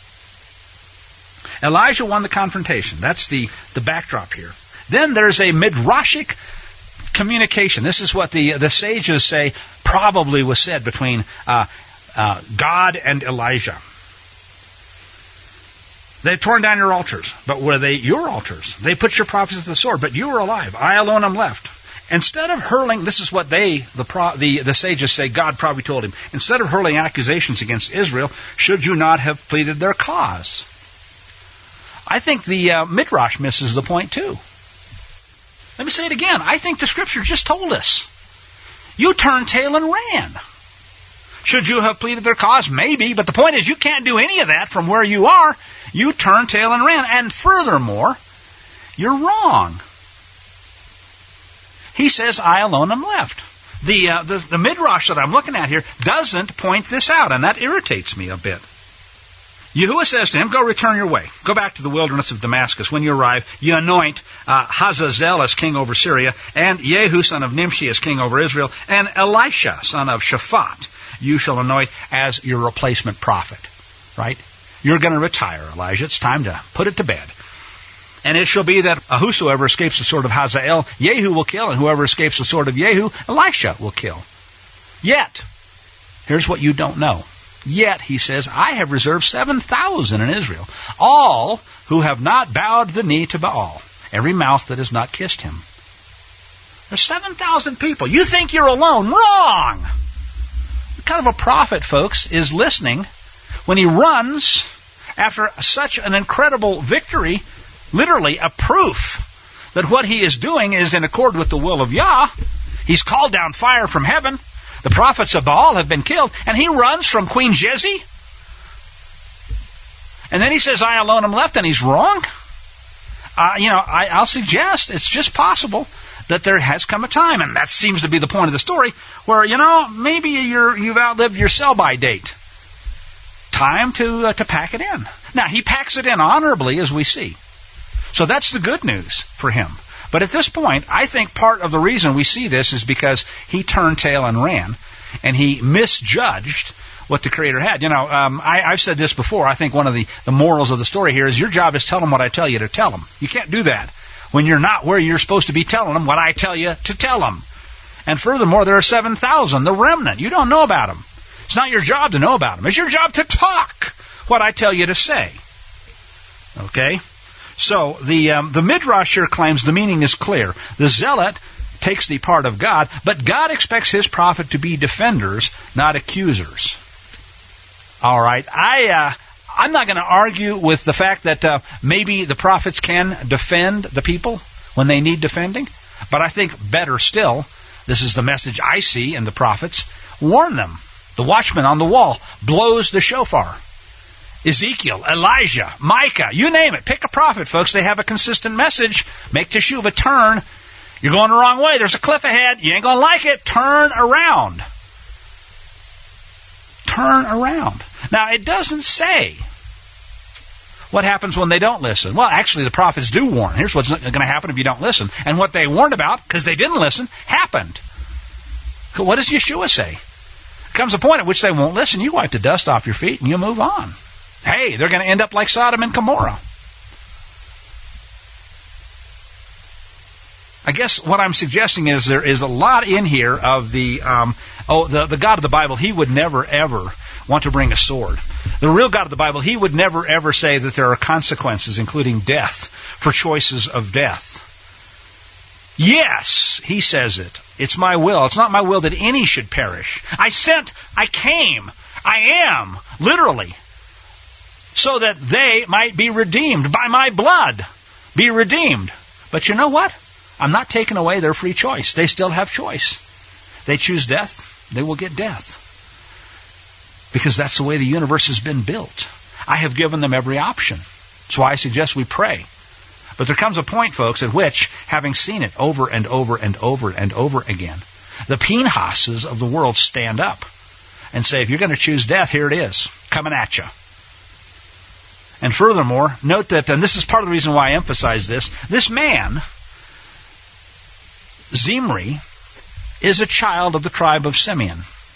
Elijah won the confrontation. That's the backdrop here. Then there's a midrashic communication. This is what the sages say probably was said between God and Elijah. They've torn down your altars, but were they your altars? They put your prophets to the sword, but you were alive. I alone am left. Instead of hurling, this is what the sages say, God probably told him, instead of hurling accusations against Israel, should you not have pleaded their cause? I think the Midrash misses the point too. Let me say it again. I think the Scripture just told us. You turned tail and ran. Should you have pleaded their cause? Maybe, but the point is you can't do any of that from where you are. You turned tail and ran. And furthermore, you're wrong. He says, I alone am left. The Midrash that I'm looking at here doesn't point this out, and that irritates me a bit. Yahuwah says to him, go return your way. Go back to the wilderness of Damascus. When you arrive, you anoint Hazazel as king over Syria, and Jehu son of Nimshi as king over Israel, and Elisha son of Shaphat you shall anoint as your replacement prophet. Right? You're going to retire, Elijah. It's time to put it to bed. And it shall be that whosoever escapes the sword of Hazael, Jehu will kill, and whoever escapes the sword of Jehu, Elisha will kill. Yet, here's what you don't know. Yet, he says, I have reserved 7,000 in Israel, all who have not bowed the knee to Baal, every mouth that has not kissed him. There's 7,000 people. You think you're alone. Wrong! What kind of a prophet, folks, is listening when he runs after such an incredible victory, literally a proof that what he is doing is in accord with the will of Yah? He's called down fire from heaven. The prophets of Baal have been killed, and he runs from Queen Jezi. And then he says, I alone am left, and he's wrong. I'll suggest it's just possible that there has come a time, and that seems to be the point of the story, where, maybe you've outlived your sell-by date. Time to pack it in. Now, he packs it in honorably, as we see. So that's the good news for him. But at this point, I think part of the reason we see this is because he turned tail and ran, and he misjudged what the Creator had. I've said this before. I think one of the morals of the story here is your job is tell them what I tell you to tell them. You can't do that when you're not where you're supposed to be telling them what I tell you to tell them. And furthermore, there are 7,000, the remnant. You don't know about them. It's not your job to know about them. It's your job to talk what I tell you to say. Okay? So the Midrash here claims the meaning is clear. The zealot takes the part of God, but God expects his prophet to be defenders, not accusers. All right. I'm not going to argue with the fact that maybe the prophets can defend the people when they need defending, but I think better still, this is the message I see in the prophets, warn them. The watchman on the wall blows the shofar. Ezekiel, Elijah, Micah, you name it. Pick a prophet, folks. They have a consistent message. Make teshuvah, turn. You're going the wrong way. There's a cliff ahead. You ain't going to like it. Turn around. Turn around. Now, it doesn't say what happens when they don't listen. Well, actually, the prophets do warn. Here's what's going to happen if you don't listen. And what they warned about, because they didn't listen, happened. What does Yeshua say? Comes a point at which they won't listen. You wipe the dust off your feet and you move on. Hey, they're going to end up like Sodom and Gomorrah. I guess what I'm suggesting is there is a lot in here of the God of the Bible. He would never, ever want to bring a sword. The real God of the Bible, he would never, ever say that there are consequences, including death, for choices of death. Yes, he says it. It's my will. It's not my will that any should perish. I came, I am, literally, so that they might be redeemed by my blood. Be redeemed. But you know what? I'm not taking away their free choice. They still have choice. They choose death, they will get death. Because that's the way the universe has been built. I have given them every option. That's why I suggest we pray. But there comes a point, folks, at which, having seen it over and over and over and over again, the Pinhases of the world stand up and say, if you're going to choose death, here it is, coming at you. And furthermore, note that, and this is part of the reason why I emphasize this man, Zimri, is a child of the tribe of Simeon.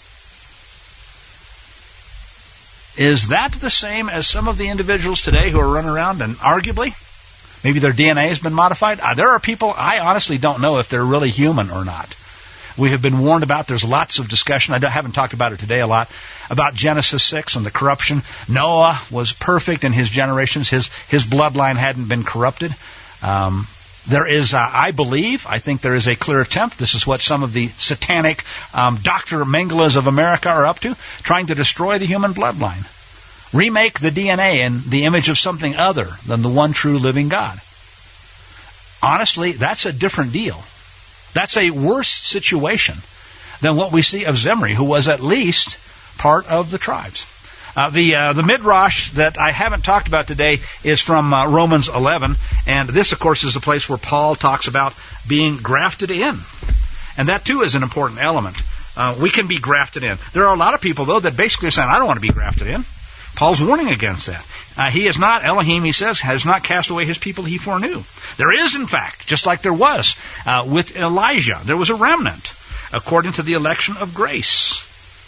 Is that the same as some of the individuals today who are running around and arguably, maybe their DNA has been modified? There are people, I honestly don't know if they're really human or not. We have been warned about, there's lots of discussion, I haven't talked about it today a lot, about Genesis 6 and the corruption. Noah was perfect in his generations. His bloodline hadn't been corrupted. There is, I think there is a clear attempt. This is what some of the satanic Dr. Mengelas of America are up to, trying to destroy the human bloodline. Remake the DNA in the image of something other than the one true living God. Honestly, that's a different deal. That's a worse situation than what we see of Zimri, who was at least part of the tribes. The Midrash that I haven't talked about today is from Romans 11, and this, of course, is the place where Paul talks about being grafted in. And that, too, is an important element. We can be grafted in. There are a lot of people, though, that basically are saying, I don't want to be grafted in. Paul's warning against that. He is not, Elohim, he says, has not cast away his people he foreknew. There is, in fact, just like there was with Elijah, there was a remnant, according to the election of grace.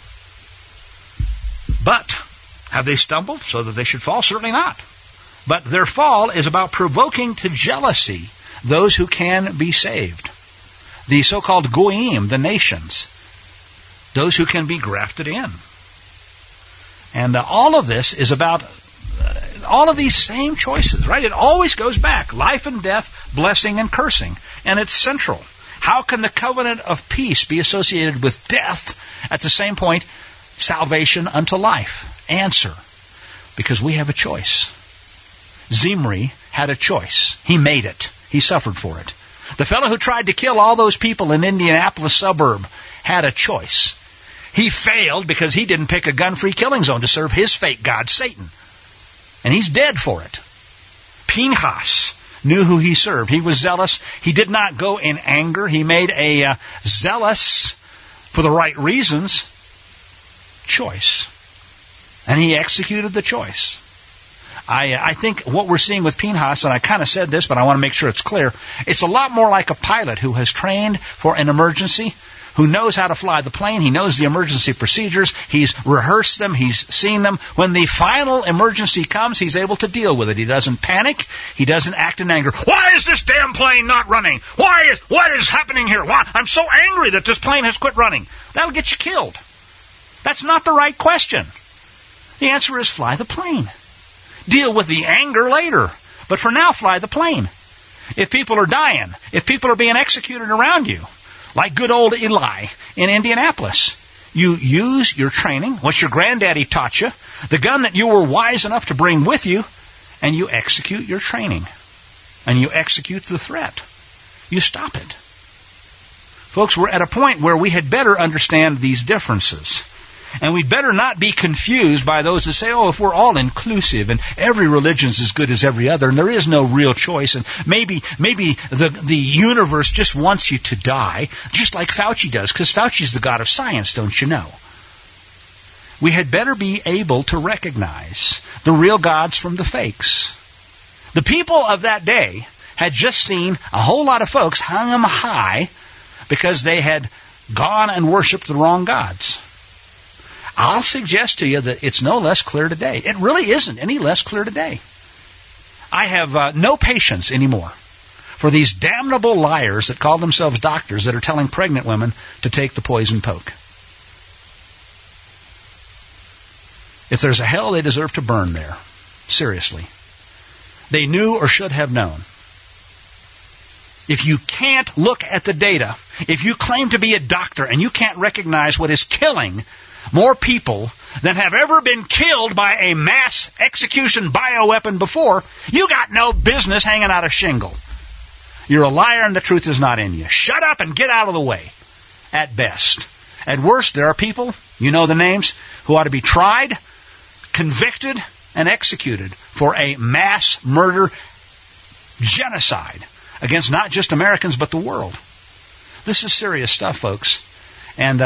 But have they stumbled so that they should fall? Certainly not. But their fall is about provoking to jealousy those who can be saved. The so-called goyim, the nations, those who can be grafted in. And all of this is about all of these same choices, right? It always goes back. Life and death, blessing and cursing. And it's central. How can the covenant of peace be associated with death at the same point? Salvation unto life. Answer. Because we have a choice. Zimri had a choice. He made it. He suffered for it. The fellow who tried to kill all those people in Indianapolis suburb had a choice. He failed because he didn't pick a gun-free killing zone to serve his fake god, Satan. And he's dead for it. Pinchas knew who he served. He was zealous. He did not go in anger. He made a zealous, for the right reasons, choice. And he executed the choice. I think what we're seeing with Pinchas, and I kind of said this, but I want to make sure it's clear, it's a lot more like a pilot who has trained for an emergency, who knows how to fly the plane. He knows the emergency procedures. He's rehearsed them. He's seen them. When the final emergency comes, he's able to deal with it. He doesn't panic. He doesn't act in anger. Why is this damn plane not running? What is happening here? Why? I'm so angry that this plane has quit running. That'll get you killed. That's not the right question. The answer is fly the plane. Deal with the anger later. But for now, fly the plane. If people are dying, if people are being executed around you, like good old Eli in Indianapolis, you use your training, what your granddaddy taught you, the gun that you were wise enough to bring with you, and you execute your training. And you execute the threat. You stop it. Folks, we're at a point where we had better understand these differences. And we'd better not be confused by those that say, oh, if we're all inclusive and every religion's as good as every other and there is no real choice and maybe the universe just wants you to die, just like Fauci does, because Fauci's the god of science, don't you know? We had better be able to recognize the real gods from the fakes. The people of that day had just seen a whole lot of folks hung them high because they had gone and worshipped the wrong gods. I'll suggest to you that it's no less clear today. It really isn't any less clear today. I have no patience anymore for these damnable liars that call themselves doctors that are telling pregnant women to take the poison poke. If there's a hell, they deserve to burn there. Seriously. They knew or should have known. If you can't look at the data, if you claim to be a doctor and you can't recognize what is killing more people than have ever been killed by a mass execution bioweapon before, you got no business hanging out a shingle. You're a liar and the truth is not in you. Shut up and get out of the way, at best. At worst, there are people, you know the names, who ought to be tried, convicted, and executed for a mass murder genocide against not just Americans but the world. This is serious stuff, folks. And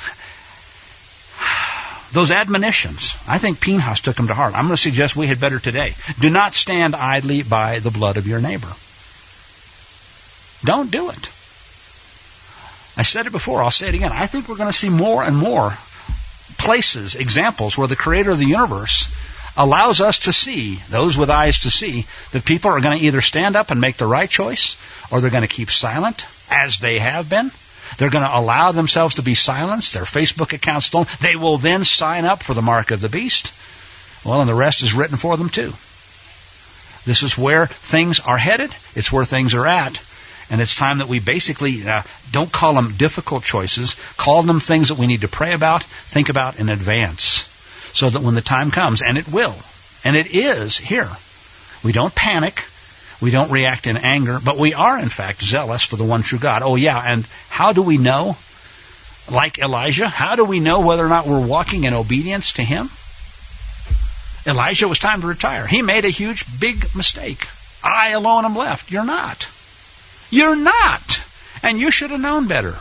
those admonitions, I think Pinchas took them to heart. I'm going to suggest we had better today. Do not stand idly by the blood of your neighbor. Don't do it. I said it before, I'll say it again. I think we're going to see more and more places, examples, where the creator of the universe allows us to see, those with eyes to see, that people are going to either stand up and make the right choice, or they're going to keep silent, as they have been. They're going to allow themselves to be silenced. Their Facebook accounts don't. They will then sign up for the mark of the beast. Well, and the rest is written for them too. This is where things are headed. It's where things are at. And it's time that we basically don't call them difficult choices. Call them things that we need to pray about, think about in advance. So that when the time comes, and it will, and it is here, we don't panic. We don't react in anger, but we are, in fact, zealous for the one true God. Oh, yeah, and how do we know, like Elijah, how do we know whether or not we're walking in obedience to him? Elijah, it was time to retire. He made a huge, big mistake. I alone am left. You're not. You're not. And you should have known better.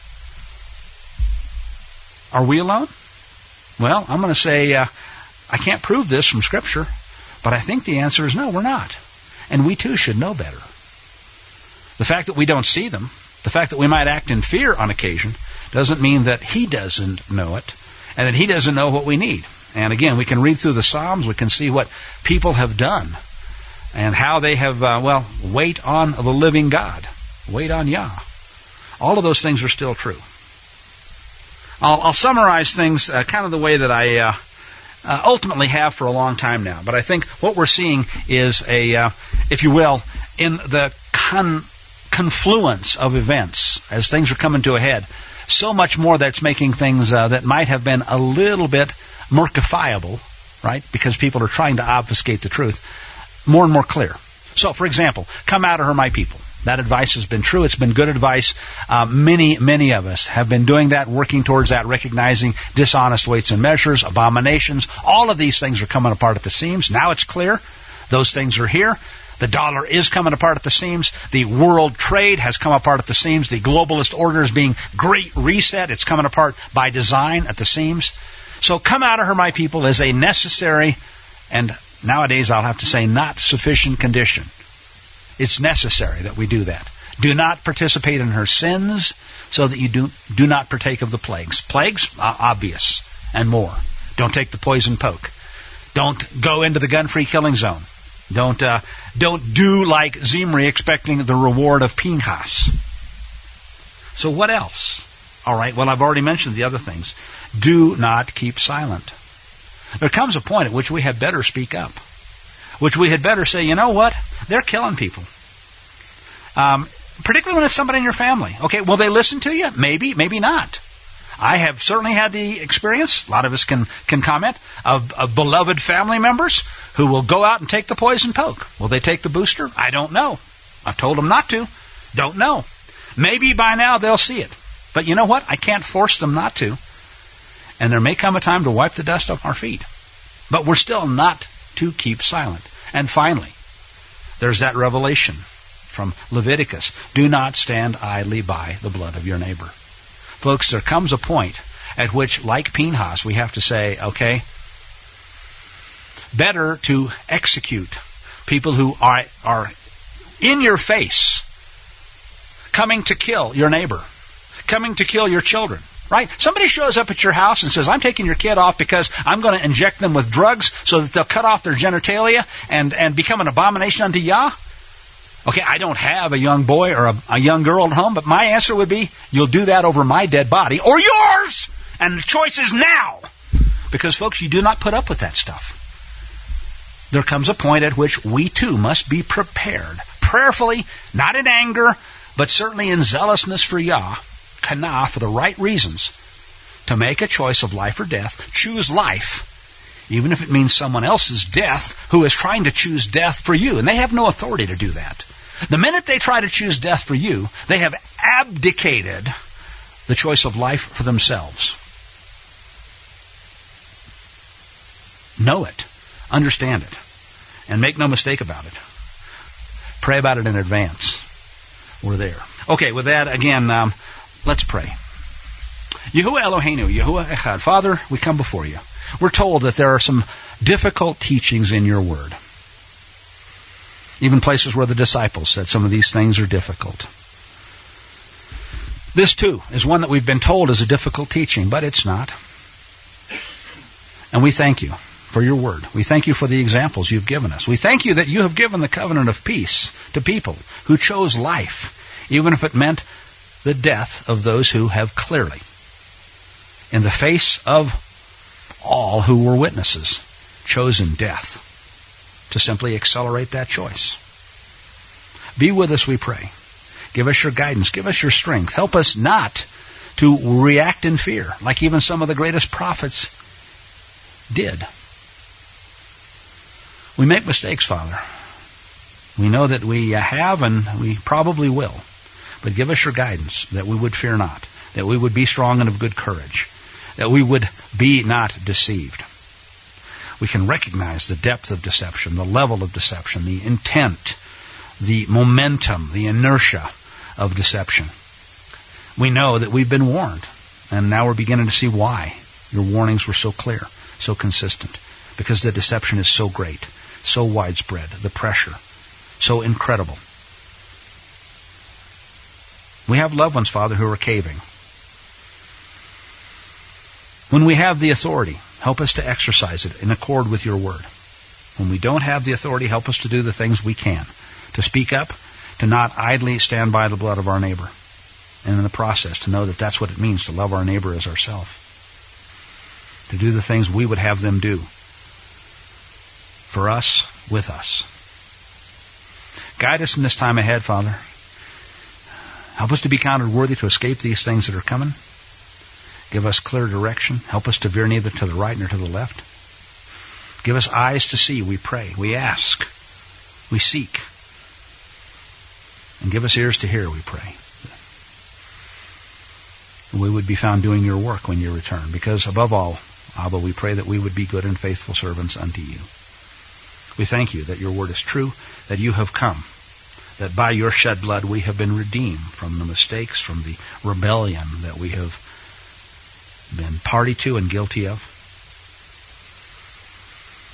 Are we alone? Well, I'm going to say I can't prove this from Scripture, but I think the answer is no, we're not. And we too should know better. The fact that we don't see them, the fact that we might act in fear on occasion, doesn't mean that he doesn't know it and that he doesn't know what we need. And again, we can read through the Psalms, we can see what people have done and how they have, wait on the living God. Wait on Yah. All of those things are still true. I'll summarize things kind of the way that I ultimately have for a long time now. But I think what we're seeing is if you will, in the confluence of events, as things are coming to a head, so much more that's making things that might have been a little bit murkifiable, right, because people are trying to obfuscate the truth, more and more clear. So, for example, come out of her, my people. That advice has been true. It's been good advice. Many of us have been doing that, working towards that, recognizing dishonest weights and measures, abominations. All of these things are coming apart at the seams. Now it's clear. Those things are here. The dollar is coming apart at the seams. The world trade has come apart at the seams. The globalist order is being great reset. It's coming apart by design at the seams. So come out of her, my people, is a necessary and nowadays I'll have to say not sufficient condition. It's necessary that we do that. Do not participate in her sins, so that you do not partake of the plagues. Plagues, obvious, and more. Don't take the poison poke. Don't go into the gun-free killing zone. Don't do like Zimri, expecting the reward of Pinchas. So what else? All right, well, I've already mentioned the other things. Do not keep silent. There comes a point at which we had better speak up, which we had better say, you know what? They're killing people. Particularly when it's somebody in your family. Okay, will they listen to you? Maybe, maybe not. I have certainly had the experience, a lot of us can comment, of beloved family members who will go out and take the poison poke. Will they take the booster? I don't know. I've told them not to. Don't know. Maybe by now they'll see it. But you know what? I can't force them not to. And there may come a time to wipe the dust off our feet. But we're still not to keep silent. And finally, there's that revelation from Leviticus. Do not stand idly by the blood of your neighbor. Folks, there comes a point at which, like Pinchas, we have to say, okay, better to execute people who are in your face, coming to kill your neighbor, coming to kill your children, right? Somebody shows up at your house and says, I'm taking your kid off because I'm going to inject them with drugs so that they'll cut off their genitalia and become an abomination unto Yah. Okay, I don't have a young boy or a young girl at home, but my answer would be, you'll do that over my dead body or yours! And the choice is now! Because, folks, you do not put up with that stuff. There comes a point at which we, too, must be prepared, prayerfully, not in anger, but certainly in zealousness for Yah, kana, for the right reasons, to make a choice of life or death, choose life, even if it means someone else's death who is trying to choose death for you. And they have no authority to do that. The minute they try to choose death for you, they have abdicated the choice of life for themselves. Know it. Understand it. And make no mistake about it. Pray about it in advance. We're there. Okay, with that, again, let's pray. Yahuwah Eloheinu, Yahuwah Echad. Father, we come before you. We're told that there are some difficult teachings in your word. Even places where the disciples said some of these things are difficult. This, too, is one that we've been told is a difficult teaching, but it's not. And we thank you for your word. We thank you for the examples you've given us. We thank you that you have given the covenant of peace to people who chose life, even if it meant the death of those who have clearly, in the face of all who were witnesses, chosen death to simply accelerate that choice. Be with us, we pray. Give us your guidance. Give us your strength. Help us not to react in fear, like even some of the greatest prophets did. We make mistakes, Father. We know that we have and we probably will. But give us your guidance, that we would fear not, that we would be strong and of good courage, that we would be not deceived. We can recognize the depth of deception, the level of deception, the intent, the momentum, the inertia of deception. We know that we've been warned, and now we're beginning to see why your warnings were so clear, so consistent, because the deception is so great, so widespread, the pressure, so incredible. We have loved ones, Father, who are caving. When we have the authority, help us to exercise it in accord with your word. When we don't have the authority, help us to do the things we can, to speak up, to not idly stand by the blood of our neighbor, and in the process to know that that's what it means to love our neighbor as ourselves, to do the things we would have them do for us, with us. Guide us in this time ahead, Father. Help us to be counted worthy to escape these things that are coming. Give us clear direction. Help us to veer neither to the right nor to the left. Give us eyes to see, we pray. We ask. We seek. And give us ears to hear, we pray. And we would be found doing your work when you return. Because above all, Abba, we pray that we would be good and faithful servants unto you. We thank you that your word is true, that you have come, that by your shed blood we have been redeemed from the mistakes, from the rebellion that we have been party to and guilty of.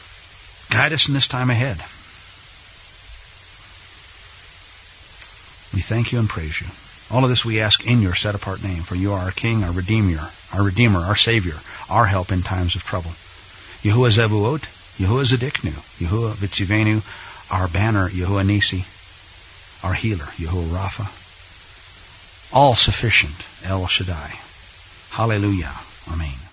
Guide us in this time ahead. We thank you and praise you. All of this we ask in your set-apart name, for you are our King, our Redeemer, our Savior, our help in times of trouble. Yahuwah Zevuot, Yahuwah Zedeknu, Yahuwah Vitzivenu, our banner, Yahuwah Nisi, our healer, Yahuwah Rapha. All sufficient, El Shaddai. Hallelujah. Amen.